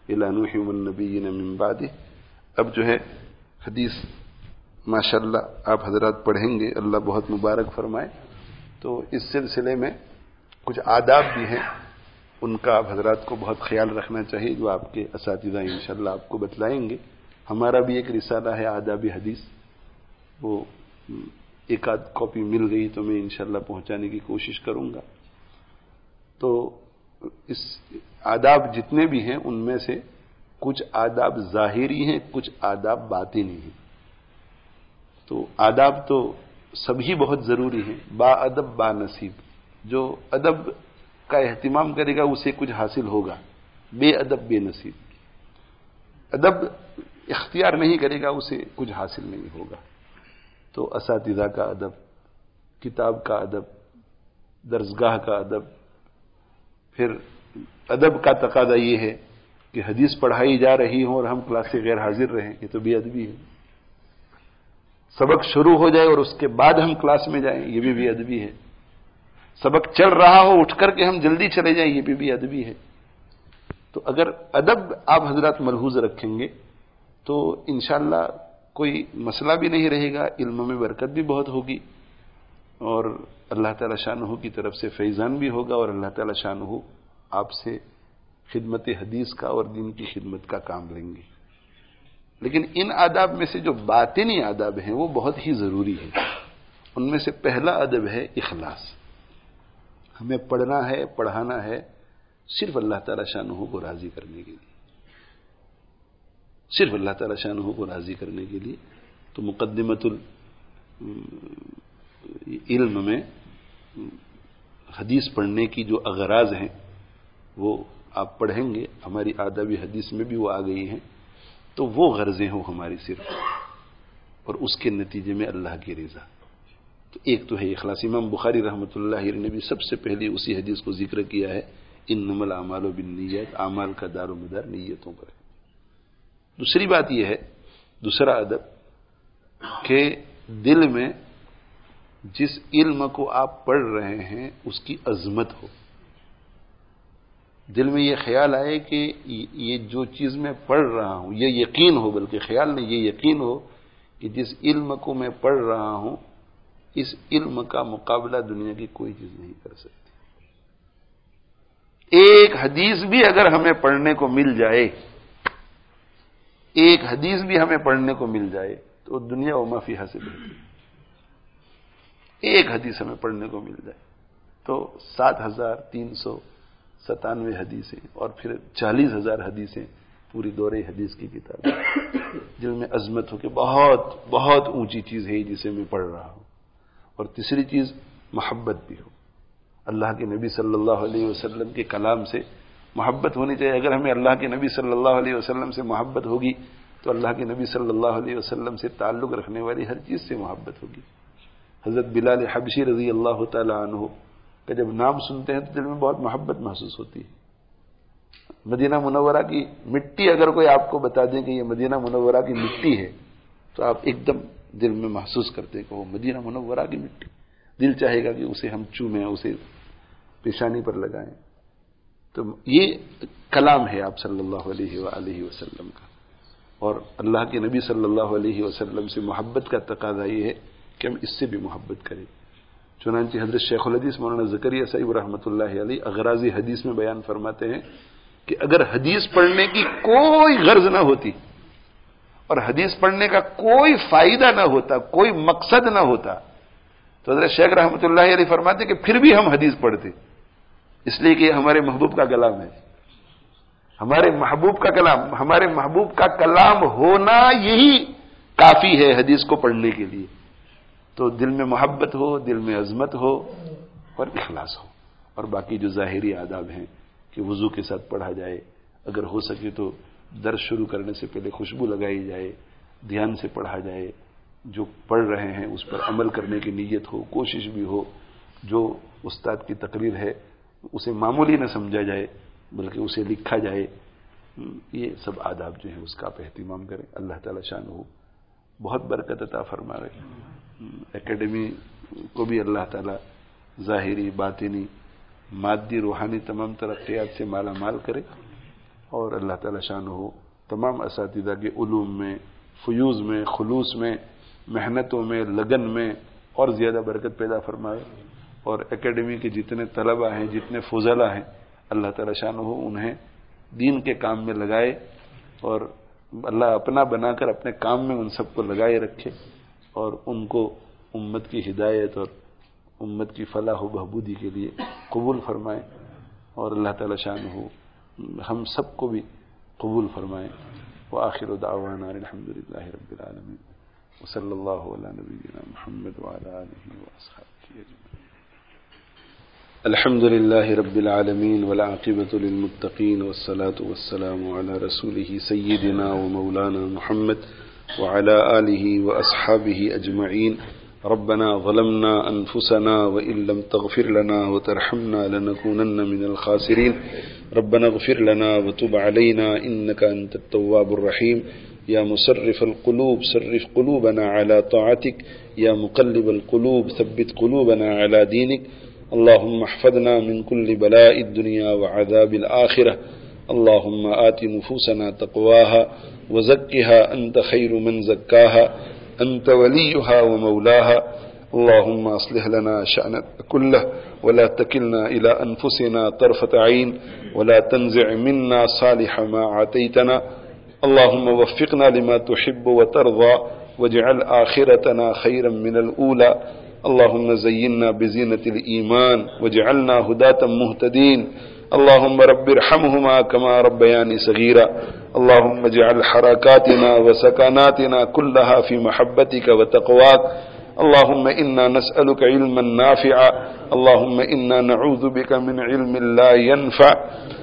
الی نوح والنبیین من بعدہ. اب جو ہے حدیث ماشاءاللہ آپ حضرات پڑھیں گے، اللہ بہت مبارک فرمائے. تو اس سلسلے میں کچھ آداب بھی ہیں، ان کا آپ حضرات کو بہت خیال رکھنا چاہیے، جو آپ کے اساتذہ انشاءاللہ آپ کو بتلائیں گے. ہمارا بھی ایک رسالہ ہے آداب حدیث، وہ ایک آدھ کاپی مل گئی تو میں انشاءاللہ پہنچانے کی کوشش کروں گا. تو اس آداب جتنے بھی ہیں ان میں سے کچھ آداب ظاہری ہیں، کچھ آداب باطنی ہیں. تو آداب تو سبھی بہت ضروری ہیں. با ادب با نصیب، جو ادب کا اہتمام کرے گا اسے کچھ حاصل ہوگا، بے ادب بے نصیب. ادب اختیار نہیں کرے گا اسے کچھ حاصل نہیں ہوگا. تو اساتذہ کا ادب، کتاب کا ادب، درسگاہ کا ادب. پھر ادب کا تقاضا یہ ہے کہ حدیث پڑھائی جا رہی ہوں اور ہم کلاس سے غیر حاضر رہیں، یہ تو بے ادبی ہے. سبق شروع ہو جائے اور اس کے بعد ہم کلاس میں جائیں، یہ بھی بے ادبی ہے. سبق چل رہا ہو اٹھ کر کے ہم جلدی چلے جائیں، یہ بھی بے ادبی ہے. تو اگر ادب آپ حضرات ملحوظ رکھیں گے تو انشاءاللہ کوئی مسئلہ بھی نہیں رہے گا، علم میں برکت بھی بہت ہوگی، اور اللہ تعالی شانہ کی طرف سے فیضان بھی ہوگا، اور اللہ تعالی شانہ آپ سے خدمت حدیث کا اور دین کی خدمت کا کام لیں گے. لیکن ان آداب میں سے جو باطنی آداب ہیں وہ بہت ہی ضروری ہیں. ان میں سے پہلا ادب ہے اخلاص. ہمیں پڑھنا ہے، پڑھانا ہے صرف اللہ تعالی شانہ کو راضی کرنے کے لیے، صرف اللہ تعالی شانہ کو راضی کرنے کے لیے. تو مقدمۃ العلم میں حدیث پڑھنے کی جو اغراض ہیں وہ آپ پڑھیں گے، ہماری آدابی حدیث میں بھی وہ آ گئی ہیں. تو وہ غرضیں ہوں ہماری صرف، اور اس کے نتیجے میں اللہ کی رضا. تو ایک تو ہے اخلاص. امام بخاری رحمۃ اللہ علیہ نے بھی سب سے پہلے اسی حدیث کو ذکر کیا ہے، انما الاعمال بالنیات، اعمال کا دار و مدار نیتوں پر ہے. دوسری بات یہ ہے، دوسرا ادب، کہ دل میں جس علم کو آپ پڑھ رہے ہیں اس کی عظمت ہو. دل میں یہ خیال آئے کہ یہ جو چیز میں پڑھ رہا ہوں، یہ یقین ہو، بلکہ خیال نہیں، یہ یقین ہو کہ جس علم کو میں پڑھ رہا ہوں اس علم کا مقابلہ دنیا کی کوئی چیز نہیں کر سکتی. ایک حدیث بھی اگر ہمیں پڑھنے کو مل جائے، ایک حدیث بھی ہمیں پڑھنے کو مل جائے تو دنیا و ما فیہا سے بہتر. ایک حدیث ہمیں پڑھنے کو مل جائے تو سات ہزار تین سو ستانوے حدیثیں اور پھر چالیس ہزار حدیثیں، پوری دورے حدیث کی کتاب جن میں عظمت ہو کہ بہت بہت اونچی چیز ہے جسے میں پڑھ رہا ہوں. اور تیسری چیز محبت بھی ہو، اللہ کے نبی صلی اللہ علیہ وسلم کے کلام سے محبت ہونی چاہیے. اگر ہمیں اللہ کے نبی صلی اللہ علیہ وسلم سے محبت ہوگی تو اللہ کے نبی صلی اللہ علیہ وسلم سے تعلق رکھنے والی ہر چیز سے محبت ہوگی. حضرت بلال حبشی رضی اللہ تعالی عنہ کا جب نام سنتے ہیں تو دل میں بہت محبت محسوس ہوتی ہے. مدینہ منورہ کی مٹی اگر کوئی آپ کو بتا دیں کہ یہ مدینہ منورہ کی مٹی ہے تو آپ ایک دم دل میں محسوس کرتے ہیں کہ وہ مدینہ منورہ کی مٹی. دل چاہے گا کہ اسے ہم چومیں، اسے پیشانی پر لگائیں. تو یہ کلام ہے آپ صلی اللہ علیہ وآلہ وسلم کا، اور اللہ کے نبی صلی اللہ علیہ وسلم سے محبت کا تقاضا یہ ہے کہ ہم اس سے بھی محبت کریں. چنانچہ حضرت شیخ الحدیث مولانا زکریا صاحب رحمۃ اللہ علیہ اغراضی حدیث میں بیان فرماتے ہیں کہ اگر حدیث پڑھنے کی کوئی غرض نہ ہوتی اور حدیث پڑھنے کا کوئی فائدہ نہ ہوتا، کوئی مقصد نہ ہوتا، تو حضرت شیخ رحمۃ اللہ علیہ فرماتے کہ پھر بھی ہم حدیث پڑھتے، اس لیے کہ یہ ہمارے محبوب کا کلام ہے. ہمارے محبوب کا کلام، ہمارے محبوب کا کلام ہونا یہی کافی ہے حدیث کو پڑھنے کے لیے. تو دل میں محبت ہو، دل میں عظمت ہو اور اخلاص ہو. اور باقی جو ظاہری آداب ہیں کہ وضو کے ساتھ پڑھا جائے، اگر ہو سکے تو درس شروع کرنے سے پہلے خوشبو لگائی جائے، دھیان سے پڑھا جائے، جو پڑھ رہے ہیں اس پر عمل کرنے کی نیت ہو، کوشش بھی ہو. جو استاد کی تقریر ہے اسے معمولی نہ سمجھا جائے بلکہ اسے لکھا جائے. یہ سب آداب جو ہیں اس کا آپ اہتمام کریں. اللہ تعالی شان ہو بہت برکت عطا فرمائے. اکیڈمی کو بھی اللہ تعالی ظاہری، باطنی، مادی، روحانی تمام ترقیات سے مالا مال کرے. اور اللہ تعالی شانہ تمام اساتذہ کے علوم میں، فیوز میں، خلوص میں، محنتوں میں، لگن میں اور زیادہ برکت پیدا فرمائے، اور اکیڈمی کے جتنے طلبہ ہیں، جتنے فضلاء ہیں، اللہ تعالی شانہ انہیں دین کے کام میں لگائے، اور اللہ اپنا بنا کر اپنے کام میں ان سب کو لگائے رکھے، اور ان کو امت کی ہدایت اور امت کی فلاح و بہبودی کے لیے قبول فرمائے، اور اللہ تعالی شانہ ہم سب کو بھی قبول فرمائے۔ وآخر دعوانا الحمد للہ رب العالمین، وصلی اللہ علی نبینا محمد وعلی آلہ واصحابہ اجمعین۔ الحمد للہ رب العالمین والعاقبۃ للمتقین والصلاة والسلام علی رسولہ سیدنا ومولانا محمد وعلى آله وأصحابه أجمعين۔ ربنا ظلمنا أنفسنا وإن لم تغفر لنا وترحمنا لنكونن من الخاسرين۔ ربنا اغفر لنا وتب علينا إنك أنت التواب الرحيم۔ يا مصرف القلوب صرف قلوبنا على طاعتك، يا مقلب القلوب ثبت قلوبنا على دينك۔ اللهم احفظنا من كل بلاء الدنيا وعذاب الآخرة۔ اللهم آت نفوسنا تقواها وزكها أنت خير من زكاها، أنت وليها ومولاها۔ اللهم أصلح لنا شأننا كله ولا تكلنا إلى أنفسنا طرفة عين، ولا تنزع منا صالح ما عطيتنا۔ اللهم وفقنا لما تحب وترضى، واجعل آخرتنا خيرا من الأولى۔ اللهم زينا بزينة الإيمان واجعلنا هداة مهتدين۔ اللهم رب ارحمهما كما ربياني صغيرا۔ اللهم اجعل حركاتنا وسكناتنا كلها في محبتك وتقواك۔ اللهم إنا نسألك علما نافعا، اللهم إنا نعوذ بك من علم لا ينفع۔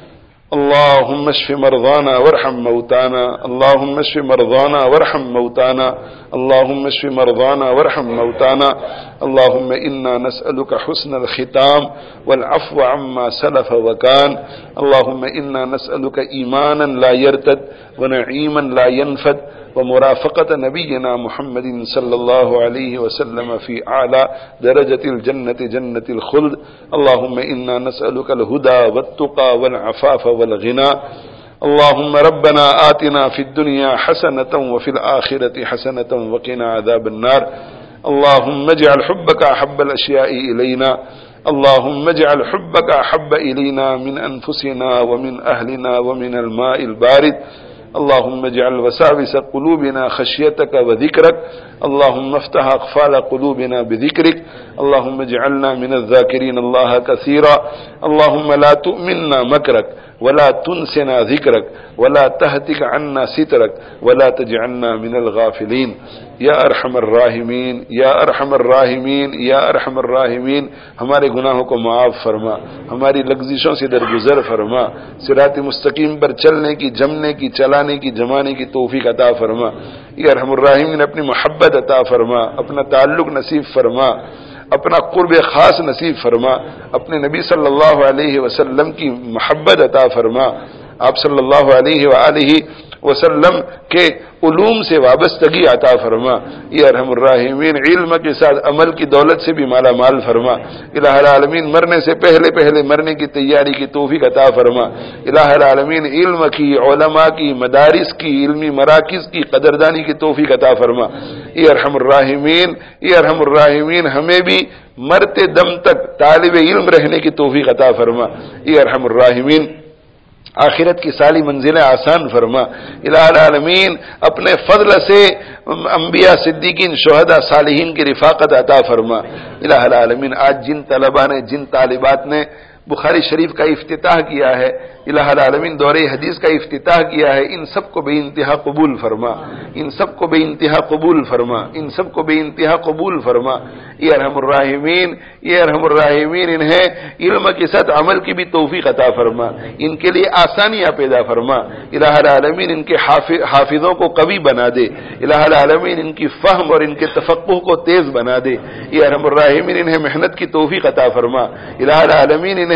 اللهم اشف مرضانا وارحم موتانا، اللهم اشف مرضانا وارحم موتانا، اللهم اشف مرضانا وارحم موتانا۔ اللهم إنا نسألك حسن الختام والعفو عما سلف وكان۔ اللهم إنا نسألك إيمانا لا يرتد ونعيما لا ينفد ومرافقة نبينا محمد صلى الله عليه وسلم في أعلى درجة الجنة جنة الخلد۔ اللهم إنا نسألك الهدى والتقى والعفاف والغنى۔ اللهم ربنا آتنا في الدنيا حسنة وفي الآخرة حسنة وقنا عذاب النار۔ اللهم اجعل حبك أحب الأشياء إلينا، اللهم اجعل حبك أحب إلينا من أنفسنا ومن أهلنا ومن الماء البارد۔ اللهم اجعل وساوس قلوبنا خشيتك وذكرك، اللهم افتح أقفال قلوبنا بذكرك، اللهم اجعلنا من الذاكرين الله كثيرا۔ اللهم لا تؤمنا مكرك ولا تنسنا ذكرك ولا تهتك عنا سترك ولا تجعلنا من الغافلين۔ یا ارحم الراحمین، یا ارحم الراحمین، یا ارحم الراحمین، ہمارے گناہوں کو معاف فرما، ہماری لغزشوں سے درگزر فرما، صراط مستقیم پر چلنے کی، جمنے کی، چلانے کی، جمانے کی توفیق عطا فرما۔ یا ارحم الراحمین اپنی محبت عطا فرما، اپنا تعلق نصیب فرما، اپنا قرب خاص نصیب فرما، اپنے نبی صلی اللہ علیہ وسلم کی محبت عطا فرما، آپ صلی اللہ علیہ وآلہ وسلم کے علوم سے وابستگی عطا فرما۔ یا ارحم الراحمین علم کے ساتھ عمل کی دولت سے بھی مالا مال فرما۔ الہ العالمین مرنے سے پہلے پہلے مرنے کی تیاری کی توفیق عطا فرما۔ الہ العالمین علم کی، علماء کی، مدارس کی، علمی مراکز کی قدردانی کی توفیق عطا فرما۔ یا ارحم الراحمین، یا ارحم الراحمین ہمیں بھی مرتے دم تک طالب علم رہنے کی توفیق عطا فرما۔ یا ارحم الراحمین آخرت کی ساری منزلیں آسان فرما۔ الہ العالمین اپنے فضل سے انبیاء، صدیقین، شہداء، صالحین کی رفاقت عطا فرما۔ الہ العالمین آج جن طلباء نے، جن طالبات نے بخاری شریف کا افتتاح کیا ہے، الہ العالمین دورہ حدیث کا افتتاح کیا ہے، ان سب کو بے انتہا قبول فرما، ان سب کو بے انتہا قبول فرما، ان سب کو بے انتہا قبول فرما۔ یا ارحم الراحمین، یا ارحم الراحمین انہیں علم کے ساتھ عمل کی بھی توفیق عطا فرما، ان کے لیے آسانیاں پیدا فرما۔ الہ العالمین ان کے حافظوں کو قوی بنا دے، الہ العالمین ان کی فہم اور ان کے تفقہ کو تیز بنا دے۔ یا ارحم الراحمین انہیں محنت کی توفیق عطا فرما، الہ العالمین انہیں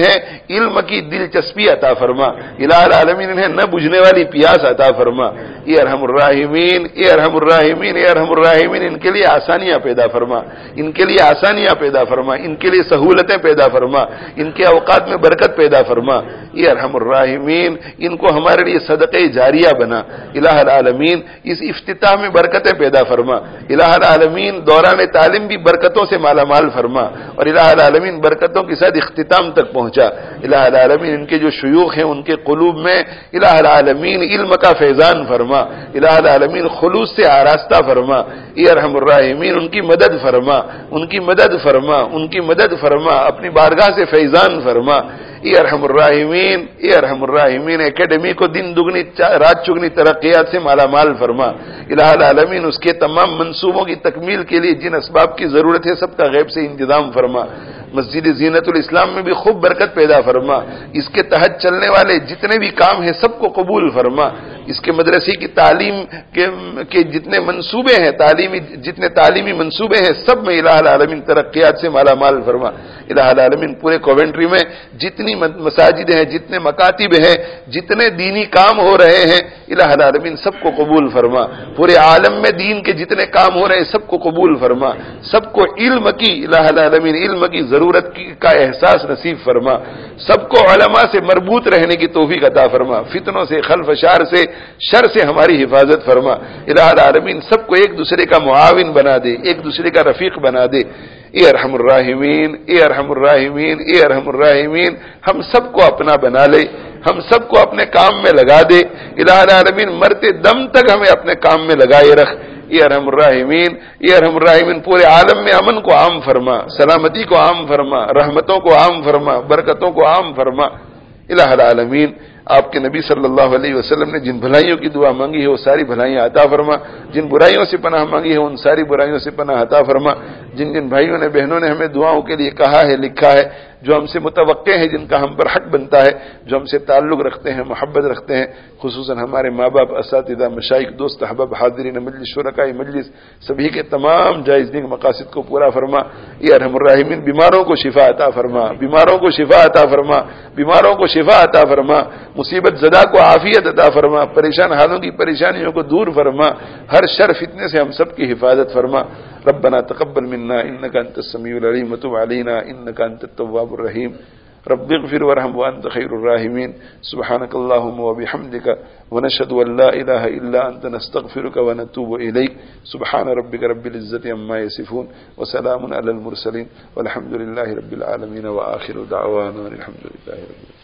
انہیں علم کی دلچسپی عطا فرما، الہ العالمین انہیں نہ بجھنے والی پیاس عطا فرما، اے ارحم الراحمین، اے ارحم الراحمین، اے ارحم الراحمین، ان کے لیے آسانیاں پیدا فرما، ان کے لیے آسانیاں پیدا فرما، ان کے لیے سہولتیں پیدا فرما، ان کے اوقات میں برکت پیدا فرما، اے ارحم الراحمین، ان کو ہمارے لیے صدقہ جاریہ بنا، الہ العالمین اس افتتاح میں برکتیں پیدا فرما، الہ العالمین دوران تعلیم بھی برکتوں سے مالا مال فرما، اور الہ العالمین برکتوں کے ساتھ اختتام تک پہنچا، الہ العالمین ان کے جو شیوخ ہیں ان کے قلوب میں الہ العالمین علم کا فیضان فرما، الہ العالمین خلوص سے آراستہ فرما، اے ارحم الراحمین ان کی مدد فرما، ان کی مدد فرما، ان کی مدد فرما، اپنی بارگاہ سے فیضان فرما، اے ارحم الراحمین، اے ارحم الراحمین اکیڈمی کو دن دگنی رات چگنی ترقیات سے مالا مال فرما، الہ العالمین اس کے تمام منصوبوں کی تکمیل کے لیے جن اسباب کی ضرورت ہے سب کا غیب سے انتظام فرما، مسجد زینت الاسلام میں بھی خوب برکت پیدا فرما، اس کے تحت چلنے والے جتنے بھی کام ہیں سب کو قبول فرما، اس کے مدرسے کی تعلیم کے, کے جتنے منصوبے ہیں، تعلیمی جتنے تعلیمی منصوبے ہیں سب میں الہ العالمین ترقیات سے مالا مال فرما، الہ العالمین پورے کوونٹری میں جتنی مساجد ہیں، جتنے مکاتب ہیں، جتنے دینی کام ہو رہے ہیں الہ العالمین سب کو قبول فرما، پورے عالم میں دین کے جتنے کام ہو رہے ہیں سب کو قبول فرما، سب کو علم کی الہ العالمین علم کی ضرورت کی کا احساس نصیب فرما، سب کو علماء سے مربوط رہنے کی توفیق عطا فرما، فتنوں سے خلف شار سے شر سے ہماری حفاظت فرما، الہ العالمین سب کو ایک دوسرے کا معاون بنا دے، ایک دوسرے کا رفیق بنا دے، اے ارحم الراحمین، اے ارحم الراحمین، اے ارحم الراحمین ہم سب کو اپنا بنا لے، ہم سب کو اپنے کام میں لگا دے، الہ العالمین مرتے دم تک ہمیں اپنے کام میں لگائے رکھ، اے ارحم الراحمین، اے ارحم الراحمین پورے عالم میں امن کو عام فرما، سلامتی کو عام فرما، رحمتوں کو عام فرما، برکتوں کو عام فرما، الہ العالمین آپ کے نبی صلی اللہ علیہ وسلم نے جن بھلائیوں کی دعا مانگی ہے وہ ساری بھلائیاں عطا فرما، جن برائیوں سے پناہ مانگی ہے ان ساری برائیوں سے پناہ عطا فرما، جن جن بھائیوں نے بہنوں نے ہمیں دعاؤں کے لیے کہا ہے لکھا ہے، جو ہم سے متوقع ہیں، جن کا ہم پر حق بنتا ہے، جو ہم سے تعلق رکھتے ہیں، محبت رکھتے ہیں، خصوصاً ہمارے ماں باپ، اساتذہ، مشائخ، دوست احباب، حاضرین مجلس، شرکاء مجلس، سبھی کے تمام جائز نیک مقاصد کو پورا فرما، اے ارحم الراحمین بیماروں کو شفا عطا فرما، بیماروں کو شفا عطا فرما، بیماروں کو شفا عطا فرما، مصیبت زدہ کو عافیت عطا فرما، پریشان حالوں کی پریشانیوں کو دور فرما، ہر شر فتنے سے ہم سب کی حفاظت فرما، ربنا تقبل منا انك انت السميع العليم وتب علينا انك انت التواب الرحيم، رب اغفر وارحم وانت خير الراحمين، سبحانك اللهم وبحمدك ونشهد ان لا اله الا انت نستغفرك ونتوب اليك، سبحان ربك رب العزة عما يصفون وسلام على المرسلين والحمد لله رب العالمين، واخر دعوانا الحمد لله رب العالمين۔